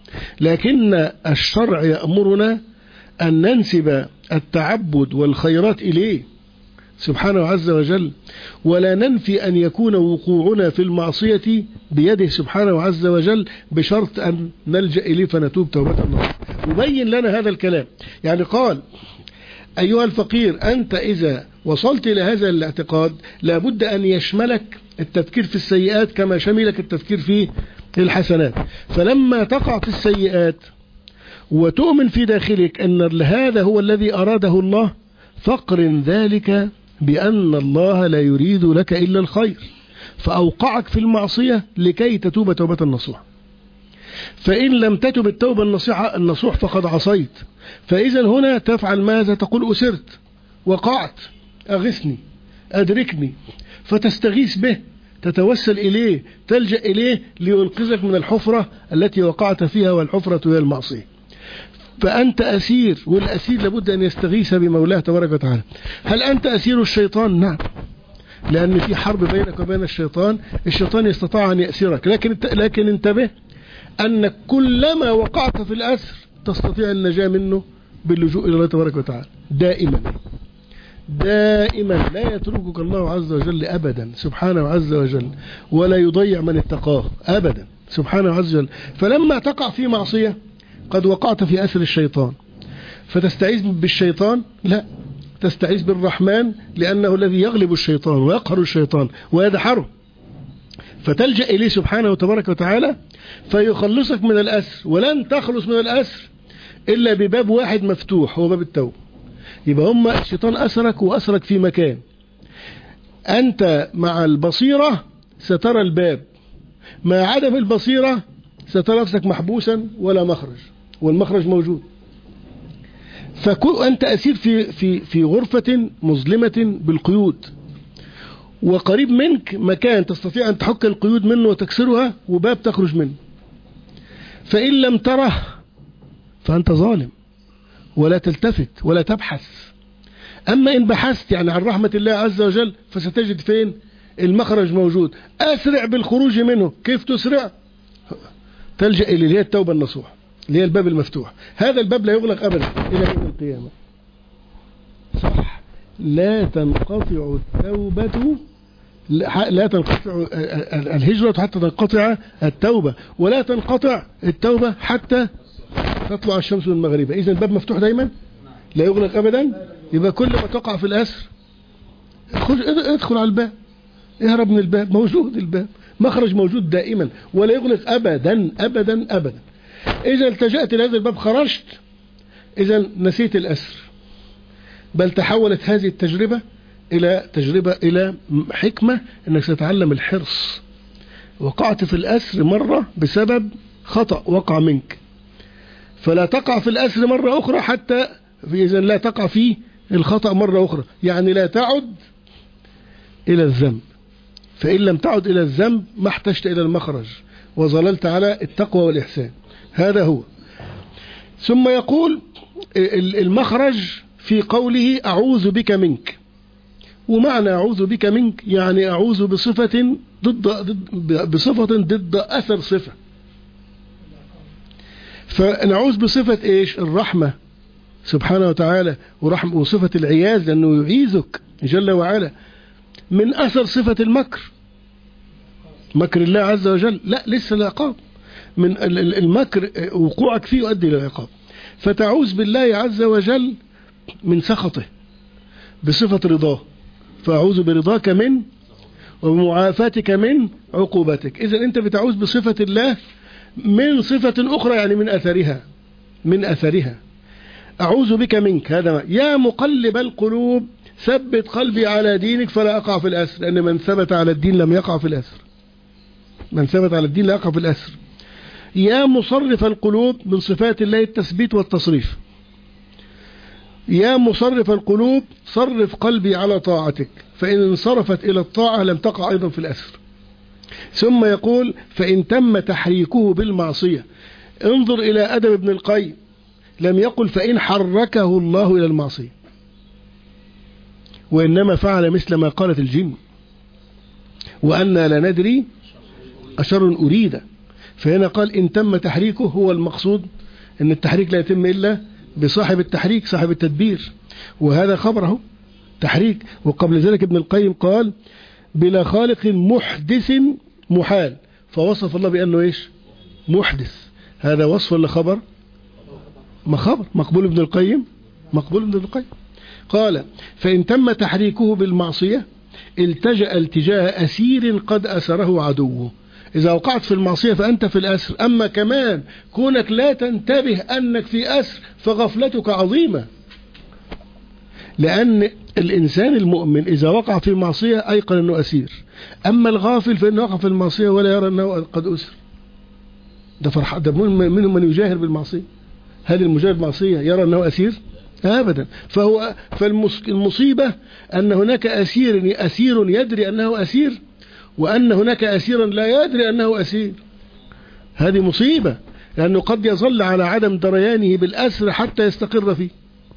لكن الشرع يأمرنا أن ننسب التعبد والخيرات إليه سبحانه عز وجل، ولا ننفي أن يكون وقوعنا في المعصية بيده سبحانه عز وجل بشرط أن نلجأ إليه فنتوب توبة نصوحا. يبين لنا هذا الكلام، يعني قال أيها الفقير أنت إذا وصلت إلى هذا الاعتقاد لابد أن يشملك التفكير في السيئات كما شملك التفكير في الحسنات. فلما تقع في السيئات وتؤمن في داخلك أن هذا هو الذي أراده الله فاقرن ذلك بأن الله لا يريد لك إلا الخير، فأوقعك في المعصية لكي تتوب توبة نصوحا. فإن لم تتب التوبة النصوح النصوح فقد عصيت. فإذا هنا تفعل ماذا؟ تقول أسرت، وقعت، أغثني، أدركني، فتستغيث به، تتوسل إليه، تلجأ إليه لينقذك من الحفرة التي وقعت فيها، والحفرة هي المعصية. فأنت أسير، والأسير لابد أن يستغيث بمولاه تبارك وتعالى. هل أنت أسير الشيطان؟ نعم، لأن في حرب بينك وبين الشيطان، الشيطان يستطيع أن يأسرك، لكن لكن انتبه أن كلما وقعت في الأسر تستطيع النجاة منه باللجوء إلى الله تبارك وتعالى دائما دائما. لا يتركك الله عز وجل أبدا سبحانه عز وجل، ولا يضيع من اتقاه أبدا سبحانه عز وجل. فلما تقع في معصية قد وقعت في أسر الشيطان فتستعيذ بالشيطان؟ لا، تستعيذ بالرحمن لأنه الذي يغلب الشيطان ويقهر الشيطان ويدحره، فتلجأ إليه سبحانه وتبارك وتعالى فيخلصك من الأسر. ولن تخلص من الأسر إلا بباب واحد مفتوح هو باب التوبة. يبقى هم الشيطان أسرك وأسرك في مكان، أنت مع البصيرة سترى الباب، مع عدم البصيرة سترى نفسك محبوسا ولا مخرج، والمخرج موجود. فأنت أسير في في في غرفة مظلمة بالقيود، وقريب منك مكان تستطيع أن تحك القيود منه وتكسرها، وباب تخرج منه. فإن لم تره فأنت ظالم، ولا تلتفت ولا تبحث. أما إن بحثت يعني عن رحمة الله عز وجل فستجد فين المخرج موجود. أسرع بالخروج منه. كيف تسرع؟ تلجأ إلى اللي هي التوبة النصوح، اللي هي الباب المفتوح. هذا الباب لا يغلق أبدا إلى يوم القيامة. صح، لا تنقطع التوبة، لا تنقطع الهجرة حتى تنقطع التوبة، ولا تنقطع التوبة حتى تطلع الشمس من المغرب. إذن الباب مفتوح دايما لا يغلق أبدا. يبقى كل ما تقع في الأسر ادخل على الباب، اهرب من الباب، موجود الباب، مخرج موجود دائما ولا يغلق أبدا أبدا أبدا. إذا التجأت إلى هذا الباب خرجت، إذا نسيت الأسر، بل تحولت هذه التجربة إلى تجربة إلى حكمة أنك ستتعلم الحرص. وقعت في الأسر مرة بسبب خطأ وقع منك، فلا تقع في الأسر مرة أخرى حتى إذا لا تقع في الخطأ مرة أخرى، يعني لا تعد إلى الذنب. فإن لم تعد إلى الذنب ما احتجت إلى المخرج وظللت على التقوى والإحسان. هذا هو. ثم يقول المخرج في قوله أعوذ بك منك. ومعنى أعوذ بك منك يعني أعوذ بصفة ضد, ضد بصفة ضد أثر صفة. فنعوذ بصفة إيش؟ الرحمة سبحانه وتعالى، ورحمة وصفة العياذ لأنه يعيذك جل وعلا من أثر صفة المكر، مكر الله عز وجل. لا، لسه العقاب. من المكر وقوعك فيه يؤدي إلى العقاب. فتعوذ بالله عز وجل من سخطه بصفة رضاه، فأعوذ برضاك من ومعافاتك من عقوبتك. إذن أنت بتعوذ بصفة الله من صفة أخرى، يعني من أثرها من أثرها أعوذ بك منك. هذا يا مقلب القلوب ثبت قلبي على دينك فلا أقع في الأسر، لأن من ثبت على الدين لم يقع في الأسر، من ثبت على الدين لا يقع في الأسر. يا مصرف القلوب من صفات الله التثبيت والتصريف، يا مصرف القلوب صرف قلبي على طاعتك، فإن انصرفت إلى الطاعة لم تقع أيضا في الأسر. ثم يقول فإن تم تحريكه بالمعصية. انظر إلى أدب ابن القيم، لم يقل فإن حركه الله إلى المعصية، وإنما فعل مثل ما قالت الجن وأنا لا ندري أشر أريد. فهنا قال إن تم تحريكه، هو المقصود أن التحريك لا يتم إلا بصاحب التحريك صاحب التدبير، وهذا خبره تحريك. وقبل ذلك ابن القيم قال بلا خالق محدث محال، فوصف الله بأنه إيش؟ محدث. هذا وصف ولا خبر؟ ما خبر، مقبول ابن القيم، مقبول ابن القيم. قال فإن تم تحريكه بالمعصية التجأ التجاه أسير قد أسره عدوه. إذا وقعت في المعصية فأنت في الأسر، أما كمان كونك لا تنتبه أنك في أسر فغفلتك عظيمة، لأن الإنسان المؤمن إذا وقع في معصية أيقن أنه أسير، أما الغافل فإنه وقع في المعصية ولا يرى أنه قد أسر. ده فرح، ده منهم من يجاهر بالمعصية، هذه المجاهر بالمعصية يرى أنه أسير أبدا. فهو فالمصيبة أن هناك أسير أسير يدري أنه أسير، وأن هناك أسيرا لا يدري أنه أسير. هذه مصيبة، لأنه قد يظل على عدم دريانه بالأسر حتى يستقر فيه.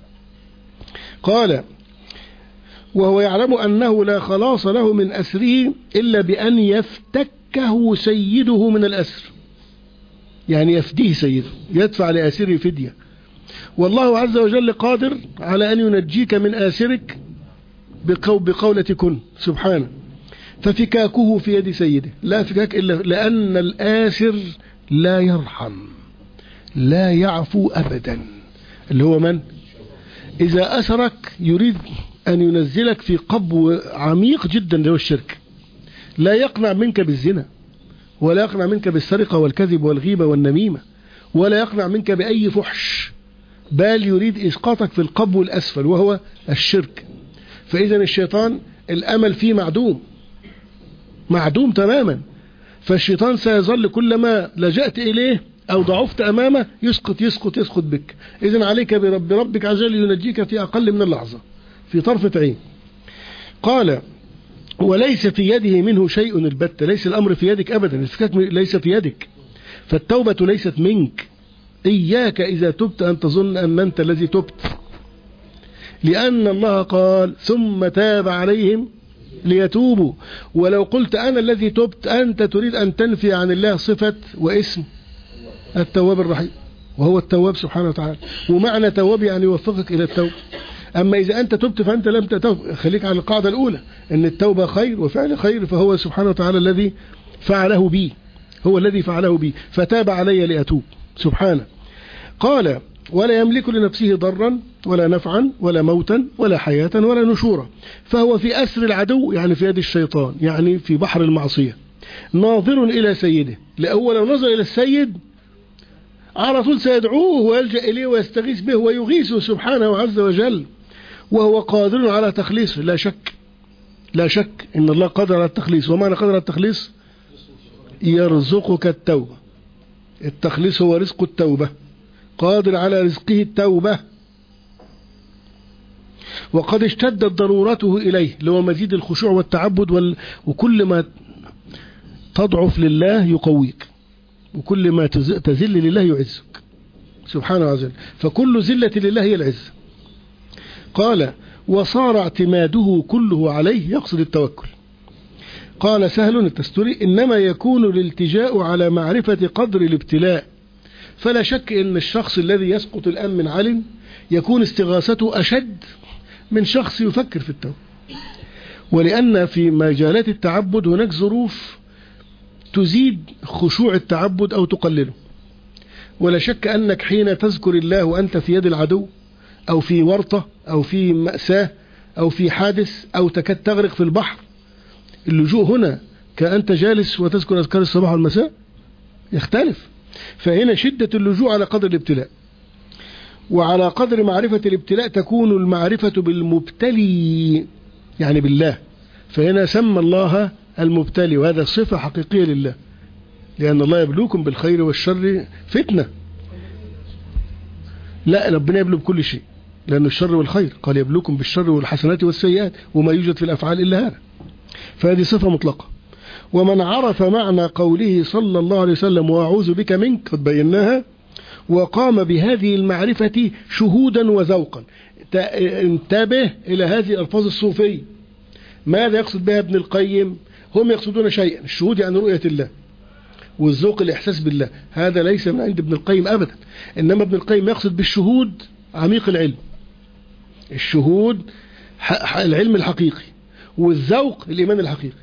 قال وهو يعلم أنه لا خلاص له من أسره إلا بأن يفتكه سيده من الأسر، يعني يفديه سيده، يدفع لأسره فدية. والله عز وجل قادر على أن ينجيك من آسرك بقولة كن سبحانه. ففكاكه في يد سيده، لا فكاك إلا لأن الآسر لا يرحم لا يعفو أبدا، اللي هو من؟ إذا أسرك يريد أن ينزلك في قبو عميق جدا اللي هو الشرك، لا يقنع منك بالزنا، ولا يقنع منك بالسرقة والكذب والغيبة والنميمة، ولا يقنع منك بأي فحش، بل يريد إسقاطك في القبو الأسفل وهو الشرك. فإذا الشيطان الأمل فيه معدوم معدوم تماما، فالشيطان سيظل كلما لجأت إليه أو ضعفت أمامه يسقط يسقط يسقط بك. إذن عليك برب ربك عز وجل ينجيك في أقل من اللحظة، في طرفة عين. قال وليس في يده منه شيء البتة، ليس الأمر في يدك أبدا، الفكاك ليس في يدك، فالتوبة ليست منك. إياك إذا تبت أن تظن أن أنت الذي تبت، لأن الله قال ثم تاب عليهم ليتوبوا. ولو قلت أنا الذي تبت أنت تريد أن تنفي عن الله صفة واسم التواب الرحيم، وهو التواب سبحانه وتعالى، ومعنى تواب يعني يوفقك إلى التوبة. أما إذا أنت تبت فأنت لم تتوب، خليك على القاعدة الأولى أن التوبة خير وفعل خير، فهو سبحانه وتعالى الذي فعله بي، هو الذي فعله بي، فتاب علي لأتوب سبحانه. قال ولا يملك لنفسه ضرا ولا نفعا ولا موتا ولا حياة ولا نشورا، فهو في أسر العدو، يعني في يد الشيطان، يعني في بحر المعصية، ناظر إلى سيده. لأول لو نظر إلى السيد على طول سيدعوه ويلجأ إليه ويستغيث به ويغيثه سبحانه عز وجل، وهو قادر على تخليصه، لا شك لا شك إن الله قادر على التخليص. ومعنى قادر على التخليص يرزقك التوبة، التخليص هو رزق التوبة، قادر على رزقه التوبة. وقد اشتدت ضرورته إليه، لو مزيد الخشوع والتعبد وال... وكل ما تضعف لله يقويك، وكل ما تزل لله يعزك سبحانه وتعالى، فكل زلة لله هي العز. قال وصار اعتماده كله عليه، يقصد التوكل. قال سهل التستري إنما يكون الالتجاء على معرفة قدر الابتلاء، فلا شك أن الشخص الذي يسقط الآن من علم يكون استغاثته أشد من شخص يفكر في التوبة، ولأن في مجالات التعبد هناك ظروف تزيد خشوع التعبد أو تقلله. ولا شك أنك حين تذكر الله وأنت في يد العدو أو في ورطة أو في مأساة أو في حادث أو تكاد تغرق في البحر، اللجوء هنا كأنت جالس وتذكر أذكار الصباح والمساء يختلف. فهنا شدة اللجوء على قدر الابتلاء، وعلى قدر معرفة الابتلاء تكون المعرفة بالمبتلي يعني بالله. فهنا سمى الله المبتلي، وهذا صفة حقيقية لله، لأن الله يبلوكم بالخير والشر فتنة. لا، ربنا يبلو بكل شيء، لأن الشر والخير قال يبلوكم بالشر والحسنات والسيئات، وما يوجد في الأفعال إلا هذا. فهذه صفة مطلقة. ومن عرف معنى قوله صلى الله عليه وسلم وأعوذ بك منك قد بيناها، وقام بهذه المعرفة شهودا وذوقا. انتبه إلى هذه الألفاظ الصوفية، ماذا يقصد بها ابن القيم؟ هم يقصدون شيئا، الشهود يعني رؤية الله، والذوق الإحساس بالله. هذا ليس من عند ابن القيم أبدا، إنما ابن القيم يقصد بالشهود عميق العلم، الشهود العلم الحقيقي، والذوق الإيمان الحقيقي،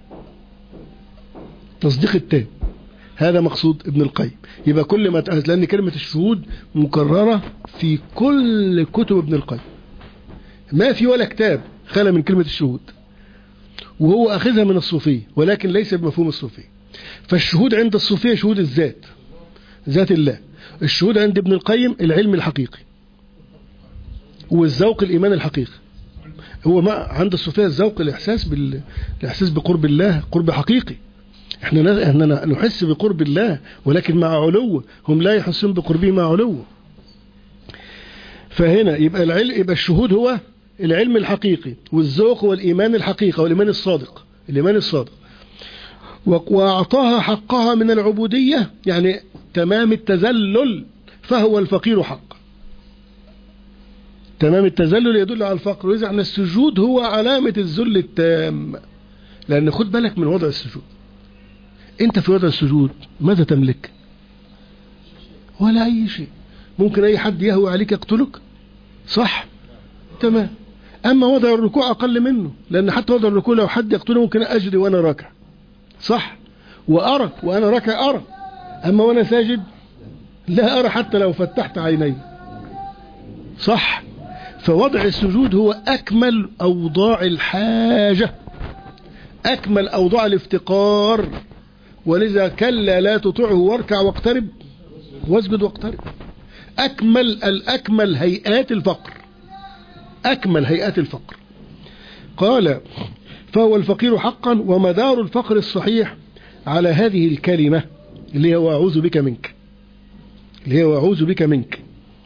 تصديق التام. هذا مقصود ابن القيم. يبقى كل ما تأهز، لأن كلمة الشهود مكررة في كل كتب ابن القيم، ما في ولا كتاب خلى من كلمة الشهود، وهو أخذها من الصوفية ولكن ليس بمفهوم الصوفية. فالشهود عند الصوفية شهود الذات، ذات الله. الشهود عند ابن القيم العلم الحقيقي، والذوق الإيمان الحقيقي. هو ما عند الصوفية الذوق الإحساس بال... الإحساس بقرب الله، قرب حقيقي. احنا احنا نحس بقرب الله ولكن مع علو، هم لا يحسون بقربه مع علو. فهنا يبقى العلم، يبقى الشهود هو العلم الحقيقي، والذوق هو الإيمان الحقيقي والإيمان الصادق، الإيمان الصادق. وأعطاها حقها من العبودية، يعني تمام التذلل، فهو الفقير حق. تمام التذلل يدل على الفقر، وإذا عن السجود هو علامة الذل التام. لأن خد بالك من وضع السجود، أنت في وضع السجود ماذا تملك؟ ولا أي شيء. ممكن أي حد يهوي عليك يقتلك، صح؟ تمام. أما وضع الركوع أقل منه، لأن حتى وضع الركوع لو حد يقتله ممكن أجري وأنا راكع، صح؟ وأرى وأنا راكع أرى، أما وأنا ساجد لا أرى حتى لو فتحت عيني، صح؟ فوضع السجود هو أكمل أوضاع الحاجة، أكمل أوضاع الافتقار. ولذا كلا لا تطعه واركع واقترب واسجد واقترب. أكمل الأكمل هيئات الفقر، أكمل هيئات الفقر. قال فهو الفقير حقا. ومدار الفقر الصحيح على هذه الكلمة اللي هو أعوذ بك منك، اللي هو أعوذ بك منك.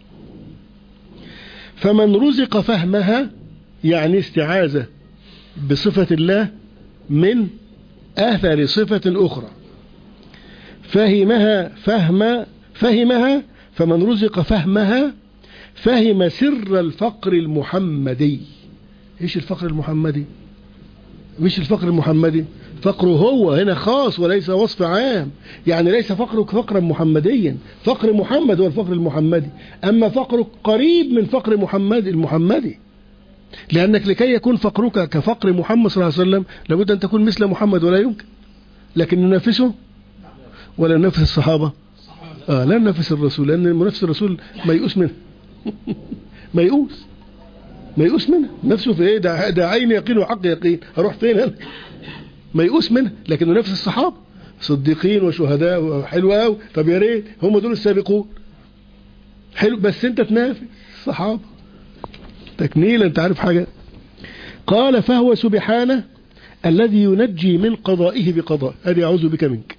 فمن رزق فهمها، يعني استعاذة بصفة الله من آثر صفة أخرى، فهمها فهم فهمها فمن رزق فهمها فهم سر الفقر المحمدي. ايش الفقر المحمدي؟ مش الفقر المحمدي، فقره هو هنا خاص وليس وصف عام. يعني ليس فقرك فقرا محمديا، فقر محمد هو الفقر المحمدي، أما فقرك قريب من فقر محمد المحمدي. لأنك لكي يكون فقرك كفقر محمد صلى الله عليه وسلم لابد أن تكون مثل محمد، ولا يمكن. لكن ننافسه ولا ننافس الصحابة؟ آه لا ننافس الرسول، لأن منافس الرسول ميؤوس منه ميؤوس ميؤوس منه نفسه في ايه؟ ده, ده عين يقين وحق يقين، هروح فين انا؟ ميؤوس منه. لكن ننافس الصحابة صديقين وشهداء وحلوة قوي. طب يا ريت هم دول السابقون، حلو، بس انت تنافس الصحابة تكميل. انت عارف حاجة؟ قال فهو سبحانه الذي ينجي من قضائه بقضاء. ادي اعوذ بك منك.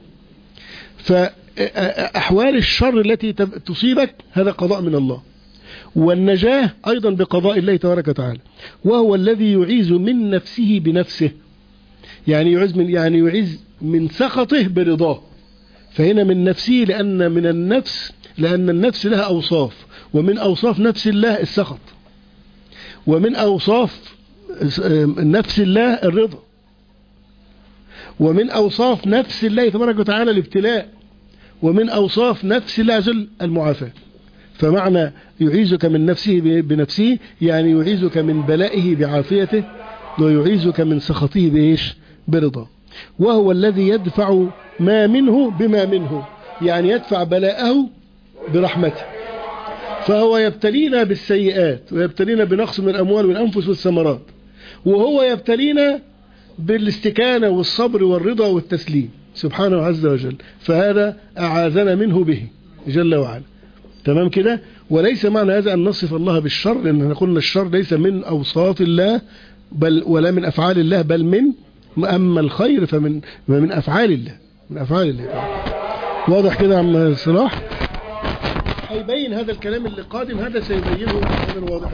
فأحوال الشر التي تصيبك هذا قضاء من الله، والنجاة أيضا بقضاء الله تبارك وتعالى. وهو الذي يعيذ من نفسه بنفسه، يعني يعيذ من يعني يعيذ من سخطه برضاه. فهنا من نفسه، لأن من النفس لأن النفس لها أوصاف، ومن أوصاف نفس الله السخط، ومن أوصاف نفس الله الرضا، ومن أوصاف نفس الله تبارك وتعالى الابتلاء، ومن أوصاف نفس الله عز المعافاة. فمعنى يعيذك من نفسه بنفسه يعني يعيذك من بلائه بعافيته، ويعيذك من سخطه بإيش؟ برضا. وهو الذي يدفع ما منه بما منه، يعني يدفع بلاءه برحمته. فهو يبتلينا بالسيئات ويبتلينا بنقص من الأموال والأنفس والثمرات، وهو يبتلينا بالاستكانة والصبر والرضا والتسليم سبحانه عز وجل. فهذا أعاذنا منه به جل وعلا. تمام كده. وليس معنى هذا أن نصف الله بالشر، لأن قلنا الشر ليس من أوصاف الله بل ولا من أفعال الله، بل من أما الخير فمن من أفعال الله، من أفعال الله. واضح كده عم صلاح؟ هيبين هذا الكلام اللي قادم، هذا سيبينه كلام واضحا.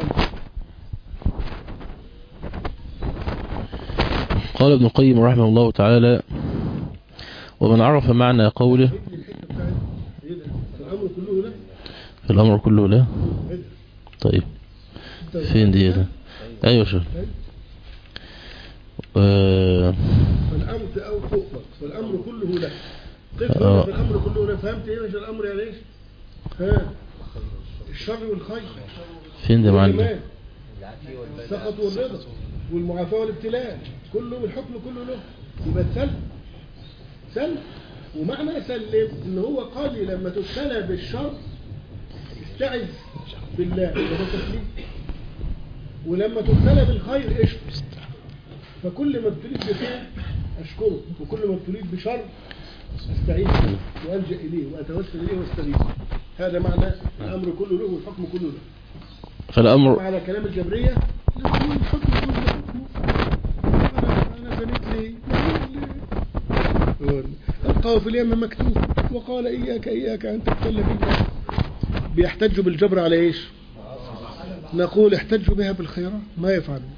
قال ابن القيم رحمه الله تعالى: ومن عرف معنى قوله الأمر كله له. الأمر كله له. طيب فين دي ده؟ أيوة شو آه فالأمر أو فوق فالأمر كله له. قف آه. فالأمر كله له. فهمت إيه مش الأمر يعني إيش؟ ها الشر والخير. فين ده معلم؟ السخط والرضا والمعافاة والابتلاء كله بالحكم كله له. يبقى تسلم سلم. ومعنى سلم إن هو قال لي لما تبتلى بالشر استعذ بالله وده تسليم، ولما تبتلى بالخير اشكر. فكل ما ابتليت بخير اشكره، وكل ما ابتليت بشر استعيذ والجا اليه واتوسل اليه واستغيث. هذا معنى الامر كله له والحكم كله له. فالامر على كلام الجبريه لا الحكم كله له. انا انا زنيت ليه؟ القاه في اليم مكتوب وقال اياك اياك ان تبتل بالله. بيحتجوا بالجبر على ايش؟ نقول احتجوا بها بالخيرات ما يفعلون.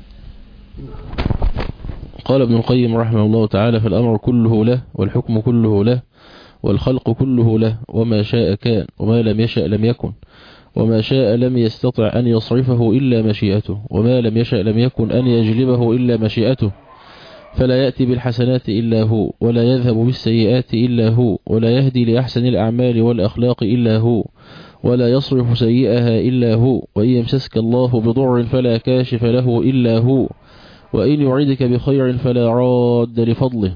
قال ابن القيم رحمه الله تعالى: فالأمر كله له والحكم كله له والخلق كله له، وما شاء كان وما لم يشأ لم يكن، وما شاء لم يستطع أن يصرفه إلا مشيئته، وما لم يشأ لم يكن أن يجلبه إلا مشيئته. فلا يأتي بالحسنات إلا هو، ولا يذهب بالسيئات إلا هو، ولا يهدي لأحسن الأعمال والأخلاق إلا هو، ولا يصرف سيئها إلا هو. وإن يمسسك الله بضر فلا كاشف له إلا هو، وإن يعيدك بخير فلا راد لفضله.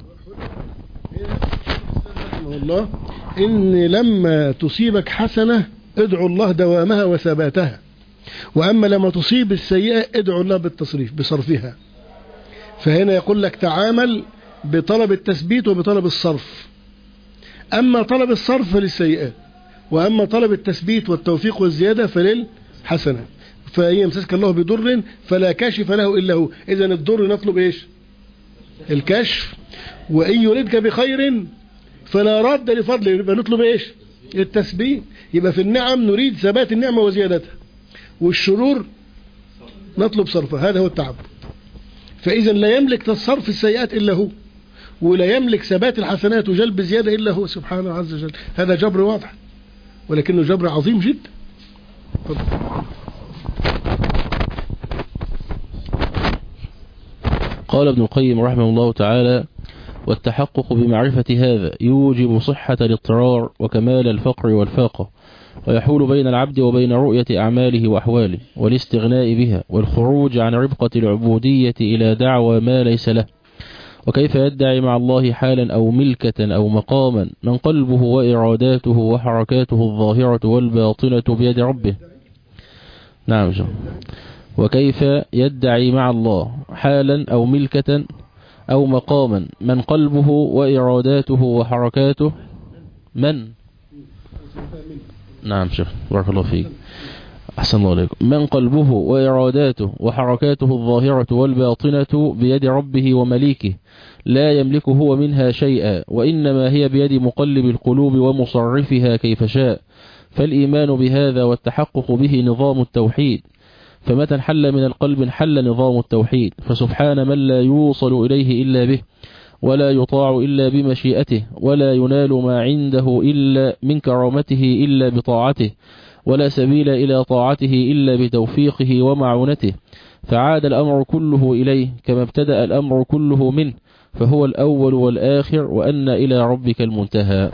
الله إن لما تصيبك حسنة ادعو الله دوامها وثباتها، وأما لما تصيب السيئة ادعو الله بالتصريف بصرفها. فهنا يقول لك تعامل بطلب التثبيت وبطلب الصرف. أما طلب الصرف فللسيئات، وأما طلب التثبيت والتوفيق والزيادة فللحسنة. فإن يمسسك الله بضر فلا كاشف له إلا هو. إذن الضر نطلب إيش؟ الكشف. وإن يردك بخير فلا راد لفضله، يبقى نطلب إيش؟ التثبيت. يبقى في النعم نريد ثبات النعمة وزيادتها، والشرور نطلب صرفها. هذا هو التعبد. فإذا لا يملك تصرف السيئات إلا هو، ولا يملك ثبات الحسنات وجلب زيادة إلا هو سبحانه عز وجل. هذا جبر واضح، ولكنه جبر عظيم جدا. قال ابن القيم رحمه الله تعالى: والتحقق بمعرفة هذا يوجب صحة الاضطرار وكمال الفقر والفاقة، ويحول بين العبد وبين رؤية أعماله وأحواله والاستغناء بها والخروج عن ربقة العبودية إلى دعوى ما ليس له. وكيف يدعي مع الله حالا أو ملكة أو مقاما من قلبه وإراداته وحركاته الظاهرة والباطنة بيد ربه. نعم جميل. وكيف يدعي مع الله حالا أو ملكة أو مقاما من قلبه وإراداته وحركاته من نعم شيخ بارك الله فيك أحسن الله عليكم من قلبه وإراداته وحركاته الظاهرة والباطنة بيد ربه ومليكه لا يملك هو منها شيئا، وإنما هي بيد مقلب القلوب ومصرفها كيف شاء. فالإيمان بهذا والتحقق به نظام التوحيد، فمتى انحل من القلب انحل نظام التوحيد. فسبحان من لا يوصل إليه إلا به، ولا يطاع إلا بمشيئته، ولا ينال ما عنده إلا من كرامته إلا بطاعته، ولا سبيل إلى طاعته إلا بتوفيقه ومعونته. فعاد الأمر كله إليه كما ابتدأ الأمر كله منه، فهو الأول والآخر، وأن إلى ربك المنتهى.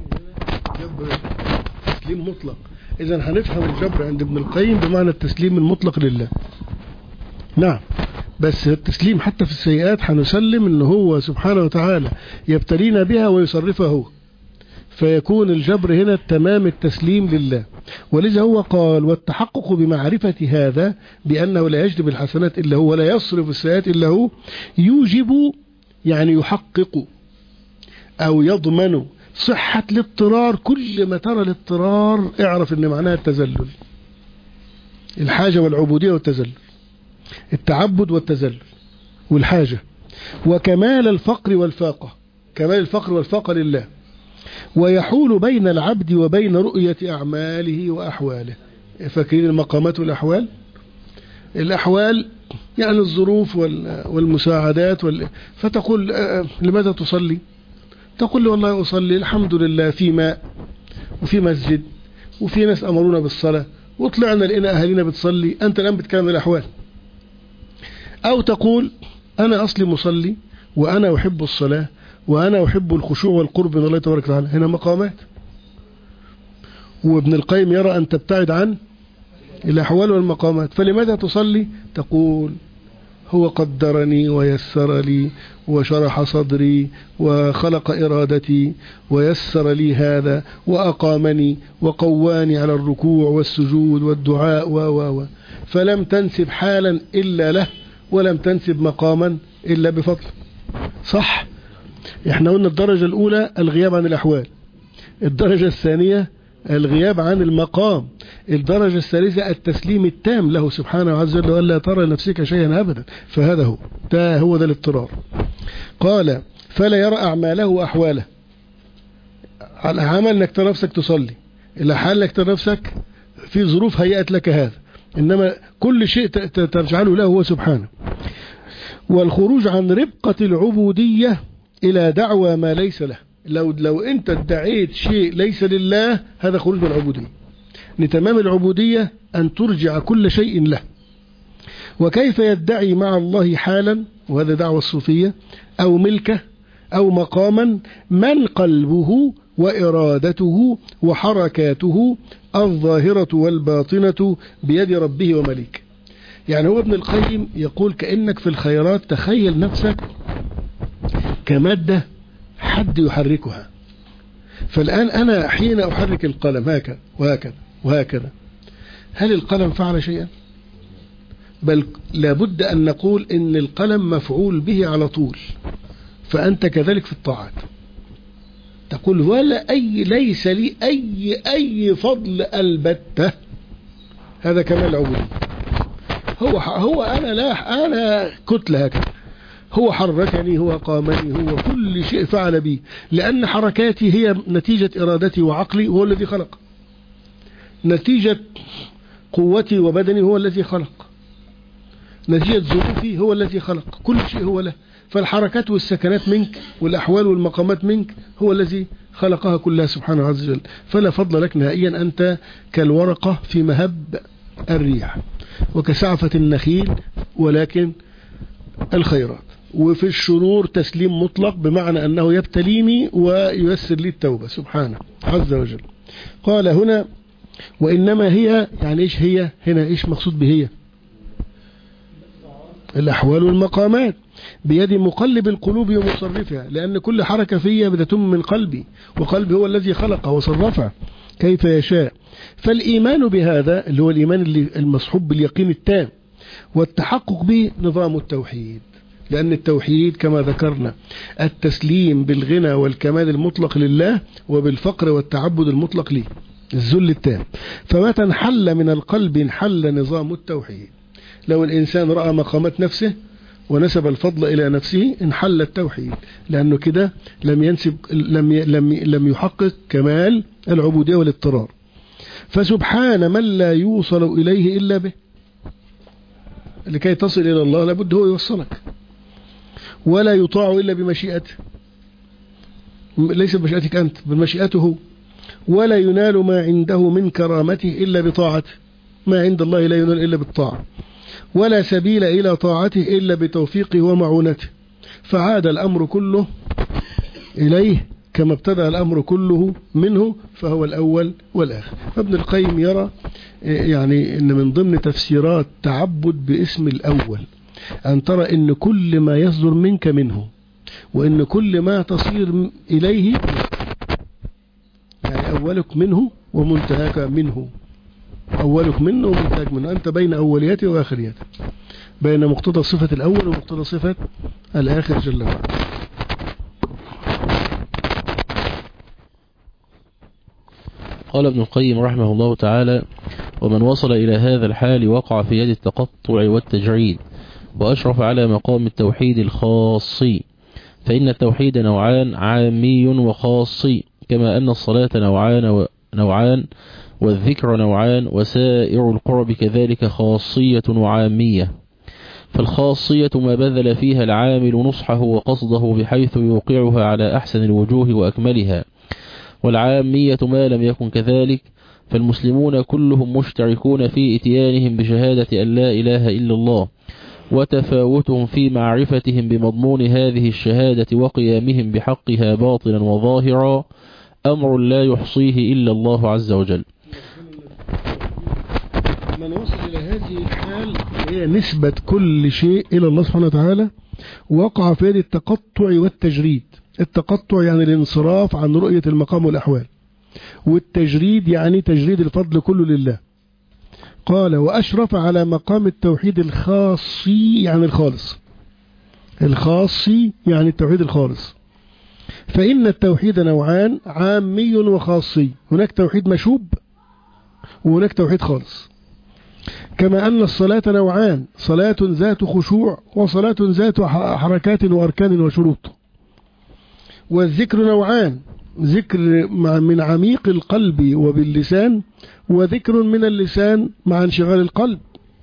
تسليم مطلق. إذن هنفهم الجبر عند ابن القيم بمعنى التسليم المطلق لله. نعم. بس التسليم حتى في السيئات هنسلم ان هو سبحانه وتعالى يبتلينا بها ويصرفها هو، فيكون الجبر هنا تمام التسليم لله. ولذا هو قال والتحقق بمعرفة هذا بأنه لا يجلب الحسنات إلا هو ولا يصرف السيئات إلا هو يوجب يعني يحقق أو يضمن صحة الاضطرار. كل ما ترى الاضطرار اعرف ان معناها التذلل، الحاجة والعبودية والتذلل، التعبد والتذلل والحاجة، وكمال الفقر والفاقة، كمال الفقر والفاقة لله، ويحول بين العبد وبين رؤية أعماله وأحواله. فاكرين المقامات والأحوال؟ الأحوال يعني الظروف والمساعدات وال... فتقول لماذا تصلي؟ تقول لي والله أصلي الحمد لله في ماء وفي مسجد وفي ناس أمرونا بالصلاة وطلعنا لقينا أهالينا بتصلي. أنت الآن بتكلم الأحوال. أو تقول أنا أصلي مصلي وأنا أحب الصلاة وأنا أحب الخشوع والقرب من الله تبارك وتعالى. هنا مقامات. وابن القيم يرى أن تبتعد عن الأحوال والمقامات. فلماذا تصلي؟ تقول هو قدرني ويسر لي وشرح صدري وخلق إرادتي ويسر لي هذا وأقامني وقواني على الركوع والسجود والدعاء و و و فلم تنسب حالا إلا له ولم تنسب مقاما إلا بفضل. صح؟ احنا قلنا الدرجة الأولى الغياب عن الأحوال، الدرجة الثانية الغياب عن المقام، الدرجة الثالثة التسليم التام له سبحانه عز وجل ولا ترى نفسك شيئا أبدا. فهذا هو ده هو ده الاضطرار. قال فلا يرى أعماله وأحواله. على عمل انك ترى نفسك تصلي، إلى حال انك ترى نفسك في ظروف هيئت لك هذا، إنما كل شيء ترجعله له هو سبحانه. والخروج عن ربقة العبودية إلى دعوى ما ليس له. لو لو أنت ادعيت شيء ليس لله هذا خروج من العبودية. لتمام العبودية أن ترجع كل شيء له. وكيف يدعي مع الله حالا، وهذا دعوة الصوفية، أو ملكه أو مقاما من قلبه وإرادته وحركاته الظاهرة والباطنة بيد ربه ومليك. يعني هو ابن القيم يقول كأنك في الخيرات تخيل نفسك كمادة حد يحركها. فالآن أنا حين أحرك القلم هكذا وهكذا وهكذا، هل القلم فعل شيئا؟ بل لابد أن نقول إن القلم مفعول به على طول. فأنت كذلك في الطاعات تقول ولا أي ليس لي أي أي فضل البتة. هذا كمال عبودية. هو هو أنا لا أنا كتلة هكذا، هو حركني هو قامني هو كل شيء فعل بي، لأن حركاتي هي نتيجة إرادتي وعقلي هو الذي خلق، نتيجة قوتي وبدني هو الذي خلق، نتيجة ظروفي هو الذي خلق، كل شيء هو له. فالحركات والسكنات منك والأحوال والمقامات منك هو الذي خلقها كلها سبحانه عز وجل. فلا فضل لك نهائيا، أنت كالورقة في مهب الريح وكسعفة النخيل ولكن الخيرات. وفي الشرور تسليم مطلق بمعنى أنه يبتليني وييسر لي التوبة سبحانه عز وجل. قال هنا وإنما هي، يعني إيش هي هنا؟ إيش مقصود بهي؟ الأحوال والمقامات بيد مقلب القلوب ومصرفها، لأن كل حركة فيها بتتم من قلبي، وقلبي هو الذي خلقه وصرفه كيف يشاء. فالإيمان بهذا اللي هو الإيمان اللي المصحوب باليقين التام والتحقق به نظام التوحيد، لأن التوحيد كما ذكرنا التسليم بالغنى والكمال المطلق لله وبالفقر والتعبد المطلق له، الذل التام. فمتى انحل من القلب انحل نظام التوحيد. لو الإنسان رأى مقامات نفسه ونسب الفضل إلى نفسه انحل التوحيد، لأنه كده لم ينسب لم لم لم يحقق كمال العبودية والاضطرار. فسبحان من لا يوصل إليه إلا به. لكي تصل إلى الله لابد هو يوصلك، ولا يطاع إلا بمشيئته، ليس بمشيئتك أنت بل مشيئته. ولا ينال ما عنده من كرامته إلا بطاعته، ما عند الله لا ينال إلا بالطاعة. ولا سبيل إلى طاعته إلا بتوفيقه ومعونته. فعاد الأمر كله إليه كما ابتدأ الأمر كله منه، فهو الأول والآخر. فابن القيم يرى يعني أن من ضمن تفسيرات تعبد باسم الأول أن ترى إن كل ما يصدر منك منه، وإن كل ما تصير إليه يعني أولك منه ومنتهاك منه، أولك منه ومنتهاك منه، أنت بين أولياته وآخرياته، بين مقتضى صفة الأول ومقتضى صفة الآخر جل وعلا. قال ابن القيم رحمه الله تعالى: ومن وصل إلى هذا الحال وقع في يد التقطع والتجريد، وأشرف على مقام التوحيد الخاصي، فإن التوحيد نوعان، عامي وخاصي، كما أن الصلاة نوعان, نوعان والذكر نوعان، وسائر القرب كذلك خاصية وعامية. فالخاصية ما بذل فيها العامل نصحه وقصده بحيث يوقعها على أحسن الوجوه وأكملها، والعامية ما لم يكن كذلك، فالمسلمون كلهم مشتركون في اتيانهم بشهادة أن لا إله إلا الله، وتفاوتهم في معرفتهم بمضمون هذه الشهادة وقيامهم بحقها باطنا وظاهرا أمر لا يحصيه إلا الله عز وجل. من وصل إلى هذه الحال هي نسبة كل شيء إلى الله سبحانه وتعالى، وقع في يد التقطع والتجريد. التقطع يعني الانصراف عن رؤية المقام والأحوال، والتجريد يعني تجريد الفضل كله لله. قال: وأشرف على مقام التوحيد الخاصي يعني الخالص، الخاصي يعني التوحيد الخالص. فإن التوحيد نوعان، عامي وخاصي، هناك توحيد مشوب وهناك توحيد خالص. كما أن الصلاة نوعان، صلاة ذات خشوع وصلاة ذات حركات وأركان وشروط. والذكر نوعان، ذكر من عميق القلب وباللسان، وذكر من اللسان مع انشغال القلب.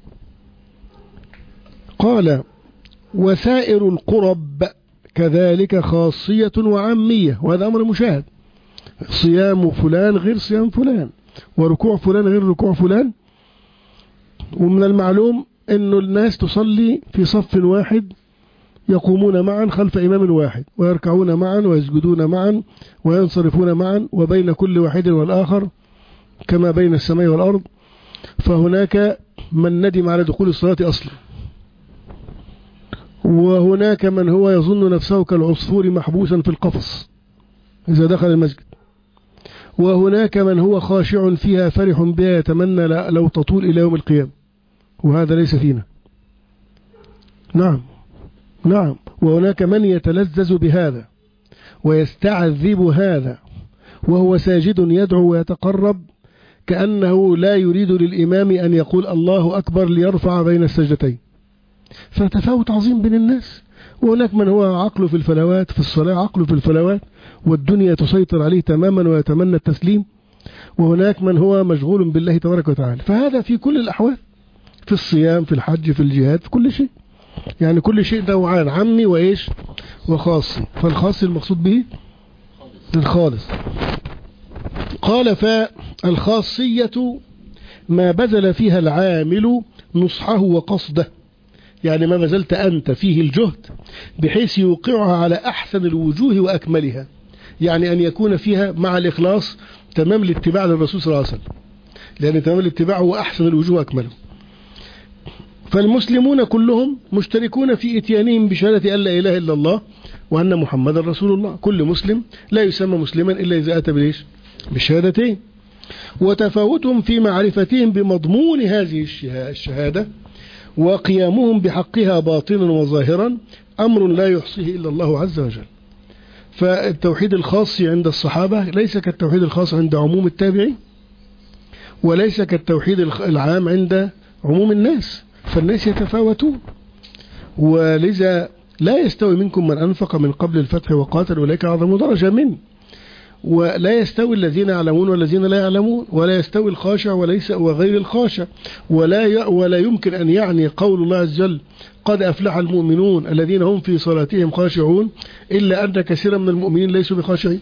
قال: وسائر القرب كذلك خاصية وعامية، وهذا أمر مشاهد. صيام فلان غير صيام فلان، وركوع فلان غير ركوع فلان. ومن المعلوم أن الناس تصلي في صف واحد، يقومون معا خلف إمام واحد، ويركعون معا ويسجدون معا وينصرفون معا، وبين كل واحد والآخر كما بين السماء والأرض. فهناك من ندم على دخول الصلاة أصلا، وهناك من هو يظن نفسه كالعصفور محبوسا في القفص إذا دخل المسجد، وهناك من هو خاشع فيها فرح بها يتمنى لو تطول إلى يوم القيامة، وهذا ليس فينا. نعم نعم. وهناك من يتلذذ بهذا ويستعذب هذا وهو ساجد يدعو ويتقرب، كأنه لا يريد للإمام أن يقول الله أكبر ليرفع بين السجدتين. فتفاوت عظيم بين الناس. وهناك من هو عقله في الفلوات، في الصلاة عقله في الفلوات والدنيا تسيطر عليه تماما ويتمنى التسليم. وهناك من هو مشغول بالله تبارك وتعالى. فهذا في كل الأحوال، في الصيام، في الحج، في الجهاد، في كل شيء. يعني كل شيء نوعان، عمي وإيش وخاصي. فالخاص المقصود به الخالص. قال: فالخاصية ما بذل فيها العامل نصحه وقصده، يعني ما بذلت أنت فيه الجهد بحيث يوقعها على أحسن الوجوه وأكملها، يعني أن يكون فيها مع الإخلاص تمام الاتباع للرسول صلى الله عليه وسلم، لأن تمام الاتباع هو أحسن الوجوه وأكمله. فالمسلمون كلهم مشتركون في إتيانهم بشهادة أن لا إله إلا الله وأن محمد رسول الله. كل مسلم لا يسمى مسلما إلا إذا أتى بليش بالشهادتين. وتفاوتهم في معرفتهم بمضمون هذه الشهادة وقيامهم بحقها باطنا وظاهرا أمر لا يحصيه إلا الله عز وجل. فالتوحيد الخاص عند الصحابة ليس كالتوحيد الخاص عند عموم التابعين، وليس كالتوحيد العام عند عموم الناس، فالناس يتفاوتون. ولذا لا يستوي منكم من أنفق من قبل الفتح وقاتل أولئك أعظم درجة منه. ولا يستوي الذين يعلمون والذين لا يعلمون، ولا يستوي الخاشع وليس وغير الخاشع. ولا ولا يمكن أن يعني قول الله عز وجل قد أفلح المؤمنون الذين هم في صلاتهم خاشعون إلا أن كثيرا من المؤمنين ليسوا بخاشعين،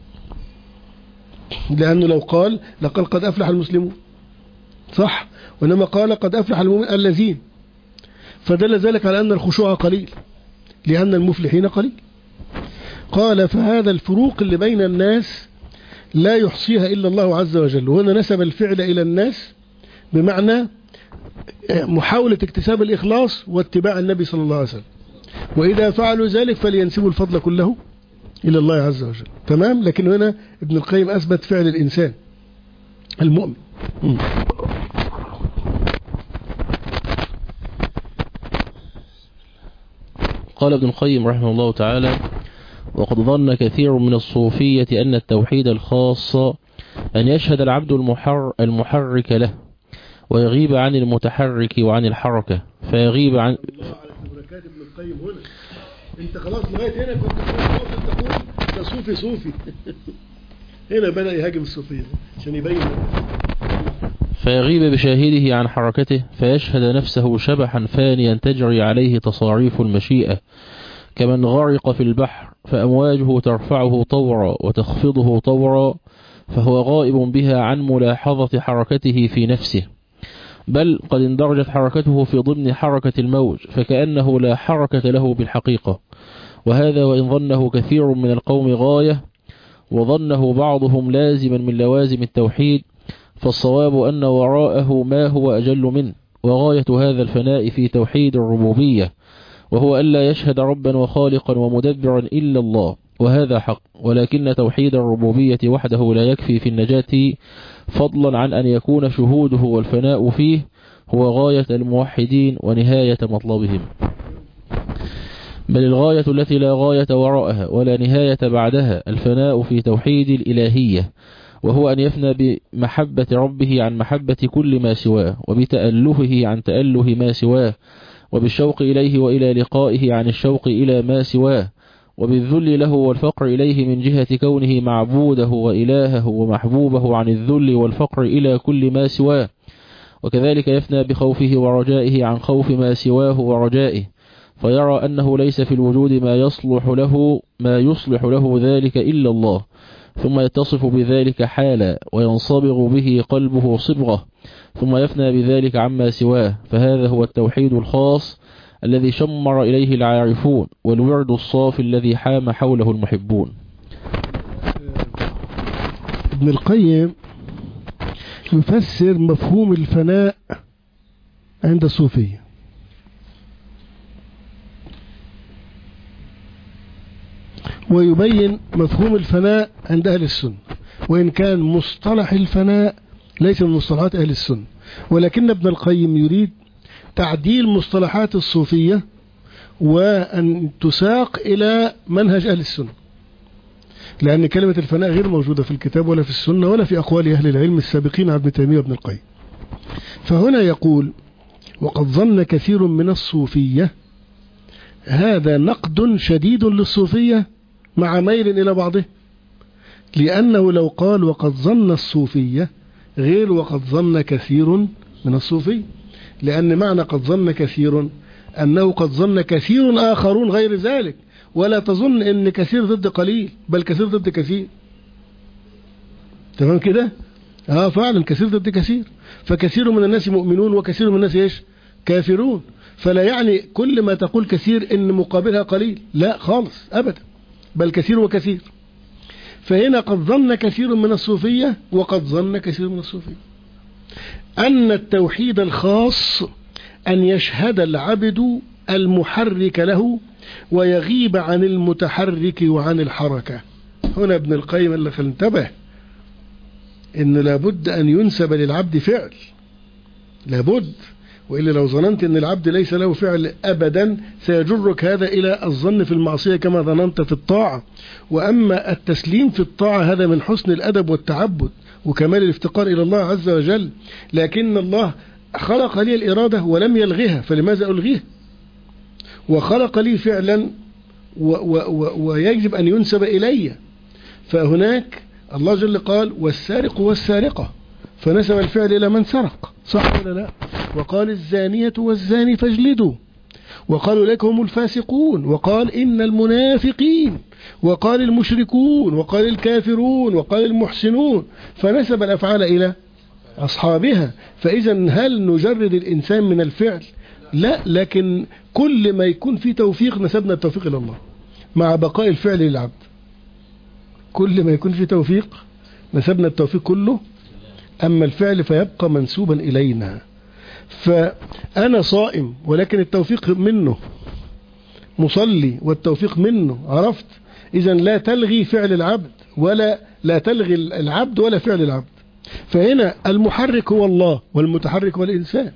لأنه لو قال لقد قد أفلح المسلمون صح، وإنما قال قد أفلح المؤمنين الذين، فدل ذلك على أن الخشوع قليل لأن المفلحين قليل. قال: فهذا الفروق اللي بين الناس لا يحصيها إلا الله عز وجل. وهنا نسب الفعل إلى الناس بمعنى محاولة اكتساب الإخلاص واتباع النبي صلى الله عليه وسلم. وإذا فعلوا ذلك فلينسبوا الفضل كله إلى الله عز وجل. تمام. لكن هنا ابن القيم أثبت فعل الإنسان المؤمن. م. قال ابن القيم رحمه الله تعالى: وقد ظن كثير من الصوفية أن التوحيد الخاص أن يشهد العبد المحر المحرك له ويغيب عن المتحرك وعن الحركة، فيغيب عن بركات ابن القيم هنا. انت خلاص لغاية هنا كنت تقول ده صوفي صوفي هنا بدأ يهاجم الصوفية عشان يبين. فيغيب بشاهده عن حركته فيشهد نفسه شبحا فانيا تجري عليه تصاريف المشيئة كمن غرق في البحر، فأمواجه ترفعه طورا وتخفضه طورا، فهو غائب بها عن ملاحظة حركته في نفسه، بل قد اندرجت حركته في ضمن حركة الموج فكأنه لا حركة له بالحقيقة. وهذا وإن ظنه كثير من القوم غاية وظنه بعضهم لازما من لوازم التوحيد، فالصواب أن وراءه ما هو أجل منه. وغاية هذا الفناء في توحيد الربوبية، وهو ألا يشهد ربا وخالقا ومدبرا إلا الله، وهذا حق. ولكن توحيد الربوبية وحده لا يكفي في النجاة، فضلا عن أن يكون شهوده والفناء فيه هو غاية الموحدين ونهاية مطلبهم، بل الغاية التي لا غاية وراءها ولا نهاية بعدها الفناء في توحيد الإلهية، وهو أن يفنى بمحبة ربه عن محبة كل ما سواه، وبتألهه عن تأله ما سواه، وبالشوق إليه وإلى لقائه عن الشوق إلى ما سواه، وبالذل له والفقر إليه من جهة كونه معبوده وإلهه ومحبوبه عن الذل والفقر إلى كل ما سواه. وكذلك يفنى بخوفه ورجائه عن خوف ما سواه ورجائه، فيرى أنه ليس في الوجود ما يصلح له ما يصلح له ذلك إلا الله، ثم يتصف بذلك حالا وينصبغ به قلبه صبغة، ثم يفنى بذلك عما سواه. فهذا هو التوحيد الخاص الذي شمر إليه العارفون، والورد الصافي الذي حام حوله المحبون. ابن القيم يفسر مفهوم الفناء عند الصوفية. ويبين مفهوم الفناء عند أهل السنة، وإن كان مصطلح الفناء ليس من مصطلحات أهل السنة، ولكن ابن القيم يريد تعديل مصطلحات الصوفية وأن تساق إلى منهج أهل السنة، لأن كلمة الفناء غير موجودة في الكتاب ولا في السنة ولا في أقوال أهل العلم السابقين عن ابن تيمية وابن القيم. فهنا يقول: وقد ظن كثير من الصوفية. هذا نقد شديد للصوفية مع ميل إلى بعضه، لأنه لو قال وقد ظن الصوفية غير وقد ظن كثير من الصوفية، لأن معنى قد ظن كثير أنه قد ظن كثير آخرون غير ذلك، ولا تظن أن كثير ضد قليل، بل كثير ضد كثير. تمام كده؟ آه فعلا كثير ضد كثير، فكثير من الناس مؤمنون وكثير من الناس إيش؟ كافرون. فلا يعني كل ما تقول كثير إن مقابلها قليل، لا خالص أبدا، بل كثير وكثير. فهنا قد ظن كثير من الصوفية وقد ظن كثير من الصوفية أن التوحيد الخاص أن يشهد العبد المحرك له ويغيب عن المتحرك وعن الحركة. هنا ابن القيم اللي انتبه إن لابد أن ينسب للعبد فعل، لابد، وإلا لو ظننت أن العبد ليس له فعل أبدا سيجرك هذا إلى الظن في المعصية كما ظننت في الطاعة. وأما التسليم في الطاعة هذا من حسن الأدب والتعبد وكمال الافتقار إلى الله عز وجل، لكن الله خلق لي الإرادة ولم يلغيها، فلماذا ألغيها؟ وخلق لي فعلا و و و ويجب أن ينسب إلي. فهناك الله جل قال: والسارق والسارقة، فنسب الفعل إلى من سرق، صح ولا لا؟ وقال: الزانية والزاني فاجلدوا، وقالوا لك هم الفاسقون، وقال: إن المنافقين، وقال المشركون، وقال الكافرون، وقال المحسنون، فنسب الأفعال إلى أصحابها. فإذا هل نجرد الإنسان من الفعل؟ لا، لكن كل ما يكون في توفيق نسبنا التوفيق إلى الله مع بقاء الفعل للعبد. كل ما يكون في توفيق نسبنا التوفيق كله، أما الفعل فيبقى منسوبا إلينا. فأنا صائم ولكن التوفيق منه، مصلي والتوفيق منه، عرفت؟ إذن لا تلغي فعل العبد ولا لا تلغي العبد ولا فعل العبد. فهنا المحرك هو الله والمتحرك هو الإنسان.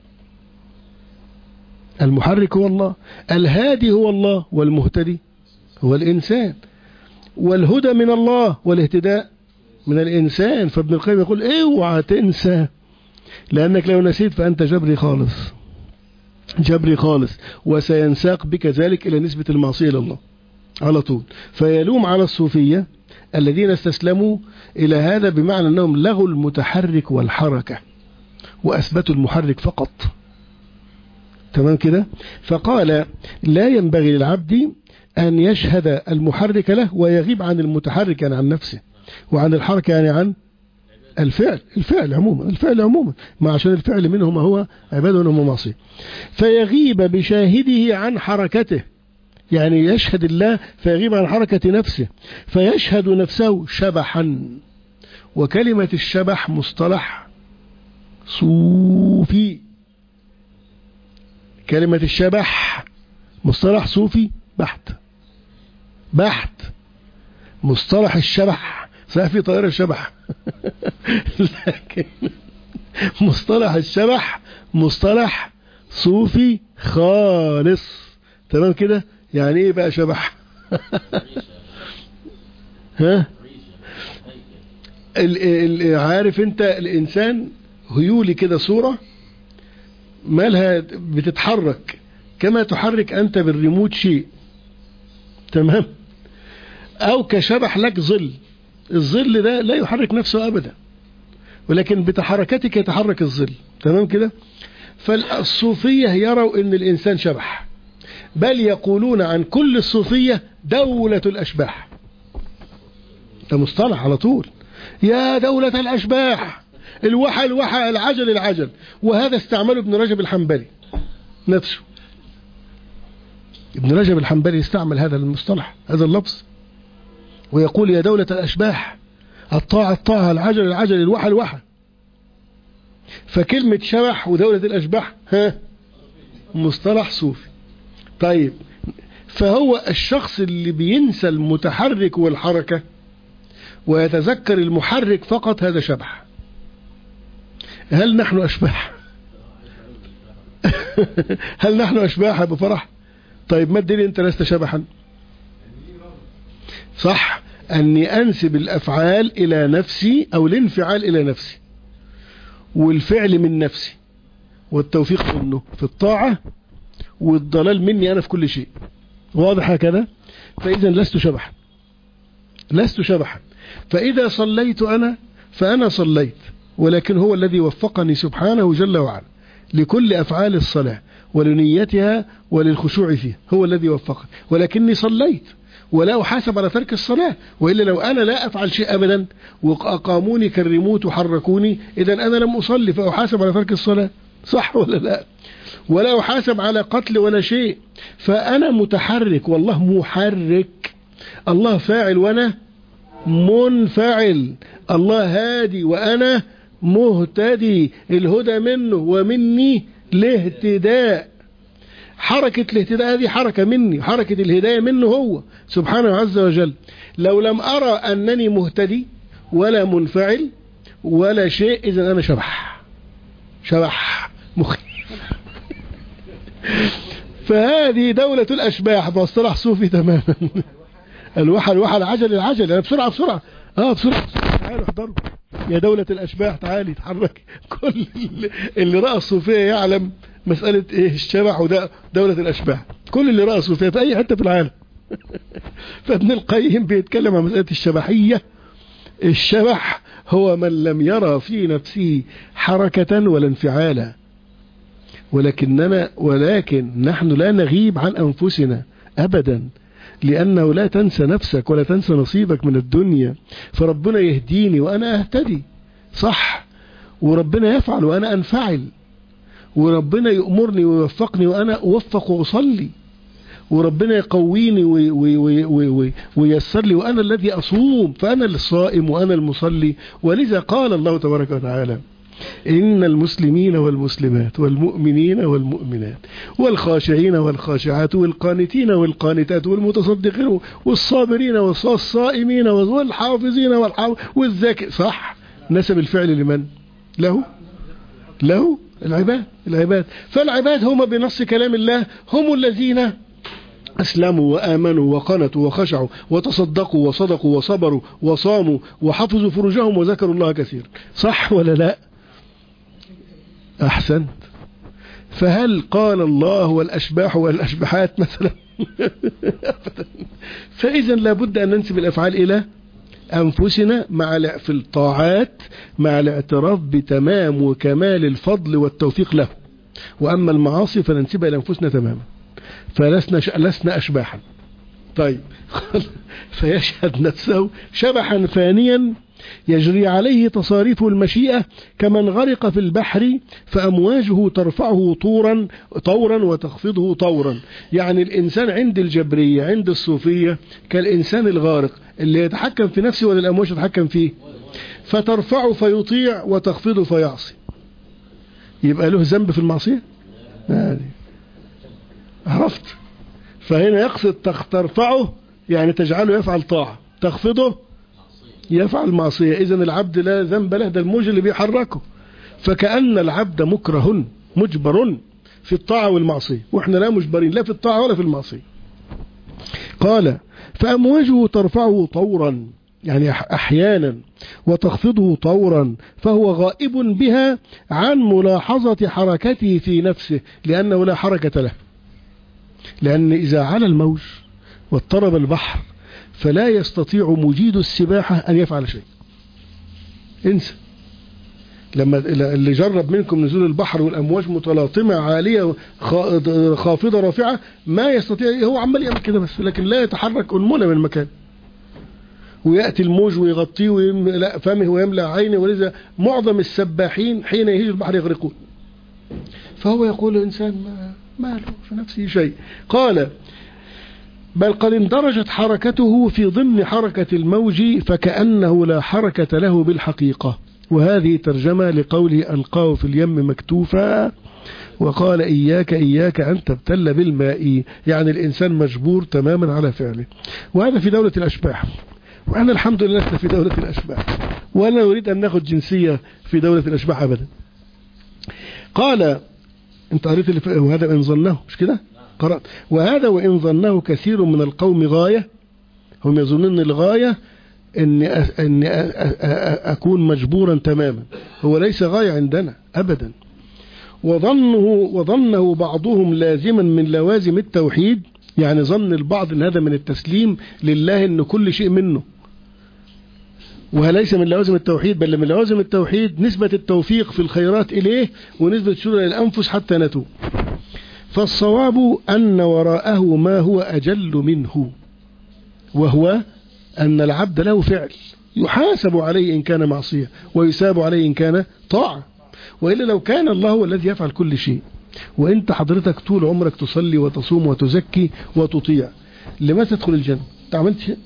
المحرك هو الله، الهادي هو الله والمهتدي هو الإنسان، والهدى من الله والاهتداء من الإنسان. فابن القيم يقول اوعى تنسى، لأنك لو نسيت فأنت جبري خالص، جبري خالص، وسينساق بك ذلك إلى نسبة المعصية إلى الله على طول. فيلوم على الصوفية الذين استسلموا إلى هذا، بمعنى أنهم لغوا المتحرك والحركة وأثبتوا المحرك فقط. تمام كده؟ فقال لا ينبغي للعبد أن يشهد المحرك له ويغيب عن المتحرك يعني عن نفسه، وعن الحركة يعني عن الفعل، الفعل عموما، الفعل عموما، ما عشان الفعل منه ما هو عباده وما معصيه. فيغيب بشاهده عن حركته، يعني يشهد الله فيغيب عن حركة نفسه، فيشهد نفسه شبحا. وكلمة الشبح مصطلح صوفي، كلمة الشبح مصطلح صوفي بحت بحت. مصطلح الشبح صحيح في طائرة الشبح لكن مصطلح الشبح مصطلح صوفي خالص. تمام كده؟ يعني ايه بقى شبح؟ ها؟ ال ال عارف انت الانسان هيولي كده صورة مالها بتتحرك كما تحرك انت بالريموت شيء، تمام؟ او كشبح لك ظل، الظل ده لا يحرك نفسه ابدا ولكن بتحركتك يتحرك الظل. تمام كده؟ فالصوفية يروا ان الانسان شبح، بل يقولون عن كل الصوفية دولة الاشباح. ده مصطلح على طول، يا دولة الاشباح، الوحى الوحى، العجل العجل. وهذا استعمله ابن رجب الحنبلي نفسه، ابن رجب الحنبلي استعمل هذا المصطلح، هذا اللفظ، ويقول يا دولة الأشباح، الطاعة الطاعة، العجل العجل، الوحى الوحى. فكلمة شبح ودولة الأشباح ها مصطلح صوفي. طيب، فهو الشخص اللي بينسى المتحرك والحركة ويتذكر المحرك فقط هذا شبح. هل نحن أشباح؟ هل نحن أشباح أبو فرح؟ طيب ما الدليل أنت لست شبحا؟ صح، أني أنسب الأفعال إلى نفسي أو الانفعال إلى نفسي، والفعل من نفسي، والتوفيق منه في الطاعة، والضلال مني أنا في كل شيء. واضح هكذا؟ فإذا لست شبحا، لست شبحا. فإذا صليت أنا فأنا صليت، ولكن هو الذي وفقني سبحانه جل وعلا لكل أفعال الصلاة ولنيتها وللخشوع فيها، هو الذي وفقني، ولكني صليت ولا أحاسب على ترك الصلاة. وإلا لو أنا لا أفعل شيء أبدا وأقاموني كالريموت وحركوني، إذا أنا لم أصلي فأحاسب على ترك الصلاة، صح ولا لا؟ ولا أحاسب على قتل ولا شيء. فأنا متحرك والله محرك، الله فاعل وأنا منفعل، الله هادي وأنا مهتدي، الهدى منه ومني الاهتداء. حركة الاهتداء هذه حركة مني، حركة الهداية منه هو سبحانه عز وجل. لو لم أرى أنني مهتدي ولا منفعل ولا شيء، إذن أنا شبح، شبح مخيف. فهذه دولة الأشباح بمصطلح صوفي تماما. الوحى الوحى، العجل العجل، أنا بسرعة بسرعة اه بسرعة بسرعة، تعالوا احضروا يا دولة الأشباح، تعالي تحرك. كل اللي رأى الصوفية يعلم مسألة ايه الشبح وده دولة الأشباح، كل اللي رأى الصوفية في أي حتة في العالم. فابن القيم بيتكلم عن مسألة الشبحية. الشبح هو من لم يرى في نفسه حركة ولا انفعالا، ولكننا ولكن نحن لا نغيب عن أنفسنا أبدا، لأنه لا تنسى نفسك ولا تنسى نصيبك من الدنيا. فربنا يهديني وأنا أهتدي، صح، وربنا يفعل وأنا أنفعل، وربنا يأمرني ويوفقني وأنا أوفق وأصلي، وربنا يقويني وييسر لي وأنا الذي أصوم، فأنا الصائم وأنا المصلي. ولذا قال الله تبارك وتعالى إن المسلمين والمسلمات والمؤمنين والمؤمنات والخاشعين والخاشعات والقانتين والقانتات والمتصدقين والصابرين والصائمين والحافظين والذاكرين. صح، نسب الفعل لمن؟ له له العباد العباد فالعباد هم بنص كلام الله هم الذين أسلموا وآمنوا وقنتوا وخشعوا وتصدقوا وصدقوا وصبروا وصاموا وحفظوا فروجهم وذكروا الله كثيرا. صح ولا لا؟ أحسنت. فهل قال الله والأشباح والأشباحات مثلا؟ فإذا لابد أن ننسب الأفعال إلى أنفسنا مع في الطاعات مع الاعتراف بتمام وكمال الفضل والتوفيق له. وأما المعاصي فننسبها إلى أنفسنا تماما، فلسنا لسنا أشباحا. طيب فيشهد نفسه شبحا فانيا يجري عليه تصاريف المشيئة كمن غرق في البحر فأمواجه ترفعه طورا طورا وتخفضه طورا. يعني الإنسان عند الجبرية عند الصوفية كالإنسان الغارق اللي يتحكم في نفسه ولا الأمواج تتحكم فيه، فترفعه فيطيع وتخفضه فيعصي. يبقى له ذنب في المعصية؟ يعني عرفت؟ فهنا يقصد ترفعه يعني تجعله يفعل طاعة، تخفضه يفعل معصية. إذن العبد لا ذنب له، ده الموج اللي بيحركه. فكأن العبد مكره مجبر في الطاعة والمعصية، وإحنا لا مجبرين لا في الطاعة ولا في المعصية. قال فأمواجه ترفعه طورا يعني أحيانا وتخفضه طورا، فهو غائب بها عن ملاحظة حركته في نفسه لأنه لا حركة له. لأن إذا على الموج واضطرب البحر فلا يستطيع مجيد السباحة أن يفعل شيء. انسى. لما اللي جرب منكم نزول البحر والأمواج متلاطمة عالية خافضة رافعة ما يستطيع، هو عمال يعمل كده بس، لكن لا يتحرك أنملة من مكان. ويأتي الموج ويغطيه ويملأ فمه ويملأ عينه. ولذا معظم السباحين حين يهيج البحر يغرقون. فهو يقول الإنسان ما له في نفسه شيء. قال بل قد اندرجت حركته في ضمن حركة الموج فكأنه لا حركة له بالحقيقة. وهذه ترجمة لقوله ألقاه في اليم مكتوفا وقال إياك إياك أن تبتل بالماء. يعني الإنسان مجبور تماما على فعله. وهذا في دولة الأشباح، وأنا الحمد لله لسه في دولة الأشباح، ولا نريد أن نأخذ جنسية في دولة الأشباح أبدا. قال انت قريت اللي في وهذا وإن ظنه مش كده؟ قرأت وهذا وإن ظنه كثير من القوم غاية. هم يظنون الغاية أن أن أكون مجبورا تماما. هو ليس غاية عندنا أبدا. وظنه وظنه بعضهم لازما من لوازم التوحيد. يعني ظن البعض أن هذا من التسليم لله أن كل شيء منه، وليس من لوازم التوحيد، بل من لوازم التوحيد نسبة التوفيق في الخيرات إليه ونسبة الشر للأنفس حتى نتوب. فالصواب أن وراءه ما هو أجل منه، وهو أن العبد له فعل يحاسب عليه إن كان معصية ويساب عليه إن كان طاعة. وإلا لو كان الله هو الذي يفعل كل شيء وإنت حضرتك طول عمرك تصلي وتصوم وتزكي وتطيع، لما تدخل الجنة؟ أنت عملت شيء؟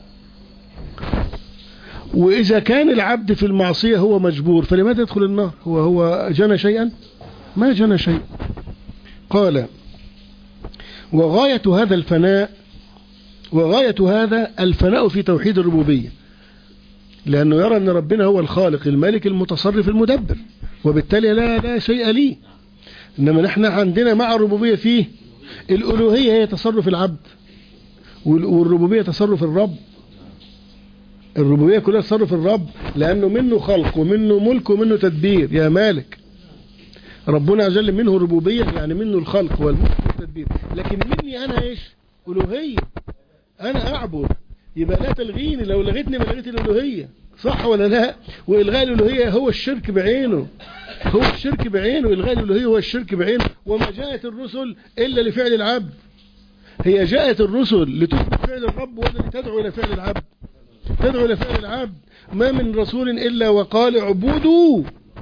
وإذا كان العبد في المعصية هو مجبور فلماذا يدخل النار؟ هو هو جنى شيئا؟ ما جنى شيء. قال وغاية هذا الفناء وغاية هذا الفناء في توحيد الربوبية، لأنه يرى أن ربنا هو الخالق المالك المتصرف المدبر، وبالتالي لا لا شيء لي. إنما نحن عندنا مع الربوبية فيه الألوهية هي تصرف العبد، والربوبية تصرف الرب. الربوبية كلها تصرف الرب، لأنه منه خلق ومنه ملك ومنه تدبير. يا مالك ربنا أجل منه الربوبية، يعني منه الخلق والملك والتدبير. لكن مني أنا إيش؟ ألوهية، أنا أعبد. يبقى لا تلغيني، لو لغيتني ما لغيت الألوهية. صح ولا لا؟ وإلغاء الألوهية هو الشرك بعينه، هو الشرك بعينه. إلغاء الألوهية هو الشرك بعينه. وما جاءت الرسل إلا لفعل العبد. هي جاءت الرسل لتثبت فعل الرب ولا لتدعو إلى فعل العبد؟ تدعو إلى فعل العبد. ما من رسول إلا وقال اعبدوا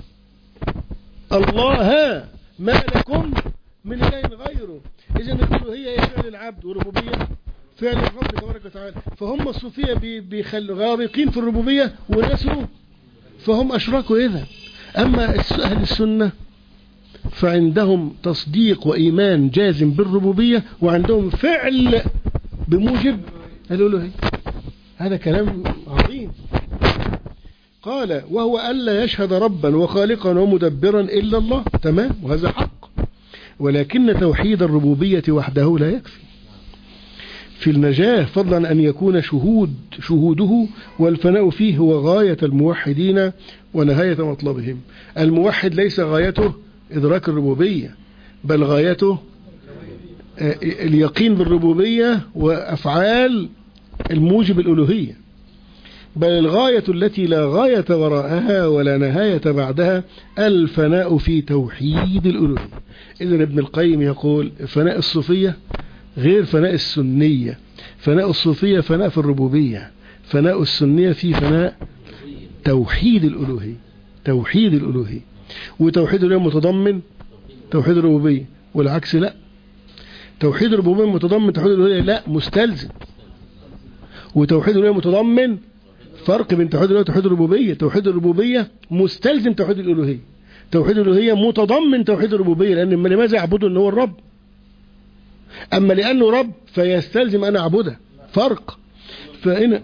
الله ما لكم من إله غيره. إذن الألوهية هي فعل العبد، والربوبية فعل الرب تبارك وتعالى. فهم الصوفية بيخلوا غارقين في الربوبية ونسوا، فهم أشركوا. إذا أما أهل السنة فعندهم تصديق وإيمان جازم بالربوبية، وعندهم فعل بموجب الألوهية. هذا كلام عظيم. قال وهو ألا يشهد ربا وخالقا ومدبرا إلا الله، تمام، وهذا حق، ولكن توحيد الربوبية وحده لا يكفي في النجاة، فضلا أن يكون شهود شهوده والفناء فيه هو غاية الموحدين ونهاية مطلبهم. الموحد ليس غايته إدراك الربوبية، بل غايته اليقين بالربوبية وأفعال الموجب الألوهية، بل الغاية التي لا غاية وراءها ولا نهاية بعدها الفناء في توحيد الألوهية. إذن ابن القيم يقول فناء الصوفية غير فناء السنية. فناء الصوفية فناء في الربوبية، فناء السنية في فناء توحيد الألوهية. توحيد الألوهية وتوحيد الألوهية متضمن توحيد الربوبية، والعكس لا. توحيد الربوبية متضمن توحيد الألوهية، لا، مستلزم. وتوحيد الألوهية متضمن فرق بين توحيد الألوهية وتوحيد الربوبية. توحيد الربوبية مستلزم توحيد الألوهية، توحيد الألوهية متضمن توحيد الربوبية، لأن لماذا يعبده أنه هو الرب؟ أما لأنه رب فيستلزم أن أعبده، فرق. فإن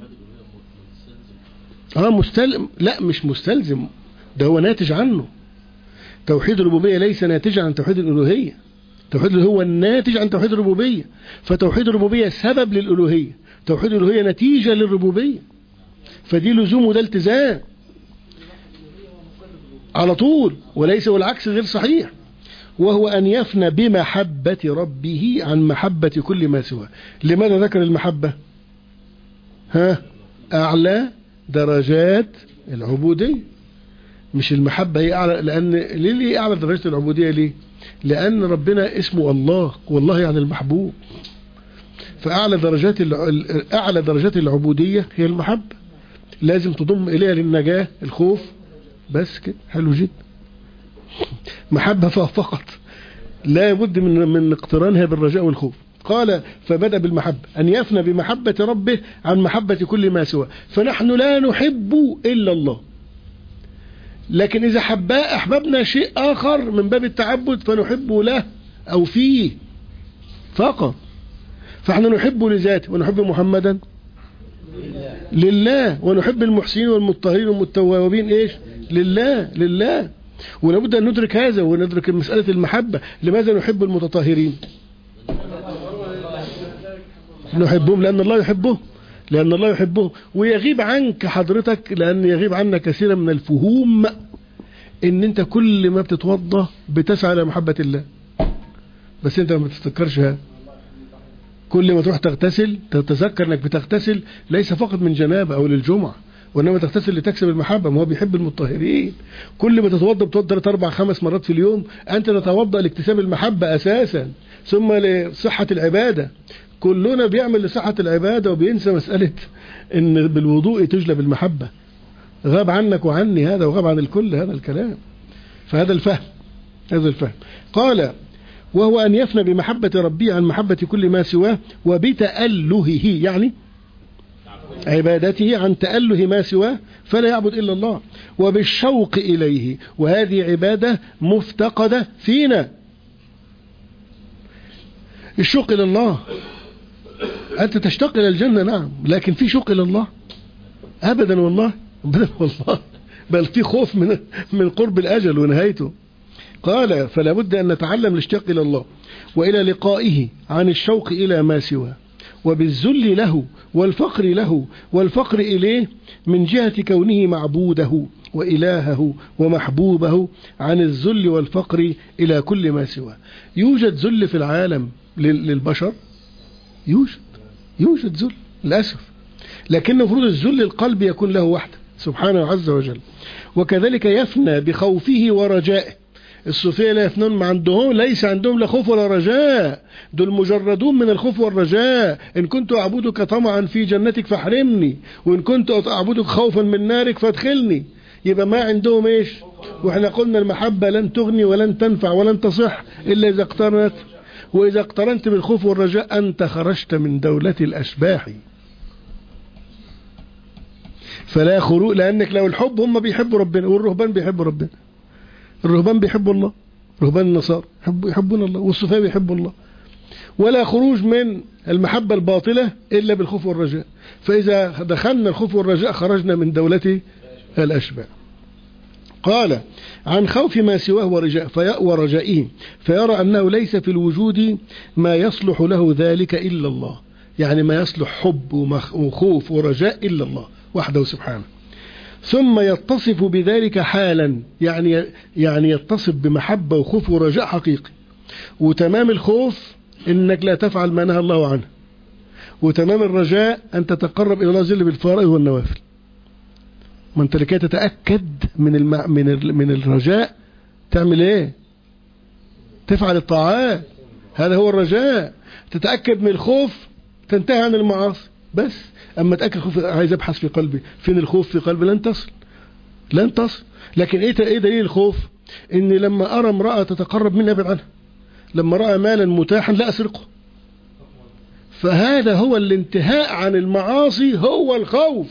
آه مستلزم، لا مش مستلزم، ده هو ناتج عنه. توحيد الربوبية ليس ناتجا عن توحيد الألوهية، توحيد الألوهية هو الناتج عن توحيد الربوبية. فتوحيد الربوبية سبب للألوهية، توحيد الألوهية نتيجة للربوبية، فدي لزوم وده التزام على طول، وليس والعكس غير صحيح. وهو أن يفنى بمحبة ربه عن محبة كل ما سواه. لماذا ذكر المحبة؟ ها أعلى درجات العبودية، مش المحبة هي أعلى. لأن ليه أعلى درجات العبودية؟ ليه؟ لأن ربنا اسمه الله، والله يعني المحبوب. فأعلى درجات أعلى درجات العبودية هي المحبة، لازم تضم إليها للنجاة الخوف، بس كده حلو جدا. محبة فقط، لا بد من من اقترانها بالرجاء والخوف. قال فبدأ بالمحبة، أن يفنى بمحبة ربه عن محبة كل ما سواه. فنحن لا نحب إلا الله، لكن إذا حبا أحببنا شيء آخر من باب التعبد فنحب له أو فيه فقط. فاحنا نحب لذاته، ونحب محمدا لله، ونحب المحسنين والمطهرين والمتوابين إيش؟ لله لله. ولابد أن ندرك هذا وندرك مسألة المحبة. لماذا نحب المتطهرين؟ نحبهم لأن الله يحبه، لأن الله يحبه. ويغيب عنك حضرتك، لأن يغيب عنك كثيرا من الفهوم، إن أنت كل ما بتتوضى بتسعى إلى محبة الله، بس أنت ما بتتذكرش هذا. كل ما تروح تغتسل تتذكر أنك بتغتسل ليس فقط من جنابة أو للجمعة، وإنما تغتسل لتكسب المحبة، ما هو بيحب المطهرين. كل ما تتوضى بتوضى ثلاث أربع خمس مرات في اليوم، أنت تتوضى لاكتساب المحبة أساسا، ثم لصحة العبادة. كلنا بيعمل لصحة العبادة وبينسى مسألة إن بالوضوء تجلب المحبة. غاب عنك وعني هذا، وغاب عن الكل هذا الكلام. فهذا الفهم، هذا الفهم. قال وهو أن يفنى بمحبة ربي عن محبة كل ما سواه، وبتألهه يعني عبادته عن تأله ما سواه، فلا يعبد إلا الله، وبالشوق إليه، وهذه عبادة مفتقدة فينا. الشوق إلى الله، أنت تشتاق إلى الجنة نعم، لكن في شوق إلى الله أبدا والله، أبدا والله، بل في خوف من من قرب الأجل ونهايته. قال فلا بد أن نتعلم الاشتياق إلى الله وإلى لقائه عن الشوق إلى ما سواه، وبالذل له والفقر له والفقر إليه من جهة كونه معبوده وإلهه ومحبوبه، عن الذل والفقر إلى كل ما سواه. يوجد ذل في العالم للبشر، يوجد يوجد ذل للأسف، لكن المفروض الذل القلب يكون له وحده سبحانه عز وجل. وكذلك يفنى بخوفه ورجائه. الصوفية لا يفنون، ما عندهم، ليس عندهم لا خوف ولا رجاء، دول مجردون من الخوف والرجاء. إن كنت أعبدك طمعا في جنتك فاحرمني، وإن كنت أعبدك خوفا من نارك فادخلني. يبقى ما عندهم إيش؟ وإحنا قلنا المحبة لن تغني ولن تنفع ولن تصح إلا إذا اقترنت، وإذا اقترنت بالخوف والرجاء أنت خرجت من دولة الأشباح. فلا خروج، لأنك لو الحب هم بيحبوا ربنا والرهبان بيحبوا ربنا، الرهبان بيحبوا الله، رهبان النصارى يحبون الله، والصوفية بيحبوا الله. ولا خروج من المحبة الباطلة إلا بالخوف والرجاء. فإذا دخلنا الخوف والرجاء خرجنا من دولة الأشباح. قال عن خوف ما سواه ورجاء ورجائه، فيرى أنه ليس في الوجود ما يصلح له ذلك إلا الله، يعني ما يصلح حب وخوف ورجاء إلا الله وحده سبحانه. ثم يتصف بذلك حالا، يعني يعني يتصف بمحبة وخوف ورجاء حقيقي. وتمام الخوف إنك لا تفعل ما نهى الله عنه، وتمام الرجاء أن تتقرب إلى الله جل بالفرائض والنوافل. ما أنت لكي تتأكد من الم... من ال... من الرجاء تعمل إيه؟ تفعل الطاعات، هذا هو الرجاء. تتأكد من الخوف تنتهي عن المعاصي بس. أما تأكد خوف، عايز أبحث في قلبي فين الخوف في قلبي، لن تصل لن تصل. لكن إيه إيه دليل الخوف؟ إني لما أرى امرأة تتقرب مني أبعد عنها، لما رأى مالا متاحا لا أسرقه. فهذا هو الانتهاء عن المعاصي، هو الخوف.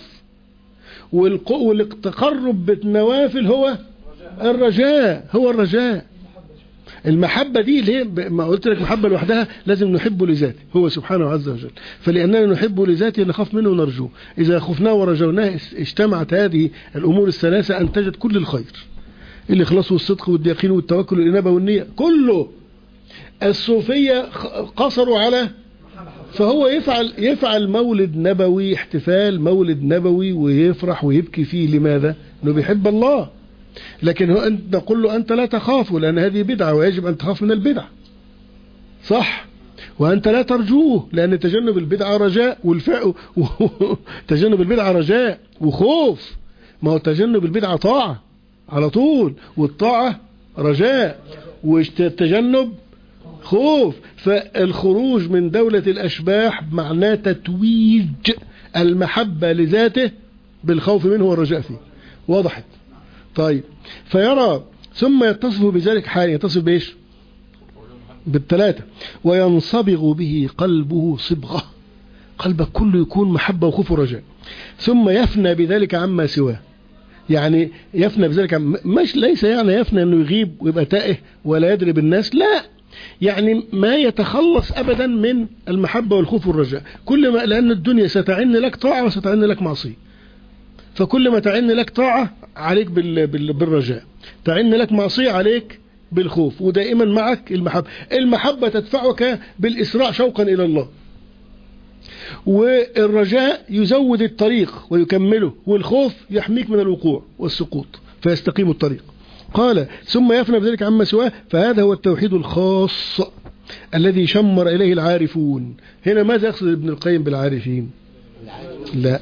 والتقرب بالنوافل هو الرجاء، هو الرجاء. المحبة دي اللي هي ما قلت لك محبة لوحدها، لازم نحبه لذاته هو سبحانه عز وجل. فلأننا نحبه لذاته نخاف منه ونرجوه. إذا خفناه ورجوناه اجتمعت هذه الأمور الثلاثة أنتجت كل الخير، الإخلاص والصدق واليقين والتوكل والإنابة والنية كله. الصوفية قصروا على، فهو يفعل يفعل مولد نبوي، احتفال مولد نبوي ويفرح ويبكي فيه. لماذا؟ انه بيحب الله. لكن هو انت نقول له انت لا تخافه، لان هذه بدعة ويجب ان تخاف من البدعة، صح؟ وانت لا ترجوه، لان تجنب البدعة رجاء، والفعل تجنب البدعة رجاء وخوف. ما هو تجنب البدعة طاعة على طول، والطاعة رجاء، والتجنب خوف. فالخروج من دولة الأشباح معناه تتويج المحبة لذاته بالخوف منه والرجاء فيه. وضحت؟ طيب. فيرى ثم يتصف بذلك حال، يتصف بإيش؟ بالثلاثة. وينصبغ به قلبه صبغة، قلبك كله يكون محبة وخوف ورجاء. ثم يفنى بذلك عما سواه، يعني يفنى بذلك عم... مش ليس يعني يفنى انه يغيب ويبقى تائه ولا يدري بالناس، لا، يعني ما يتخلص أبدا من المحبة والخوف والرجاء. كل ما، لأن الدنيا ستعن لك طاعة وستعن لك معصية، فكل ما تعن لك طاعة عليك بال... بال... بالرجاء، تعن لك معصية عليك بالخوف، ودائما معك المحبة. المحبة تدفعك بالإسراع شوقا إلى الله، والرجاء يزود الطريق ويكمله، والخوف يحميك من الوقوع والسقوط فيستقيم الطريق. قال ثم يفنى بذلك عما سواه، فهذا هو التوحيد الخاص الذي شمر إليه العارفون. هنا ماذا يقصد ابن القيم بالعارفين؟ لا،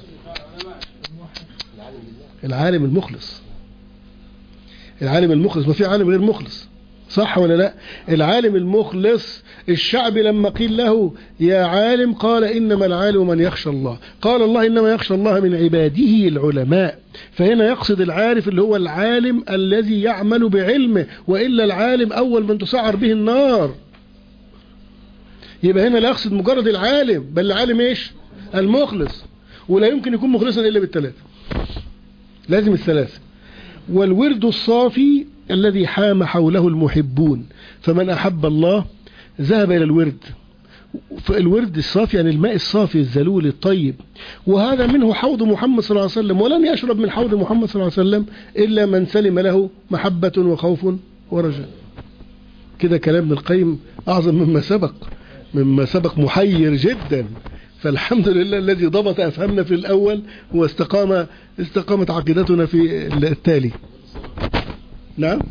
العالم المخلص. العالم المخلص، ما في عالم غير مخلص، صح ولا لا؟ العالم المخلص، الشعب لما قيل له يا عالم قال إنما العالم من يخشى الله، قال الله إنما يخشى الله من عباده العلماء. فهنا يقصد العارف اللي هو العالم الذي يعمل بعلمه، وإلا العالم أول من تسعر به النار. يبقى هنا لا يقصد مجرد العالم، بل العالم إيش؟ المخلص. ولا يمكن يكون مخلصا إلا بالثلاثة، لازم الثلاثة. والورد الصافي الذي حام حوله المحبون، فمن أحب الله ذهب إلى الورد. فالورد الصافي يعني الماء الصافي الزلول الطيب، وهذا منه حوض محمد صلى الله عليه وسلم، ولن يشرب من حوض محمد صلى الله عليه وسلم إلا من سلم له محبة وخوف ورجاء. كده كلام ابن القيم أعظم مما سبق، مما سبق محير جدا. فالحمد لله الذي ضبط أفهمنا في الأول، واستقام استقامت عقيدتنا في التالي. نعم،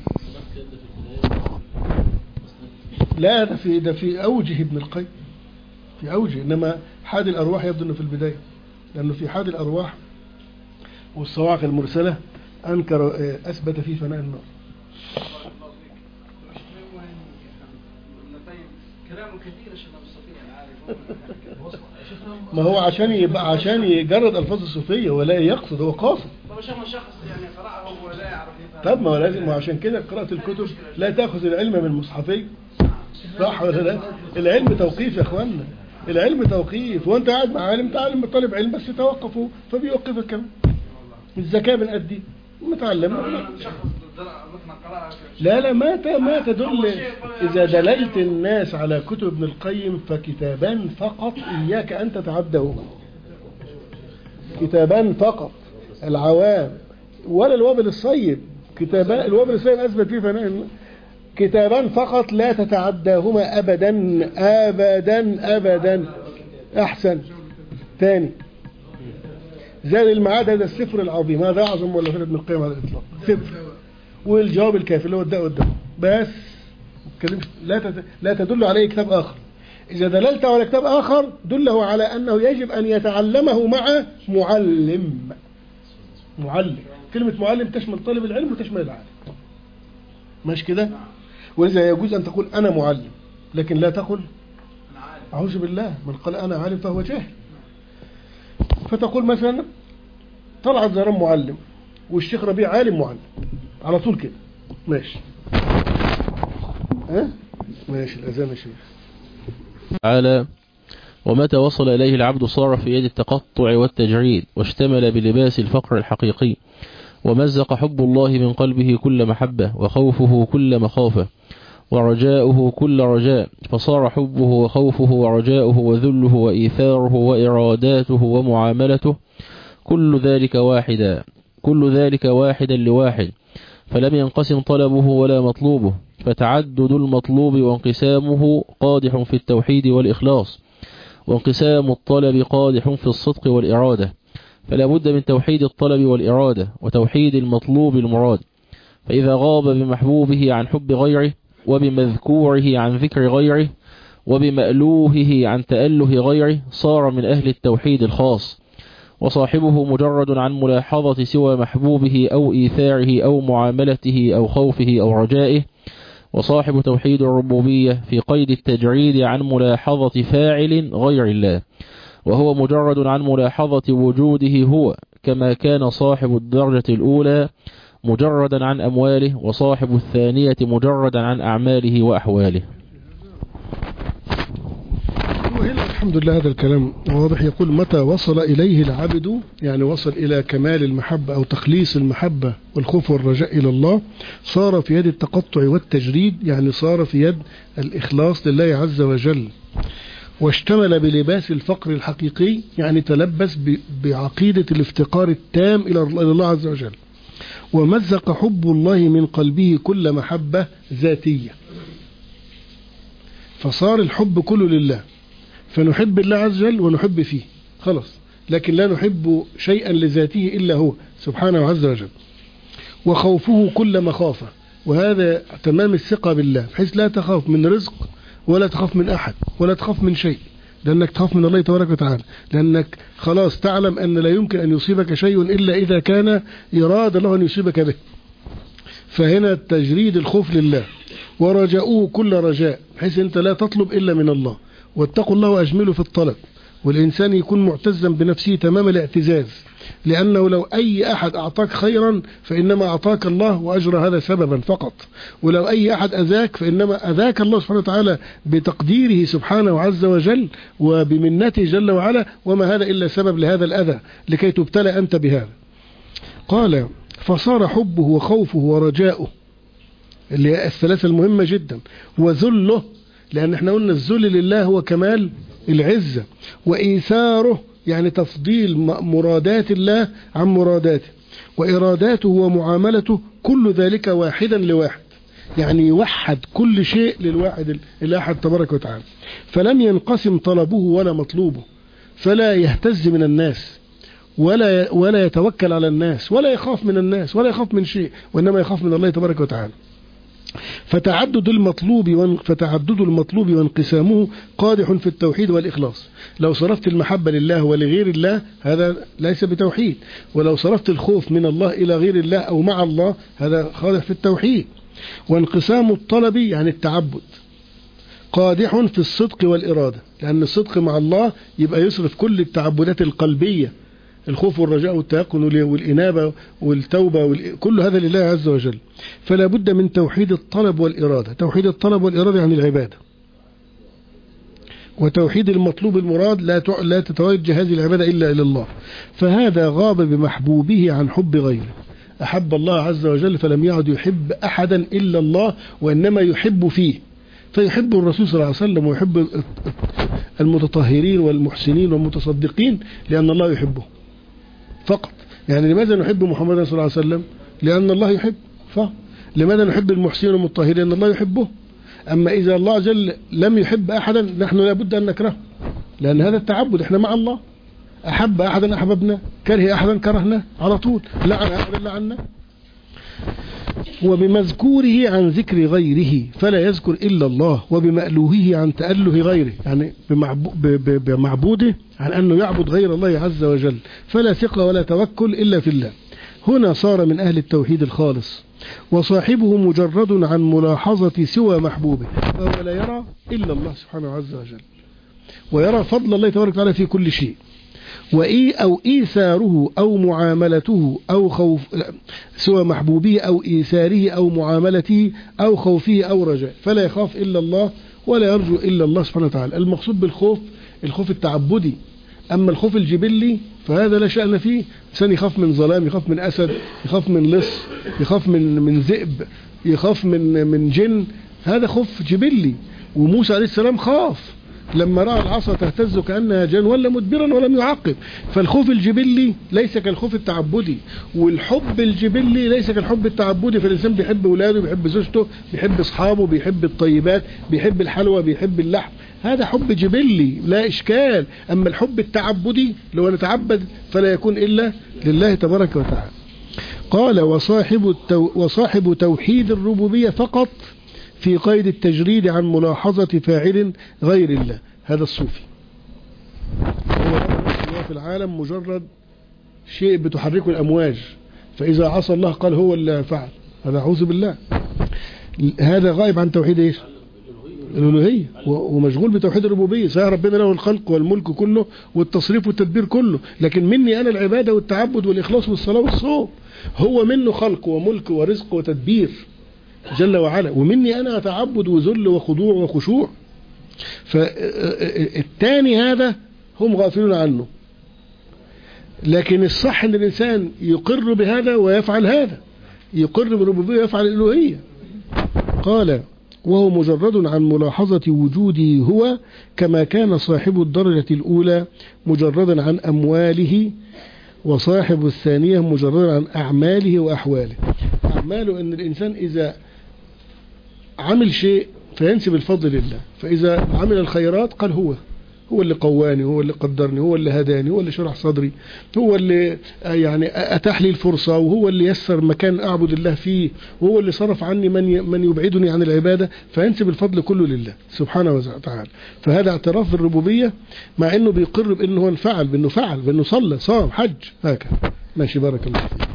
لا، ده في ده في أوجه ابن القيم، في أوجه. إنما حاد الأرواح يبدو أنه في البداية، لأنه في حاد الأرواح والصواعق المرسلة أنكر أثبت فيه فناء النار. ما هو عشان يبقى عشان يجرد الفاظ الصوفيه ولا يقصد، هو قاصد. طب شخص يعني قرأه ولا يعرف. طب ما هو لازم، وعشان كده قراءة الكتب لا تأخذ العلم من المصحفي، صح ولا لا؟ العلم توقيف يا اخوانا، العلم توقيف. وانت قاعد مع عالم، تعلم طالب علم بس توقفه فبيوقفك كمان. الزكاة بنأدي متعلم. لا لا ما ما تدل. إذا دللت الناس على كتب ابن القيم فكتابان فقط إياك أن تتعدهما، كتابان فقط، العوام ولا الوابل الصيب، كتابان الوابل الصيب أثبت فيه فنان، كتابان فقط لا تتعداهما أبدا أبدا أبدا. أحسن. ثاني زاد المعاد، هذا السفر العظيم، هذا أعظم ولا ابن القيم على الإطلاق، سفر. والجواب الكافي اللي هو الداء والدواء بس، لا تت... لا تدل عليه كتاب آخر. إذا دللت على كتاب آخر دله على أنه يجب أن يتعلمه مع معلم. معلم، كلمة معلم تشمل طالب العلم وتشمل العالم، مش كده؟ ولذا يجوز أن تقول أنا معلم لكن لا تقل أعوذ بالله، من قال أنا عالم فهو جاهل. فتقول مثلا طلعت زهران معلم والشيخ ربيع عالم معلم على طول كده، ماشي. ها ماشي. الأذان يا شيخ. تعالى: ومتى وصل إليه العبد صار في يد التقطع والتجريد، واشتمل بلباس الفقر الحقيقي، ومزق حب الله من قلبه كل محبة، وخوفه كل مخافة، ورجاؤه كل رجاء، فصار حبه وخوفه ورجاؤه وذله وإيثاره وإراداته ومعاملته كل ذلك واحدا كل ذلك واحدا لواحد، فلم ينقسم طلبه ولا مطلوبه، فتعدد المطلوب وانقسامه قادح في التوحيد والإخلاص، وانقسام الطلب قادح في الصدق والإرادة، فلا بد من توحيد الطلب والإرادة وتوحيد المطلوب المراد. فإذا غاب بمحبوبه عن حب غيره، وبمذكوره عن ذكر غيره، وبمألوهه عن تأله غيره، صار من أهل التوحيد الخاص، وصاحبه مجرد عن ملاحظة سوى محبوبه أو إيثاره أو معاملته أو خوفه أو رجائه. وصاحب توحيد الربوبية في قيد التجريد عن ملاحظة فاعل غير الله، وهو مجرد عن ملاحظة وجوده هو، كما كان صاحب الدرجة الأولى مجردا عن أمواله، وصاحب الثانية مجردا عن أعماله وأحواله. وهنا الحمد لله هذا الكلام واضح. يقول متى وصل إليه العبد، يعني وصل إلى كمال المحبة أو تخليص المحبة والخوف والرجاء إلى الله، صار في يد التقطع والتجريد، يعني صار في يد الإخلاص لله عز وجل، واشتمل بلباس الفقر الحقيقي، يعني تلبس بعقيدة الافتقار التام إلى الله عز وجل، ومزق حب الله من قلبه كل محبة ذاتية، فصار الحب كله لله، فنحب الله عز وجل ونحب فيه خلاص، لكن لا نحب شيئا لذاته إلا هو سبحانه عز وجل. وخوفه كل مخافة، وهذا تمام الثقة بالله، بحيث لا تخاف من رزق ولا تخاف من أحد ولا تخاف من شيء، لأنك تخاف من الله تبارك وتعالى، لأنك خلاص تعلم أن لا يمكن أن يصيبك شيء إلا إذا كان إراد الله أن يصيبك به. فهنا تجريد الخوف لله. ورجاؤه كل رجاء، بحيث أنت لا تطلب إلا من الله، واتقوا الله وأجملوا في الطلب، والإنسان يكون معتزا بنفسه تمام الاعتزاز، لأنه لو أي أحد أعطاك خيرا فإنما أعطاك الله وأجرى هذا سببا فقط، ولو أي أحد أذاك فإنما أذاك الله سبحانه وتعالى بتقديره سبحانه عز وجل وبمنته جل وعلا، وما هذا إلا سبب لهذا الأذى لكي تبتلى أنت بهذا. قال فصار حبه وخوفه ورجاؤه، اللي هي الثلاثة المهمة جدا، وذله، لأن احنا قلنا الذل لله هو كمال العزة، وإيثاره يعني تفضيل مرادات الله عن مراداته، وإراداته ومعاملته كل ذلك واحدا لواحد، يعني يوحد كل شيء للواحد الأحد تبارك وتعالى، فلم ينقسم طلبه ولا مطلوبه، فلا يهتز من الناس ولا ولا يتوكل على الناس ولا يخاف من الناس ولا يخاف من شيء، وإنما يخاف من الله تبارك وتعالى. فتعدد المطلوب فتعدد المطلوب وانقسامه قادح في التوحيد والإخلاص. لو صرفت المحبة لله ولغير الله هذا ليس بتوحيد، ولو صرفت الخوف من الله إلى غير الله أو مع الله هذا قادح في التوحيد. وانقسام الطلب يعني التعبد قادح في الصدق والإرادة، لأن الصدق مع الله يبقى يصرف كل التعبدات القلبية، الخوف والرجاء والتيقن والإنابة والتوبة كل هذا لله عز وجل. فلا بد من توحيد الطلب والإرادة. توحيد الطلب والإرادة يعني العبادة، وتوحيد المطلوب المراد لا لا تتوجه هذه العبادة إلا إلى الله، فهذا غاب بمحبوبه عن حب غيره. أحب الله عز وجل فلم يعد يحب أحدا إلا الله، وإنما يحب فيه، فيحب الرسول صلى الله عليه وسلم ويحب المتطهرين والمحسنين والمتصدقين لأن الله يحبه فقط. يعني لماذا نحب محمد صلى الله عليه وسلم؟ لأن الله يحب فقط. لماذا نحب المحسنين والمطهرين؟ لأن الله يحبه. أما إذا الله عز وجل لم يحب أحدا نحن لابد أن نكرهه، لأن هذا التعبد، إحنا مع الله. أحب أحدا أحببنا، كره أحدا كرهنا على طول، لعن أحدا لعنا. وبمذكوره عن ذكر غيره فلا يذكر إلا الله، وبمألوهه عن تأله غيره، يعني بمعبوده عن أنه يعبد غير الله عز وجل، فلا ثقة ولا توكل إلا في الله. هنا صار من أهل التوحيد الخالص، وصاحبه مجرد عن ملاحظة سوى محبوبه، فهو لا يرى إلا الله سبحانه عز وجل، ويرى فضل الله تبارك وتعالى في كل شيء، وإي أو إيثاره أو معاملته أو خوف سوى محبوبه أو إيثاره أو معاملته أو خوفه أو رجاء، فلا يخاف إلا الله ولا يرجو إلا الله سبحانه وتعالى. المقصود بالخوف الخوف التعبدي، أما الخوف الجبلي فهذا لا شأن فيه. إنسان يخاف من ظلام، يخاف من أسد، يخاف من لص، يخاف من من ذئب، يخاف من من جن، هذا خوف جبلي. وموسى عليه السلام خاف لما رأى العصا تهتز كأنها جان ولا مدبرا ولم يعقب. فالخوف الجبلي ليس كالخوف التعبدي، والحب الجبلي ليس كالحب التعبدي. فالإنسان بيحب أولاده، بيحب زوجته، بيحب أصحابه، بيحب الطيبات، بيحب الحلوى، بيحب اللحم، هذا حب جبلي لا إشكال. أما الحب التعبدي لو نتعبد فلا يكون إلا لله تبارك وتعالى. قال وصاحب, التو وصاحب توحيد الربوبية فقط في قيد التجريد عن ملاحظة فاعل غير الله، هذا الصوفي. هو في العالم مجرد شيء بتحركه الأمواج، فإذا عصى الله قال هو اللي فعل، هذا أعوذ بالله. هذا غائب عن توحيد إيش؟ الألوهية، ومشغول بتوحيد الربوبية. صحيح ربنا له الخلق والملك كله والتصريف والتدبير كله، لكن مني أنا العبادة والتعبد والإخلاص والصلاة والصوم. هو منه خلق وملك ورزق وتدبير جل وعلا، ومني أنا تعبد وذل وخضوع وخشوع. فالثاني هذا هم غافلون عنه، لكن الصح أن الإنسان يقر بهذا ويفعل هذا، يقر بالربوبية ويفعل الألوهية. قال وهو مجرد عن ملاحظة وجوده هو، كما كان صاحب الدرجة الأولى مجردا عن أمواله، وصاحب الثانية مجردا عن أعماله وأحواله. أعماله أن الإنسان إذا عمل شيء فينسب الفضل لله، فإذا عمل الخيرات قال هو هو اللي قواني، هو اللي قدرني، هو اللي هداني، هو اللي شرح صدري، هو اللي يعني أتاح لي الفرصة، وهو اللي يسر مكان أعبد الله فيه، وهو اللي صرف عني من من يبعدني عن العبادة، فينسب الفضل كله لله سبحانه وتعالى. فهذا اعتراف بالربوبية، مع أنه بيقر بأنه هو فعل، بأنه فعل، بأنه صلى، صام، حج، هكذا. ماشي، بارك الله فيك.